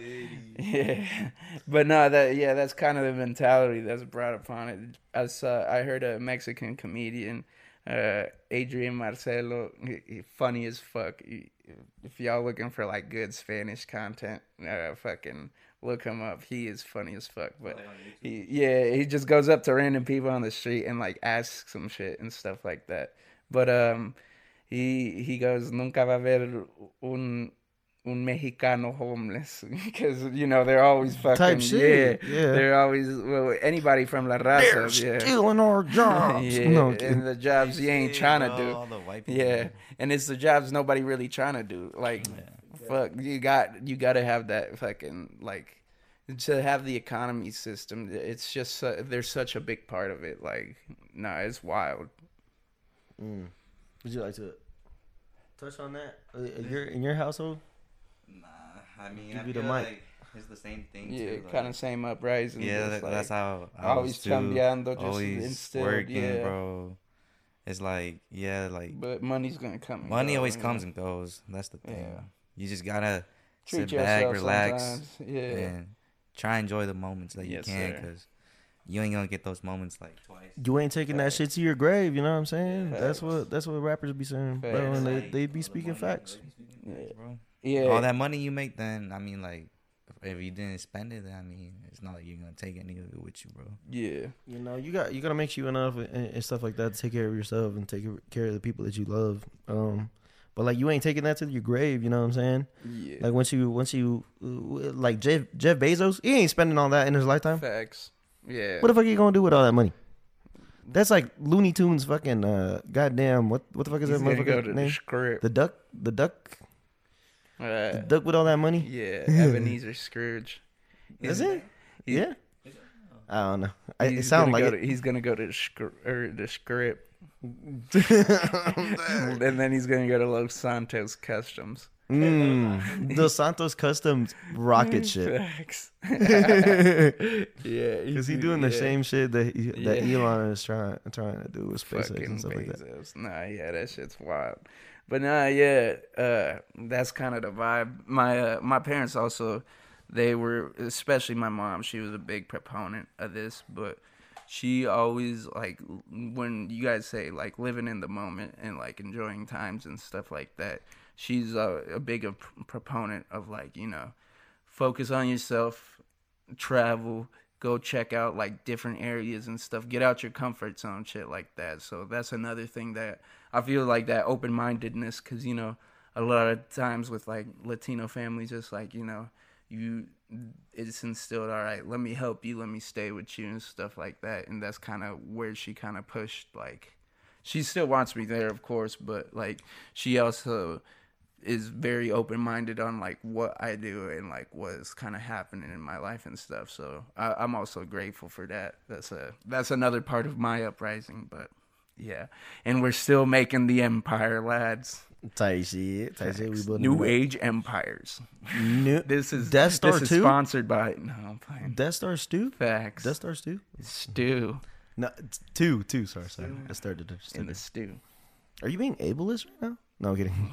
yeah, but no, that yeah, that's kind of the mentality that's brought upon it. I saw, I heard a Mexican comedian, uh, Adrian Marcelo, he, he funny as fuck. He, if y'all looking for like good Spanish content, uh, fucking look him up. He is funny as fuck. But he, yeah, he just goes up to random people on the street and like asks some shit and stuff like that. But um, he he goes, nunca va a haber un un mexicano homeless, because you know they're always fucking Type shit. yeah, Yeah. they're always, well, anybody from La Raza, They're yeah, stealing our jobs. yeah, No, and the jobs you ain't trying to do, All the white people. yeah, and it's the jobs nobody really trying to do. Like, fuck, you got you got to have that fucking, like, to have the economy system. It's just su- there's such a big part of it. Like, nah, it's wild. Mm. Would you like to touch on that? Uh, your in your household? Nah, I mean, Give I you feel the mic. like it's the same thing. Yeah, too, like, kind of same uprising. Yeah, just that, that's like, how I always was too. cambiando, just Always instilled, working, yeah. bro. It's like, yeah, like But money's gonna come. And money go, always you comes know? and goes. That's the thing. Yeah. You just gotta Treat sit back, yourself relax, sometimes. Yeah. and try enjoy the moments that you Yes, can, sir. because you ain't gonna get those moments like twice. You ain't taking that shit to your grave. You know what I'm saying? Facts. That's what that's what rappers be saying, bro. Facts. And they, Like, they be all the speaking money, facts. bro, you speaking Yeah. facts, bro. Yeah. All that money you make, then I mean, like, if you didn't spend it, then I mean, it's not like you're gonna take any of it with you, bro. Yeah. You know, you got you gotta make sure enough and, and stuff like that to take care of yourself and take care of the people that you love. Um, but like you ain't taking that to your grave. You know what I'm saying? Yeah. Like once you once you uh, like Jeff Jeff Bezos, he ain't spending all that in his lifetime. Facts. Yeah. What the fuck you gonna do with all that money? That's like Looney Tunes fucking uh goddamn what what the fuck is He's that gonna motherfucker go to the name? script. The duck, the duck, Uh, the duck with all that money. yeah. Ebenezer Scrooge. Is He's- it? he- Yeah. I don't know. I, it he's sounds gonna like go it. To, he's gonna go to the, scr- or the script, and then he's gonna go to Los Santos Customs. Mm, Dos Santos Customs rocket ship. Facts. yeah. Is he doing the yeah. same shit that he, that Yeah. Elon is trying trying to do with SpaceX Fucking and stuff like that? Bezos. Nah, yeah, that shit's wild. But nah, yeah, uh, that's kind of the vibe. My uh, my parents also, they were, especially my mom. She was a big proponent of this, but she always, like, when you guys say like living in the moment and like enjoying times and stuff like that, she's a, a big a proponent of, like, you know, focus on yourself, travel, go check out like different areas and stuff, get out your comfort zone, shit like that. So that's another thing that I feel like, that open-mindedness, because, you know, a lot of times with like Latino families, it's like, you know, you, it's instilled, all right, let me help you, let me stay with you and stuff like that. And that's kind of where she kind of pushed, like, she still wants me there, of course, but like she also is very open-minded on like what I do and like what's kind of happening in my life and stuff. So I, I'm also grateful for that. That's a that's another part of my uprising. But yeah, and we're still making the empire, lads. Tight shit, tight shit. We building New it up. age empires. New This is Death Star this is two? sponsored by no, I'm playing. Death Star stew. Facts. Death Star stew. Stew No, it's two, two. Sorry, sorry. I started. I in the started. stew. Are you being ableist right now? No, I'm kidding.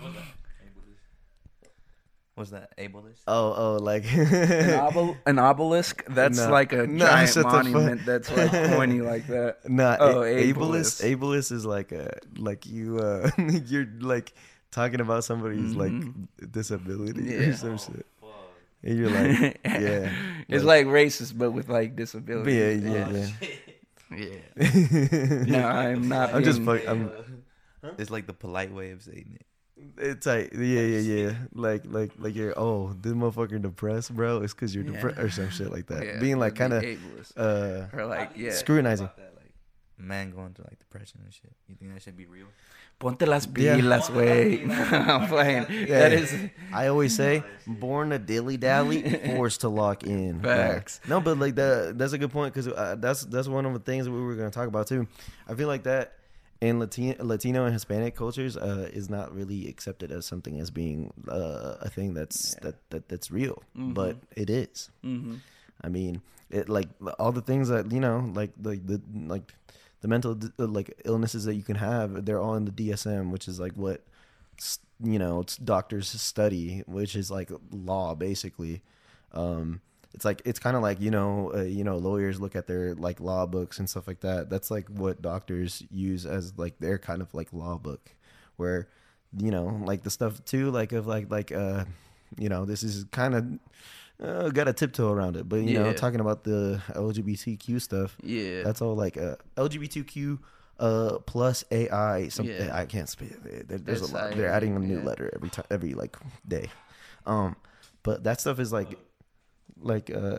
What's that? Ableist? Oh, oh, like An, obel- an obelisk? That's No. like a Nah, giant shut the fuck- monument that's like pointy like that. Nah, Oh, a- ableist. ableist. Ableist is like a like you uh you're like talking about somebody's like disability Yeah. or some shit. And you're like, yeah. It's like racist, but with like disability. Yeah, yeah, yeah. Yeah. No, I'm not. I'm just being- fuck, I'm It's like the polite way of saying it. it's like yeah, yeah, yeah. Like like like you're oh, this motherfucker depressed, bro. It's cause you're Yeah. depressed or some shit like that. Yeah, Being like be kind of ableist. uh or like, yeah. scrutinizing. About that, like, man going through like depression and shit. You think that should be real? Ponte las Yeah. pilas, way. I'm playing. Yeah. That is I always say, born to dilly dally, forced to lock in. Facts. Uh, no, but like that, that's a good point because uh, that's that's one of the things that we were going to talk about too. I feel like that in Latino, Latino and Hispanic cultures uh, is not really accepted as something as being uh, a thing that's Yeah. that, that that's real, Mhm. but it is. hmm I mean, it like all the things that you know, like like the like the mental uh, like illnesses that you can have, they're all in the D S M, which is like what s- you know, it's doctors study, which is like law basically. Um, it's like it's kind of like you know, uh, you know, lawyers look at their like law books and stuff like that. That's like what doctors use as like their kind of like law book, where you know, like the stuff too, like of like like uh, you know, this is kind of. Uh, got a tiptoe around it, but you Yeah. know, talking about the L G B T Q stuff, Yeah. that's all like uh, L G B T Q uh, plus A I. Something Yeah. I can't speak. There, there's a lot. S I A, They're adding a new yeah. letter every time, every like day. Um, but that stuff is like, like uh,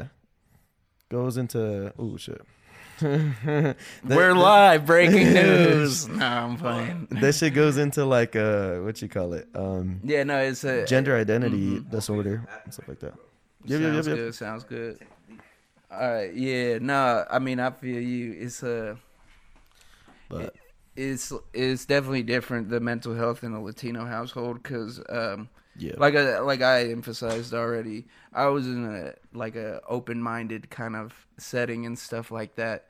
goes into oh shit. That- We're that- live, breaking news. Nah, I'm playing. That shit goes into like uh, what you call it? Um, Yeah, no, it's a gender identity mhm. disorder and stuff like that. Yep, yep, sounds yep, yep. good. Sounds good. All right, yeah, no, I mean, I feel you. It's a, But it's it's definitely different the mental health in a Latino household because, um, yeah, like I like I emphasized already, I was in a like a open minded kind of setting and stuff like that,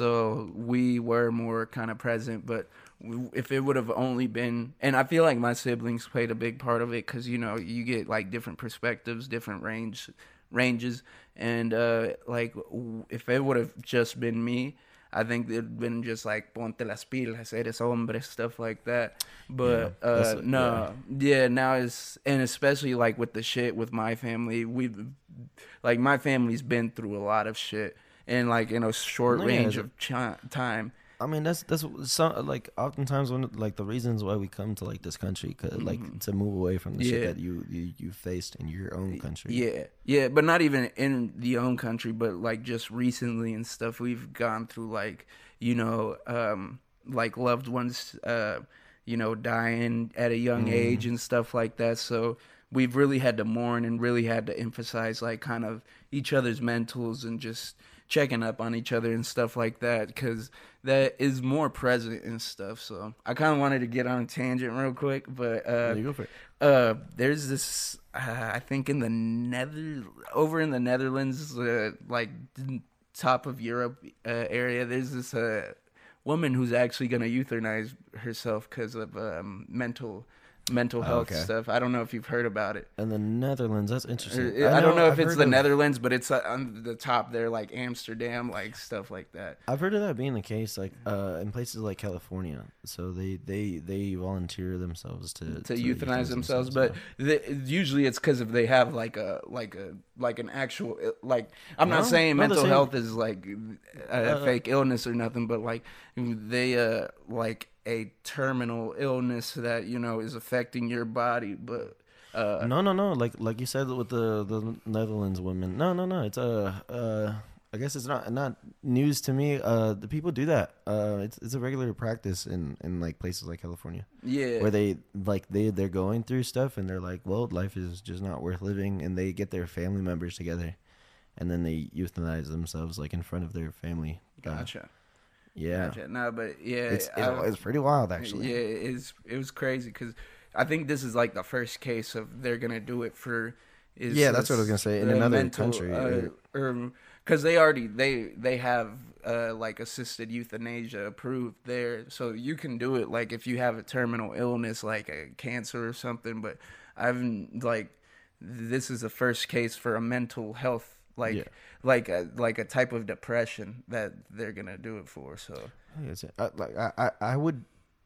so we were more kind of present. But w- if it would have only been, and I feel like my siblings played a big part of it because you know you get like different perspectives, different range ranges, and uh, like w- if it would have just been me. I think it'd been just like ponte las pilas, eres hombre, stuff like that. But Yeah, uh, that's- no, yeah. now it's and especially like with the shit with my family, we've like my family's been through a lot of shit in like in a short Yeah, range the- of chi- time. I mean that's that's some like oftentimes when like the reasons why we come to like this country, 'cause, like Mhm. to move away from the shit Yeah. that you, you you faced in your own country. Yeah, yeah, but not even in the own country, but like just recently and stuff. We've gone through like you know, um, like loved ones, uh, you know, dying at a young Mm. age and stuff like that. So we've really had to mourn and really had to emphasize like kind of each other's mentals and just checking up on each other and stuff like that because that is more present and stuff. So I kind of wanted to get on a tangent real quick, but uh, Yeah, you go for it. uh, there's this, uh, I think in the Nether, over in the Netherlands, uh, like d- top of Europe uh, area, there's this uh, woman who's actually gonna euthanize herself because of um, mental mental Oh, health okay. stuff. I don't know if you've heard about it. And the Netherlands, that's Uh, interesting. I, don't know if I've it's heard the of- Netherlands, but it's uh, on the top there, like Amsterdam, like stuff like that. I've heard of that being the case, like uh, in places like California. So they they they volunteer themselves to to euthanize themselves, but the, usually it's because if they have like a like a like an actual like I'm not No, saying no, the mental same- health is like a Uh, fake illness or nothing, but like they uh like a terminal illness that you know is affecting your body, but uh no, no, no. Like like you said with the the Netherlands women. No, no, no. It's a uh, uh, I guess it's not not news to me. Uh, the people do that. Uh, it's it's a regular practice in in like places like California. yeah Where they like they they're going through stuff and they're like, well, life is just not worth living, and they get their family members together, and then they euthanize themselves like in front of their family. Uh, gotcha yeah, gotcha no but yeah it's it's, I- it's pretty wild actually. Yeah, it's it was crazy because I think this is like the first case of they're gonna do it for. Is Yeah, that's what I was gonna say, in the another country, uh, or because they already they they have uh, like assisted euthanasia approved there, so you can do it like if you have a terminal illness like a cancer or something. But I've like this is the first case for a mental health like Yeah. like a like a type of depression that they're gonna do it for. So Yeah, it's- I, like I, I, I would,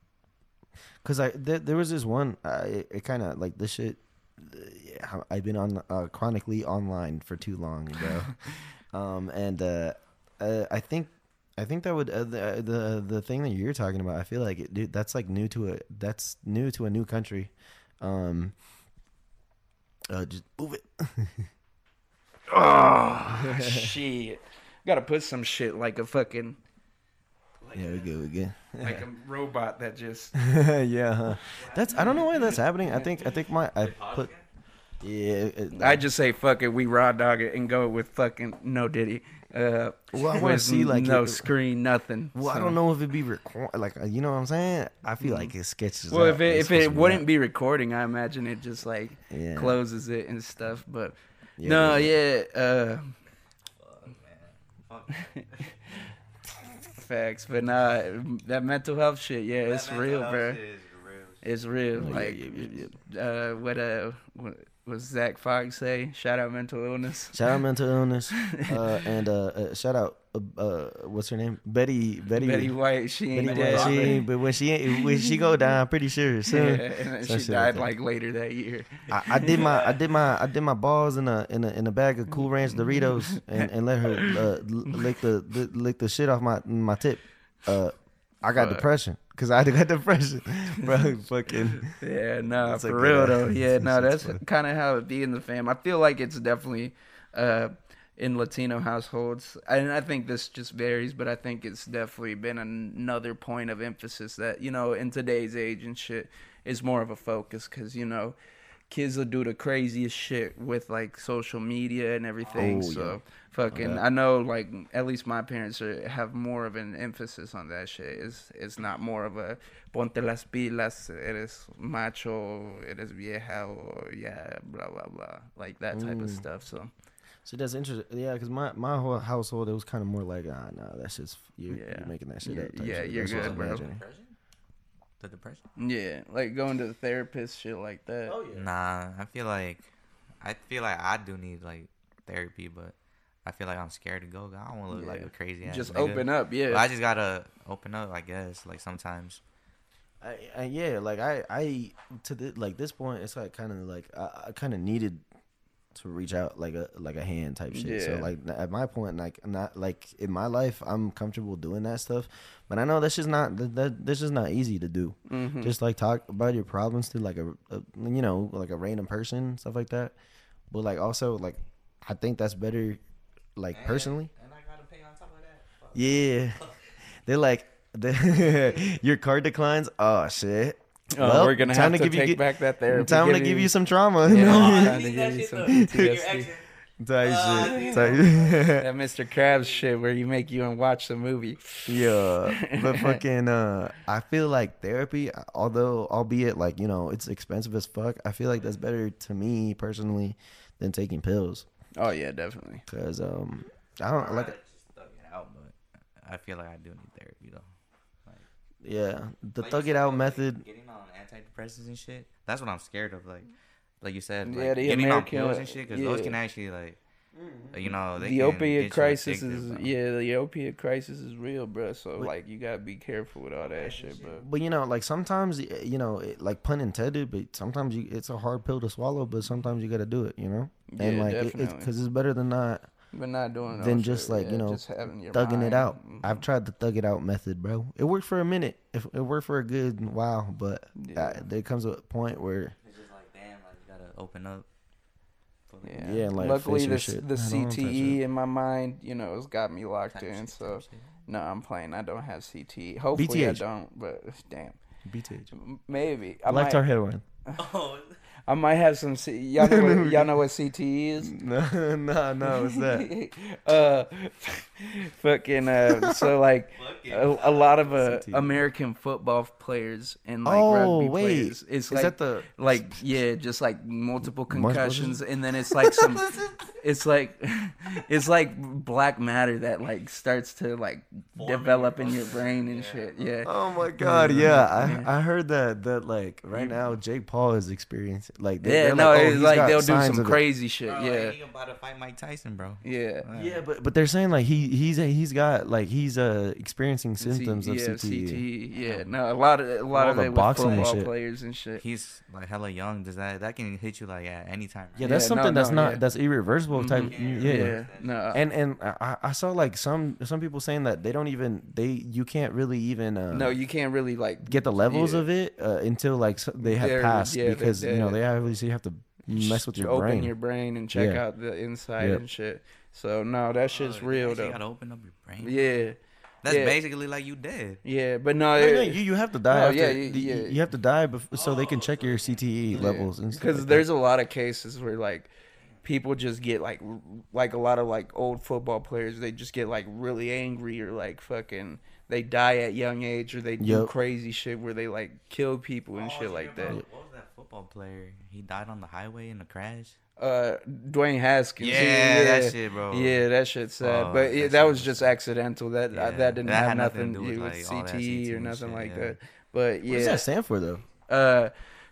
cause I there, there was this one. Uh, it, it kind of like this shit. Uh, yeah, I've been on uh, chronically online for too long, bro. um, and uh, uh, I think I think that would uh, the the the thing that you're talking about. I feel like it, dude, that's like new to a that's new to a new country. Um, uh, just move it. oh shit, gotta put some shit like a fucking. Like Yeah, we good, we good. like a robot that just yeah, huh? That's I don't know why that's happening. I think I think my I put yeah. It, I just say fuck it, we raw dog it and go with fucking no Diddy. Uh, Well, I wanna with see, like, no it- screen, nothing. Well, I So- don't know if it'd be record like uh, you know what I'm saying. I feel like it sketches. Well, out. if it if sketches it me wouldn't out. be recording, I imagine it just like Yeah. closes it and stuff. But Yeah, no, yeah. yeah, uh, Fuck, man. Fuck. facts. But nah, that mental health shit, yeah, That it's mental real, health bro. shit is real It's real. Yeah, Like, yeah, yeah, yeah. uh, what uh, what was Zach Fogg say? Shout out mental illness. Shout out mental illness, uh, and uh, uh, shout out uh, uh, what's her name? Betty Betty Betty White. She ain't Betty dead. White. She but- ain't, but when she ain't, when she go down, I'm pretty sure yeah, soon. and then Some she shit died that. like later that year. I, I did my I did my I did my balls in a in a in a bag of Cool Ranch Doritos and, and let her uh, lick the lick the shit off my my tip. Uh, I got Fuck. depression because I got depression, bro. Fucking Yeah, no, That's a for good real ass- though. Yeah, no, that's that's funny. kind of how it be in the fam. I feel like it's definitely uh, in Latino households, and I think this just varies, but I think it's definitely been an- another point of emphasis that, you know, in today's age and shit, is more of a focus because, you know, kids will do the craziest shit with like social media and everything. Oh, so yeah. fucking, Okay. I know like at least my parents are, have more of an emphasis on that shit. It's it's not more of a ponte las pilas, eres macho, eres vieja, or yeah, blah blah blah, like that type of Mm. stuff. So so that's interesting. Yeah, because my my whole household it was kind of more like ah no that's just you Yeah. you're making that shit Yeah, up. type yeah, shit. you're That's what I good, was bro. imagining. Depression? The depression? yeah, like going to the therapist, shit like that. Oh yeah. Nah, I feel like I feel like I do need like therapy, but I feel like I'm scared to go. I don't want to look like Yeah. a crazy ass. Just nigga. open up, yeah. But I just gotta open up, I guess. Like sometimes. I, I yeah, like I I to the, like this point, it's like kind of like I, I kind of needed to reach out like a like a hand type shit. So Yeah. like at my point, like not like in my life, I'm comfortable doing that stuff, but I know that's just not that, that that's just not easy to do. Mhm. Just like talk about your problems to like a, a you know like a random person, stuff like that. But like also like I think that's better, like personally. And I gotta pay on top of that. Yeah, they're like the, your card declines. Oh shit. Oh, Well, we're gonna time have to to, give you- take back that therapy. Time to give you some trauma. Yeah. Oh, Time to I give need you that some shit though. P T S Your D. exit. Type Uh, I shit. need Type- That Mister Krabs shit where you make you and watch the movie. yeah, but fucking, uh, I feel like therapy, although albeit like you know it's expensive as fuck, I feel like that's better to me personally than taking pills. Oh yeah, definitely. Cause um, I don't like. I just thug it out, but I feel like I do need therapy though. Yeah, the Like you thug said, it out like, method. Getting on antidepressants and shit. That's what I'm scared of. Like, like you said, Yeah, like, the getting American- on pills and shit, because those yeah. can actually like, you know, they The can opiate get you crisis addicted, is bro. yeah, the opiate crisis is real, bro. So But- like you gotta be careful with all that shit, bro. But you know, like sometimes, you know, it, like pun intended, but sometimes you, it's a hard pill to swallow. But sometimes you got to do it, you know. And Yeah, like, it, definitely. because it's better than not But not doing no than shit, just like yeah, you know just having your thugging it mind. out. Mhm. I've tried the thug it out method, bro. It worked for a minute. It, it worked for a good while, but Yeah. uh, there comes a point where It's just like, damn, like you gotta open up. fully. Yeah. Yeah, and, like, Luckily, face your the shit the head on type C T E shit. in my mind, you know, has got me locked Type in. shit, So type shit. no, I'm playing. I don't have C T E. Hopefully, B T I H. don't. But damn, B T H, M- maybe I lifetime might. heroin. Oh, I might have some. C- y'all know what, y'all know what C T E is? No, no, no. What's that? uh, fucking. Uh, so like a, a lot of uh, C T E. American football players and like Oh rugby wait, players. It's is like that the like yeah, just like multiple Multiple- concussions, and then it's like some. It's like it's like black matter that like starts to like develop in your brain and shit. Yeah. Oh my god, yeah. Yeah. I I heard that that like right now Jake Paul is experiencing like they, Yeah, they're no, like, oh, it's he's like got they'll do signs some of it. crazy shit. Bro, Yeah, like, he about to fight Mike Tyson, bro. yeah. Yeah, but but they're saying like he he's he's got like he's uh experiencing symptoms C- of yeah, C T E. C T E. Yeah, no, a lot of a lot All of the it with boxing and football shit. players and shit. He's like hella young. Does that that can hit you like at any time? Yeah, right? that's Yeah, something no, that's no, not yeah. that's irreversible type. Mhm. Yeah. Yeah, no. And and I, I saw like some some people saying that they don't even they you can't really even uh, no, you can't really like get the levels yeah. of it uh, until like so- they have They're- passed yeah, they're because you know dead. they obviously have to mess with your open brain. your brain and check Yeah. out the inside Yep. and shit. So no, that shit's Oh, real you though. gotta open up your brain. Yeah, That's yeah. basically like you dead. yeah, but no, No, it- no, you, you have to die. No, after, yeah, you, yeah, yeah. you have to die bef- so they can check your C T E levels and stuff. because like there's a lot of cases where like people just get like r- like a lot of like old football players, they just get like really angry or like fucking they die at young age or they do Yep. crazy shit where they like kill people and Oh, shit you like remember- that. What was that football player? He died on the highway in a crash. Uh, Dwayne Haskins. Yeah, yeah, that shit, bro. Yeah, that shit's sad. Oh, but that yeah, shit that was was just sad. accidental. That uh, Yeah, that didn't that have had nothing nothing to do with, like, all that C T E C T E or and nothing shit, like yeah. that. But What does yeah, that stand for though? Uh,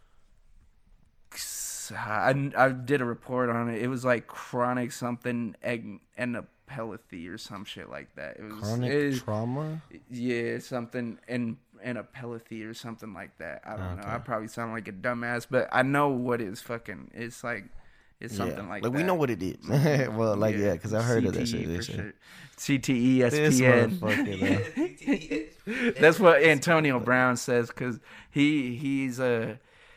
I, I did a report on it. It was like chronic something egg encephalopathy or some shit like that. It was Chronic it, trauma. Yeah, something in encephalopathy or something like that. I don't Okay. know. I probably sound like a dumbass, but I know what is fucking. It's like it's something yeah. like, like that. we know what it is. Well, like yeah, because I heard of that shit. C T E This for shit. sure. C T E S This P N. motherfucker, though. That's what Antonio Brown says because he he's a.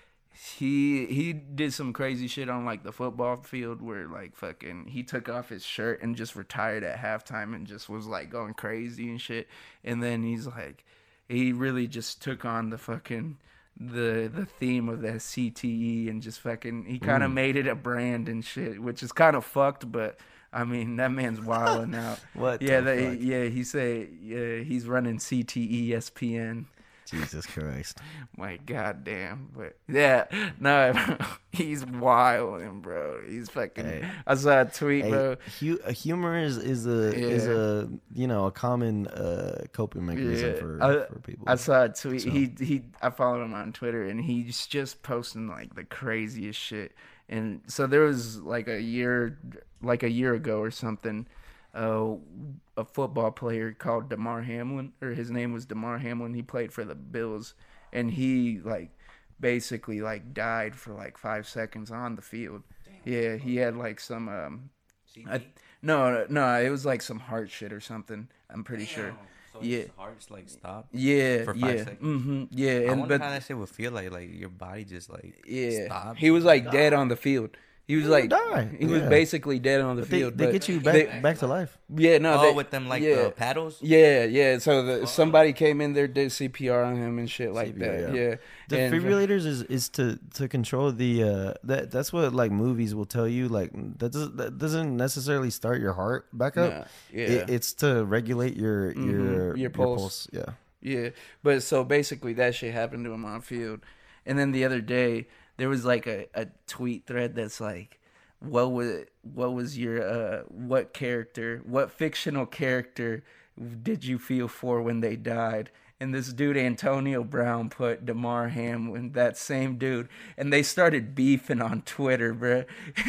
He he did some crazy shit on like the football field where like fucking he took off his shirt and just retired at halftime and just was like going crazy and shit. And then he's like he really just took on the fucking the the theme of that C T E and just fucking he kind of made it a brand and shit, which is kind of fucked, but I mean that man's wilding out. What Yeah, the they, fuck? yeah, he said yeah, he's running C T E S P N. Jesus Christ. My goddamn, but yeah, no, he's wilding, bro. He's fucking. Hey. I saw a tweet, Hey, bro. hu- uh, humor is, is a is Yeah. a you know a common uh, coping mechanism Yeah, for, I- for people. I saw a tweet. So- He he. I follow him on Twitter, and he's just posting like the craziest shit. And so there was like a year, like a year ago or something, uh, a football player called Damar Hamlin, or his name was Damar Hamlin. He played for the Bills, and he like basically like died for like five seconds on the field. Yeah, he had like some um, I, no, no, it was like some heart shit or something. I'm pretty sure. So Yeah. his heart's like stopped. Yeah, For five yeah, seconds? mm-hmm, yeah, I and wonder but how that shit would feel like. Like your body just like yeah, stopped. he was like dead on the field. He was He like died, he was yeah. basically dead on the But they, field. they but get you back they- back to life. Yeah, no, oh, they, with them like yeah. the paddles. Yeah, yeah. So the, somebody came in there, did C P R on him and shit like C P R, that. yeah. Yeah, And- Defibrillators is, is to, to control the uh that that's what like movies will tell you, like that doesn't that doesn't necessarily start your heart back up. Nah, yeah. It, it's to regulate your Mhm, your your pulse. Yeah. Yeah, but so basically that shit happened to him on field, and then the other day there was like a, a tweet thread that's like, what was what was your uh what character what fictional character did you feel for when they died? And this dude Antonio Brown put Damar Hamlin, that same dude, and they started beefing on Twitter, bro.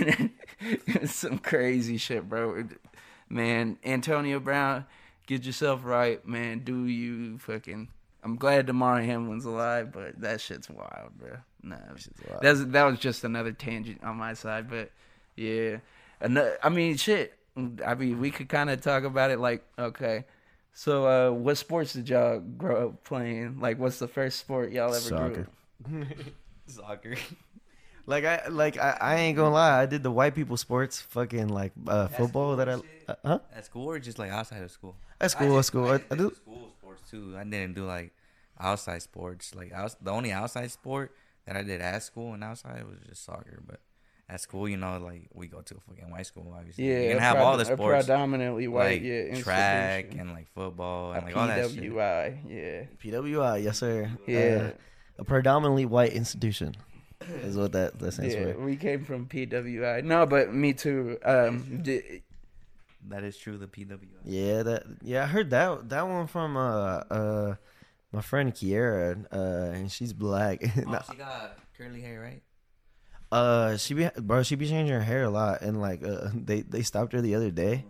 It was some crazy shit, bro. Man, Antonio Brown. Get yourself right, man. Do you fucking? I'm glad Damar Hamlin's alive, but that shit's wild, bro. Nah, wild. that's that was just another tangent on my side, but yeah. Ano- I mean, shit. I mean, we could kind of talk about it. Like, okay, so uh, what sports did y'all grow up playing? Like, what's the first sport y'all ever Soccer. grew up? Soccer. Like I like I, I ain't gonna lie, I did the white people sports, fucking like uh, football that I uh, huh At school or just like outside of school? at school at school I, I do school sports too. I didn't do like outside sports. Like outs- the only outside sport that I did at school and outside was just soccer. But at school, you know, like we go to a fucking white school, obviously. Yeah, you can a have prod- all the a sports, predominantly white, like yeah, track institution. and like football A and like all that shit. P W I, yeah, P W I, yes sir. Yeah. Uh, a predominantly white institution is what that that stands yeah. for. We came from P W I. No, but me too. Um, di- That is true. The P W I. Yeah, that yeah, I heard that that one from uh uh my friend Kiera, uh, and she's black. Oh, she got curly hair, right? uh, she be bro, she be changing her hair a lot, and like uh, they they stopped her the other day,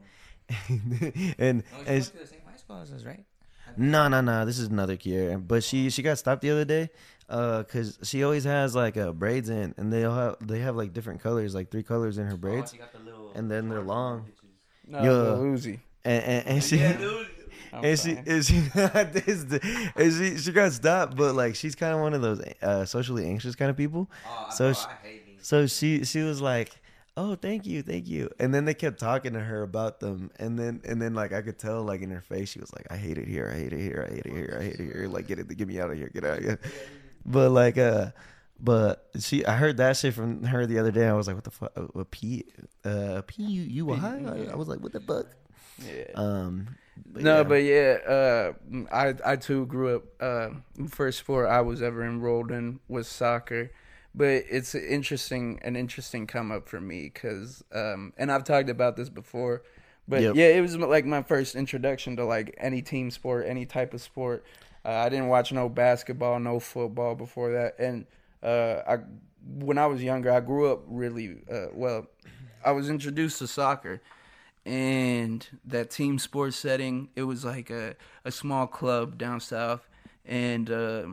and Oh, she and went to the same high school as us, right? no no no, this is another Kiera, but she she got stopped the other day, uh, cause she always has like uh, braids in, and they all have they have like different colors, like three colors in her braids, Oh, she got the little and then they're long, no, Yeah. Lil Uzi. and and, and she. I'm And she, fine. and she, this, and she, she got stopped, but like she's kind of one of those uh, socially anxious kind of people. Oh, So bro, she- I hate these. So she, she was like, "Oh, thank you, thank you," and then they kept talking to her about them, and then, and then like I could tell, like in her face, she was like, "I hate it here, I hate it here, I hate it here, I hate it here, like get it, get me out of here, get out of here." But like, uh, but she, I heard that shit from her the other day. I was like, "What the fuck? Uh, P, uh, P U U I?" I, I was like, "What the fuck?" Yeah. Um, but no, yeah. but yeah, uh, I I too grew up. Uh, first sport I was ever enrolled in was soccer, but it's an interesting an interesting come up for me because um, and I've talked about this before, but Yep. yeah, it was like my first introduction to like any team sport, any type of sport. Uh, I didn't watch no basketball, no football before that. And uh, I, when I was younger, I grew up really uh, well. I was introduced to soccer, and that team sports setting. It was like a, a small club down south, and uh,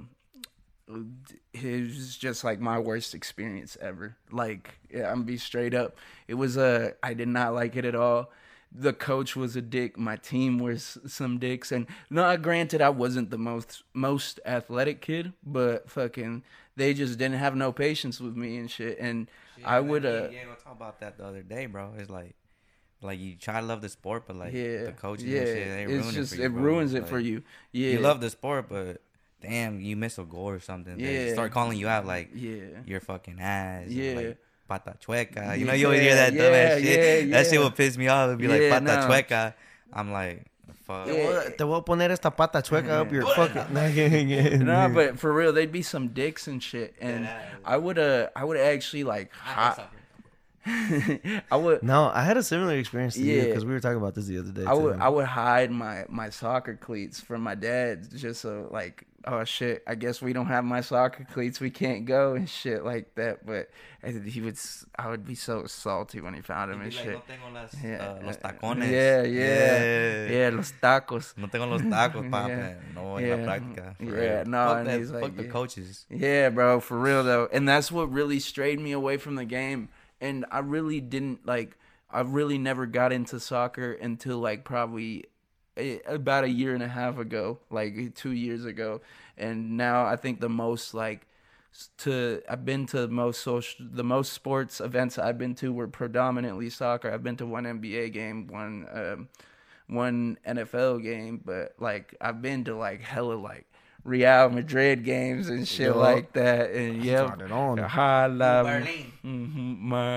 it was just like my worst experience ever. Like, yeah, I'm gonna be straight up. It was a. Uh, I did not like it at all. The coach was a dick. My team was some dicks. And no, granted, I wasn't the most most athletic kid, but fucking, they just didn't have no patience with me and shit. And shit, I would uh. Yeah, we talk about that the other day, bro. It's like, like you try to love the sport, but like yeah, the coaches yeah, and shit, they it's ruin just it for you. it Bro. ruins it like, for you. Yeah, you love the sport, but damn, you miss a goal or something. Yeah, They start calling you out like, yeah, your fucking ass. yeah. Like, pata chueca. You know, Yeah, you always hear that dumb yeah, ass shit. yeah, That shit yeah. would piss me off. It'd be Yeah, like, pata no. chueca. I'm like, fuck. Te voy- Te voy a poner esta pata chueca up your fucking. No, but for real, they'd be some dicks and shit, and I would uh, I would actually like, hi- I would, No, I had a similar experience to you Yeah. because we were talking about this the other day. I would, too. I would hide my my soccer cleats from my dad just so like, oh shit, I guess we don't have my soccer cleats, we can't go and shit like that. But he would, s- I would be so salty when he found him and shit. No tengo las, Yeah. uh, los tacones. Yeah, yeah, yeah. yeah, los tacos. No tengo los tacos, papi. Yeah. No voy Yeah. a la práctica. For Yeah, real. no, Fuck, and that, he's fuck like, the yeah. coaches. Yeah, bro, for real though. And that's what really strayed me away from the game. And I really didn't like, I really never got into soccer until like probably a, about a year and a half ago, like two years ago. And now I think the most like s- to, I've been to most social, the most sports events I've been to were predominantly soccer. I've been to one N B A game, one, um, one N F L game, but like I've been to like hella like Real Madrid games and shit Yo. like that. And yeah, Got it on. Hala Berlin. mhm,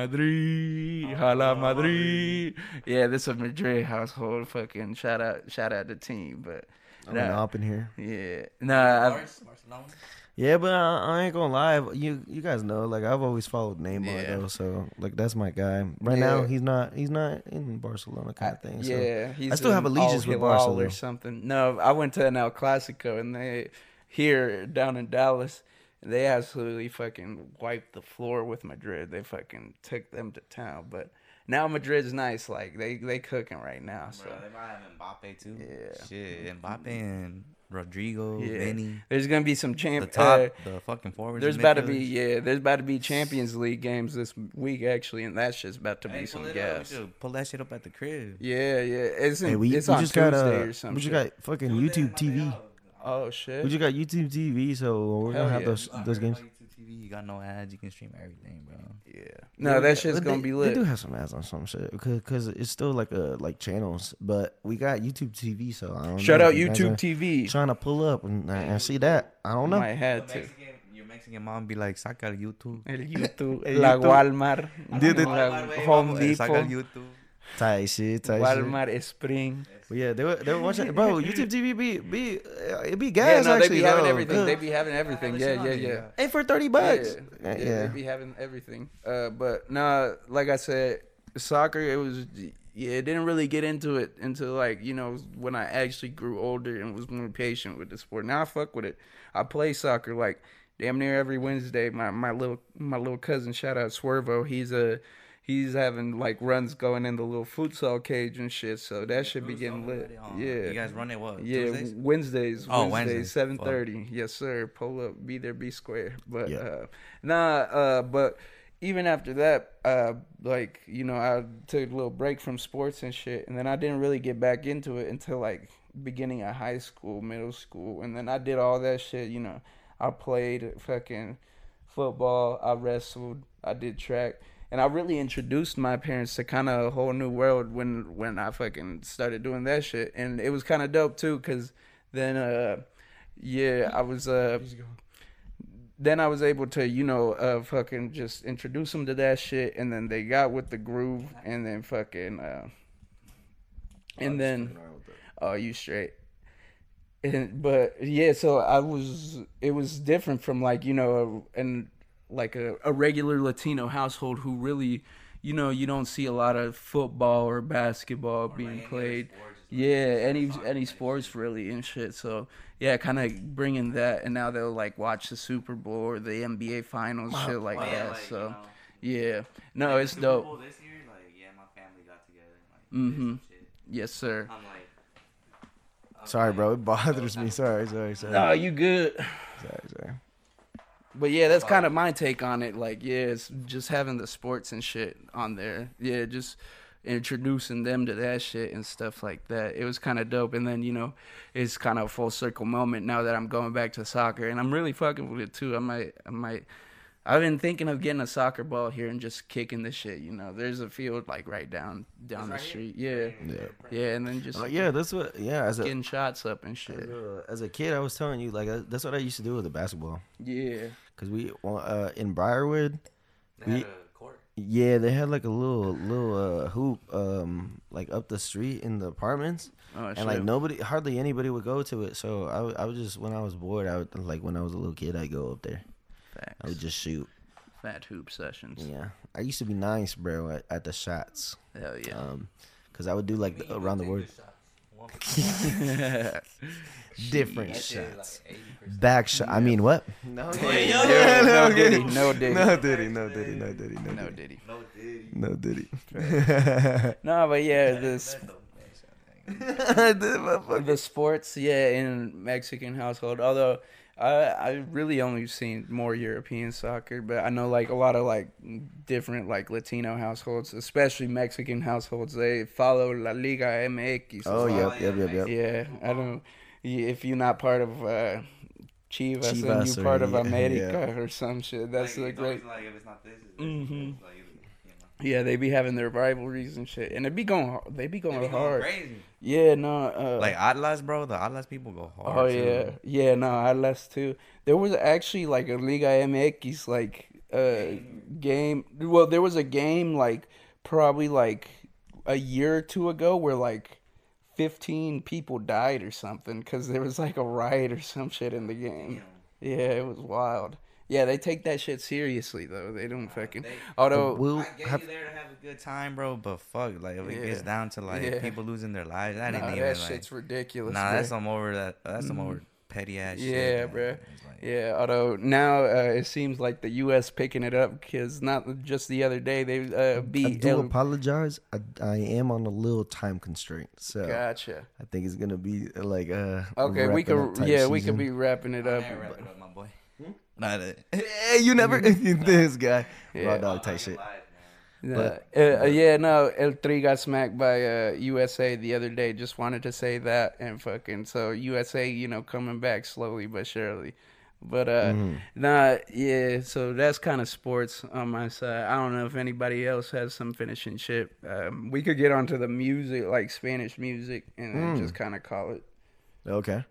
Madrid, Hala Madrid. Yeah, this is a Madrid household. Fucking shout out, shout out the team. But I'm nah, up in here. yeah, nah, I've, Barcelona. Yeah, but I, I ain't gonna lie. You you guys know, like I've always followed Neymar Yeah. though, so like that's my guy. Right now, Yeah. he's not he's not in Barcelona kind of thing. So. yeah, he's I still have in allegiance Al with Hilal Barcelona. or something. No, I went to an El Clasico and they here down in Dallas. They absolutely fucking wiped the floor with Madrid. They fucking took them to town. But now Madrid's nice. Like they they cooking right now. So Bro, they might have Mbappe too. Yeah. Shit, Mbappe and Rodrigo, Yeah. Vinny. there's gonna be some The champ. top, Uh, the fucking forwards. there's and about to be midfielders. yeah. There's about to be Champions League games this week actually, and that's just about to be Hey, some pull it up. We gas. should pull that shit up at the crib. Yeah, yeah. It's in, Hey, we, it's we on just Tuesday got uh, or something. we just got fucking YouTube T V. Oh shit. We just got YouTube T V, so we're Hell gonna have yeah. those those games. YouTube T V, you got no ads. You can stream everything, bro. Yeah. No, that shit's But gonna they, be They lit. do have some ads on some shit because cause it's still like a like channels, but we got YouTube T V, so I don't Shout know out if you guys YouTube are T V. Trying to pull up and, and see that. I don't know. Might have to. Mexican, your Mexican mom be like, saca el YouTube. El YouTube, El la YouTube. Walmart, Dude, it- la Home Saca el Depot, YouTube. Tight shit, tight shit. Walmart, Spring. But yeah, they were they were watching, bro. YouTube T V be be uh, it be Yeah, gas no, they actually. be having though. everything. Good. They be having everything. Yeah, yeah, yeah. Hey, for thirty bucks. Yeah, Yeah, yeah, yeah. they be having everything. Uh, but nah, like I said, soccer. It was yeah. It didn't really get into it until like you know when I actually grew older and was more patient with the sport. Now I fuck with it. I play soccer like damn near every Wednesday. My my little my little cousin, shout out Swervo. He's a he's having like runs going in the little futsal cage and shit. So that should be getting lit. Yeah. You guys run it what? Yeah, Tuesdays? Wednesdays. Oh, Wednesdays, Wednesdays. seven thirty. Yes, sir. Pull up, be there, be square. But Yeah. uh, nah, uh, but even after that, uh, like you know, I took a little break from sports and shit, and then I didn't really get back into it until like beginning of high school, middle school, and then I did all that shit. You know, I played fucking football, I wrestled, I did track. And I really introduced my parents to kind of a whole new world when when I fucking started doing that shit, and it was kind of dope too, cause then uh, yeah, I was uh, then I was able to you know uh fucking just introduce them to that shit, and then they got with the groove, and then fucking uh, and then oh you straight. And, but yeah, so I was it was different from like you know and. like a, a regular Latino household who really, you know, you don't see a lot of football or basketball being played. Yeah, any any sports really and shit. So yeah, kind of bringing that, and now they'll like watch the Super Bowl or the N B A Finals, shit like Oh, yeah, that. like, so, you know, yeah, no, like the it's Super dope. Bowl this year, like, yeah, my family got together and, like, Mhm. did some shit. Yes, sir. I'm like, I'm Sorry, like, bro. It bothers those me. type of- Sorry, sorry, sorry. No, you good. Sorry, sorry. But yeah, that's kind of my take on it. Like, yeah, it's just having the sports and shit on there. Yeah, just introducing them to that shit and stuff like that. It was kind of dope. And then, you know, it's kind of a full circle moment now that I'm going back to soccer. And I'm really fucking with it, too. I might, I might, I've been thinking of getting a soccer ball here and just kicking this shit, you know. There's a field, like, right down down the right street. Yeah. Yeah. Yeah, and then just Uh, yeah, that's what. Yeah, as a getting shots up and as shit. a, as a kid, I was telling you like uh, that's what I used to do with the basketball. Yeah. Cause we uh, in Briarwood, They had we- a court. yeah, they had like a little little uh, hoop um like up the street in the apartments, Oh, and shit. like nobody, hardly anybody would go to it. So I would, I would just when I was bored, I would like when I was a little kid, I'd go up there. Facts. I would just shoot. Fat hoop sessions. Yeah, I used to be nice, bro, at, at the shots. Hell yeah. Um, cause I would do like the, around the word One different That shit is shots. like eighty percent. Back shot. I mean, what? No, Hey, yo, yo, no no, diddy, no diddy. no diddy, no diddy, no diddy, no No diddy, diddy. No diddy. no diddy. No, but yeah, the That's sp- the the sports, yeah, in Mexican household. Although I I really only seen more European soccer, but I know like a lot of like different like Latino households, especially Mexican households. They follow La Liga M X. Oh, a lot. yep, yep, yep, yep. Yeah, I don't. yeah, If you're not part of uh, Chivas, and Chivas you're or- part of yeah, America or some shit, that's like, a it's great. always like if it's not this, it's this. Mhm. It's like, you know. Yeah, they be having their rivalries and shit, and they be going. They be going They be going hard. crazy. Yeah, no. Uh, Like Atlas, bro. The Atlas people go hard. Oh too. yeah, yeah. No, I less too. There was actually like a Liga M X like uh game. Well, there was a game like probably like a year or two ago where like fifteen people died or something because there was like a riot or some shit in the game. Damn. Yeah, it was wild. Yeah, they take that shit seriously though. They don't fucking. They- Although We'll I get have you there to have a good time, bro. But fuck, like if it Yeah. gets down to like Yeah. people losing their lives, that nah, ain't that even like. shit's ridiculous. Nah, bro. that's some over that. That's some over petty ass shit. Yeah, man. bruh. It's like- Yeah, although now uh, it seems like the U S picking it up because not just the other day they uh, I beat. do El- apologize. I, I am on a little time constraint, so Gotcha. I think it's gonna be like uh. Okay, we wrapping up could. type Yeah, we season. could be wrapping it I'm up. not wrapping up, my boy. Not a Hey, you never this guy Yeah. raw dog type shit. Uh, uh, yeah, no, El Tri got smacked by uh, U S A the other day. Just wanted to say that and fucking so U S A, you know, coming back slowly but surely. But uh, Mhm. nah, yeah. So that's kind of sports on my side. I don't know if anybody else has some finishing shit. Um, we could get onto the music, like Spanish music, and then Mm. just kind of call it. Okay.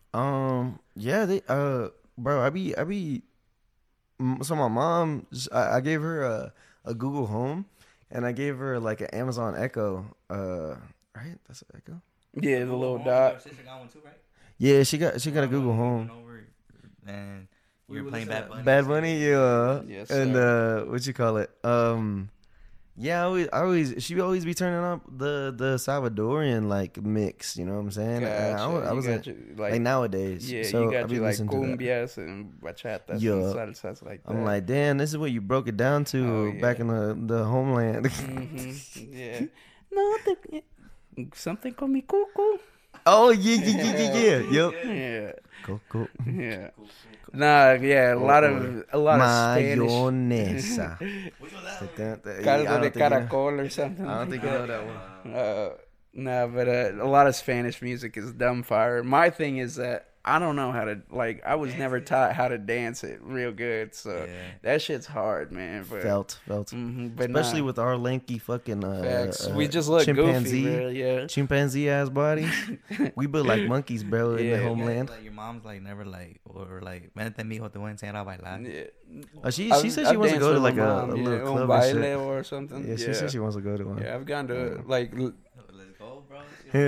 Um. Yeah. They. Uh. Bro. I be. I be. mm, So my mom. I, I gave her a a Google Home, and I gave her like an Amazon Echo. Uh. Right. That's an Echo. Yeah, the little Your dot. sister got one too, right? Yeah. She got. She got a Google When you Home. went over And We you were were playing listening Bad to Bunny. Bad Bunny. Yeah. Yes, And sir. uh. What you call it? Um. Yeah, I always, I always, she would always be turning up the the Salvadorian like mix. You know what I'm saying? And I, Gotcha. wa- I You was got like, your, like, like, nowadays. yeah, so you I got be your like listening to that. cumbias and bachatas Yeah. and salsas like that. I'm like, damn, this is what you broke it down to Oh, yeah. back in the the homeland. hmm yeah. No, te, something con mi cuckoo. Oh yeah, yeah, yeah, yeah, yeah. Yep. Yeah, Cool, cool. yeah. Nah, yeah, a lot of a lot of Spanish. Mayonesa. Which was that? That- that- I Caldo don't de think you know- caracol or something. I don't like think you that. know that one. Uh, nah, but uh, a lot of Spanish music is dumb fire. My thing is that I don't know how to like. I was never taught how to dance it real good, so Yeah. that shit's hard, man. But, Felt, felt. mhm, but Especially nah, with our lanky fucking uh, facts. uh, we just look chimpanzee, goofy, bro. Yeah. chimpanzee ass bodies. We built like monkeys, bro, in Yeah, the man. homeland. Like your mom's like never like or like vente mijo te voy a enseñar a bailar. Yeah. Oh, she I've- she said I've she wants to danced go to with like my a, mom, a yeah, little un club and shit. baile or something. Yeah, she said she wants to go to one. Yeah, I've gone to like l- Let's go, bro.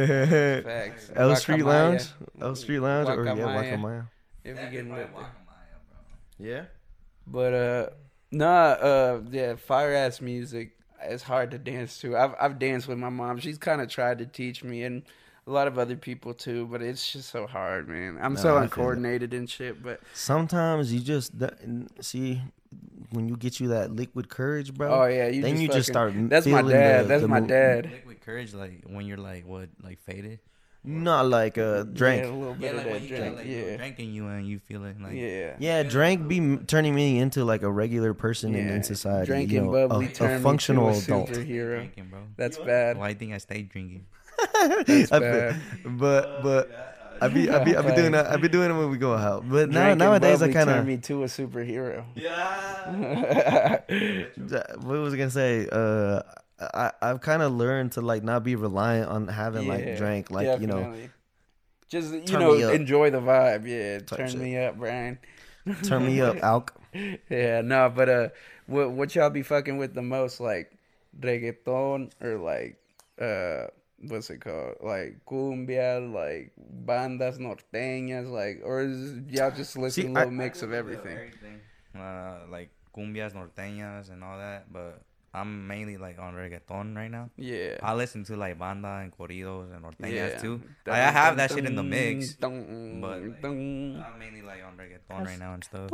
facts. El Street Guacamaya. Lounge, El Street Lounge, or yeah, Guacamaya. Guacamaya. If you getting lit there. Yeah. But uh, nah, uh, yeah, fire ass music is hard to dance to. I've I've danced with my mom. She's kind of tried to teach me, and a lot of other people too, but it's just so hard, man. I'm No, so I feel it. uncoordinated and shit, but Sometimes you just that, see when you get you that liquid courage, bro. oh yeah, you then just you just fucking- start. That's my feeling dad. the- that's the my mo- dad. Liquid courage, like when you're like what, like faded. Not like a drink. Yeah, a little bit Yeah, of like that when you got drink. like yeah, drinking you and you feel it like yeah. Yeah, drink be m- turning me into like a regular person in, Yeah, in society. Drinking you know, bubbly a, turned a me functional to a adult. superhero. drinking, bro. That's bad. Why do you think I stayed drinking? That's I feel- bad. But but I be I be I be doing that. I be doing it when we go out. But now Drinking nowadays I bubbly kind turned of. me to a superhero. What was I gonna say? Uh, I I've kind of learned to like not be reliant on having Yeah, like drink, like you know, definitely. Just you Turn know, me up. enjoy the vibe. Yeah, Type turn shit. me up, Brian. turn me up, alk. Yeah, no, but uh, what what y'all be fucking with the most, like reggaeton or like uh, what's it called, like cumbia, like bandas norteñas, like, or is y'all just listen See, to a little I- mix of everything? Uh, like cumbias, norteñas, and all that. But I'm mainly like on reggaeton right now. Yeah. I listen to like banda and corridos and norteñas Yeah. too. Dun, I, I have dun, that shit in the dun, mix. dun, but, like, dun. I'm mainly like on reggaeton right now and stuff.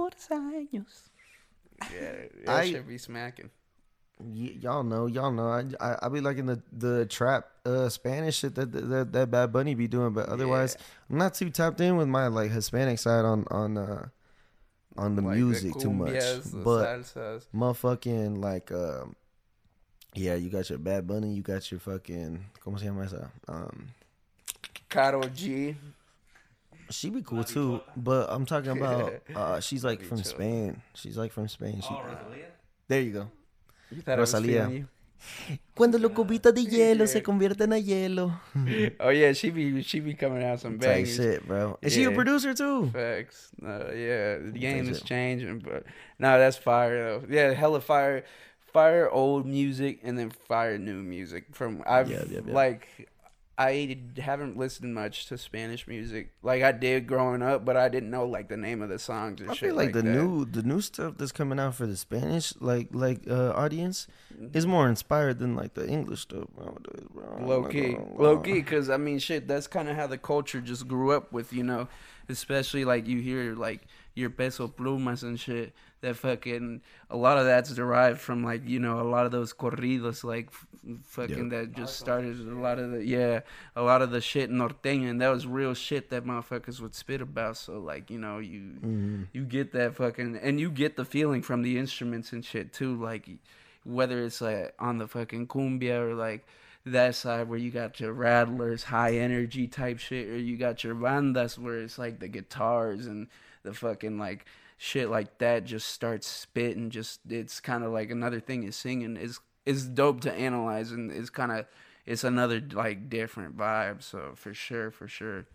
Yeah, that I- should be smacking. Y- y'all know, y'all know. I, I I be liking the the trap uh Spanish shit that that that Bad Bunny be doing, but otherwise I'm not too tapped in with my like Hispanic side on on uh on the Like music too much. cumbias, the But salsas. motherfucking like um yeah, you got your Bad Bunny, you got your fucking ¿cómo se llama esa? Um Karol G. she be cool too, but I'm talking about uh she's like Be from chill. Spain. She's like from Spain. She, Rosalia? there you go. You thought I was Rosalía. feeling you? Cuando los cubitos de hielo se convierten a hielo. Oh yeah, she be she be coming out some Type bangers. shit, bro. And she a Yeah. producer too. Facts. Uh, yeah, the game is shit. changing, but no, that's fire though. Yeah, hella fire, fire old music and then fire new music. From I've Yeah, yeah, yeah. like I haven't listened much to Spanish music. Like I did growing up, but I didn't know like the name of the songs and I shit feel like, the that. new the new stuff that's coming out for the Spanish like like uh audience is more inspired than like the English stuff nowadays, bro. I'm Low not key, gonna low lie. key, because I mean, shit, that's kind of how the culture just grew up with, you know. Especially like you hear like your peso plumas and shit. That fucking a lot of that's derived from like you know a lot of those corridos like f- fucking that just started a lot of the yeah a lot of the shit norteño, and that was real shit that motherfuckers would spit about. So like you know you Mhm. you get that fucking and you get the feeling from the instruments and shit too, like whether it's like on the fucking cumbia or like that side where you got your rattlers, high energy type shit, or you got your bandas where it's like the guitars and the fucking like shit like that just starts spitting. Just it's kind of like another thing is singing is is dope to analyze, and it's kind of it's another like different vibe. So for sure, for sure.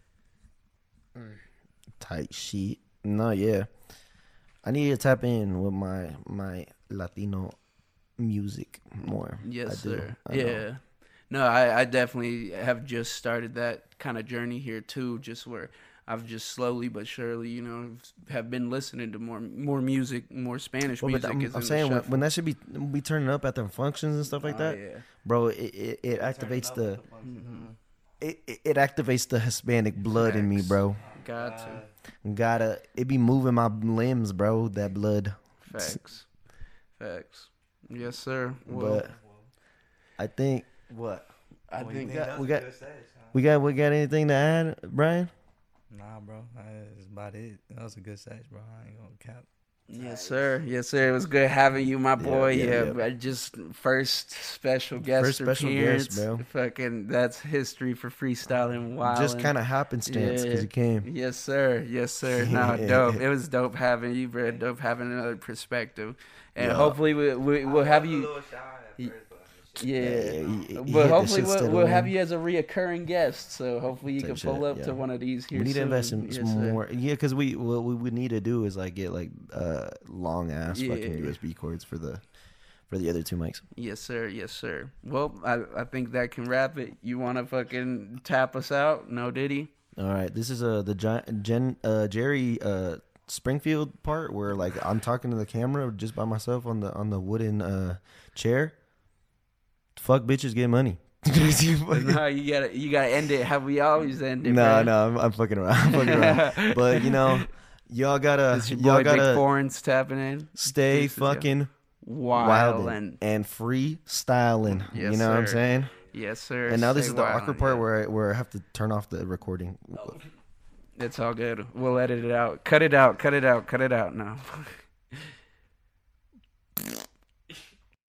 Tight shit. No, yeah. I need to tap in with my my Latino music more. Yes, I do. sir. I know. Yeah. No, I, I definitely have just started that kind of journey here too, just where I've just slowly but surely, you know, have been listening to more more music, more Spanish Well, but music. I'm, is I'm in saying the when, shuffle. when that should be be turning up at the functions and stuff like Oh, that, yeah. bro. It it, it activates the Mhm. it, it it activates the Hispanic blood in me, Facts. bro. Got to. Gotta it be moving my limbs, bro. That blood. Facts. Facts. Yes, sir. Well, But I think what I think we got we got we got we got anything to add, Brian? Nah, bro. That's about it. That was a good sesh, bro. I ain't gonna cap. yes, sir. Yes, sir. It was good having you, my boy. yeah, Yeah, yeah. but just first special guest First special appearance. guest, bro. Fucking, that's history for freestyling. Wild. Just kind of happenstance because Yeah. you came. Yes, sir. Yes, sir. No, dope. It was dope having you, bro. Dope having another perspective, and Yeah. hopefully we, we we'll have you. Yeah, Yeah, he- he hit but the hopefully shit we'll, steady we'll have on. you as a reoccurring guest. So hopefully you Type can shit, pull up yeah. to one of these here. We need to soon. invest in Yes, some sir. more. Yeah, because we what we would need to do is like get like uh long ass fucking Yeah. U S B cords for the for the other two mics. Yes, sir. Yes, sir. Well, I I think that can wrap it. You want to fucking tap us out? No, Diddy. All right, this is uh the Gi- Jen uh Jerry uh Springfield part where like I'm talking to the camera just by myself on the on the wooden uh chair. Fuck bitches, get money. No, you gotta you gotta end it how we always end it. No, bro. no, I'm, I'm fucking around. I'm fucking around. But you know, y'all gotta, It's your y'all boy gotta Big Foreign's tapping in. stay Deuces, yeah. fucking Wild wildin' and and freestyling. Yes, you know what I'm sir. saying? yes, sir. And now this Stay is the wildin', awkward part yeah. where I, where I have to turn off the recording. It's all good. We'll edit it out. Cut it out. Cut it out. Cut it out. No.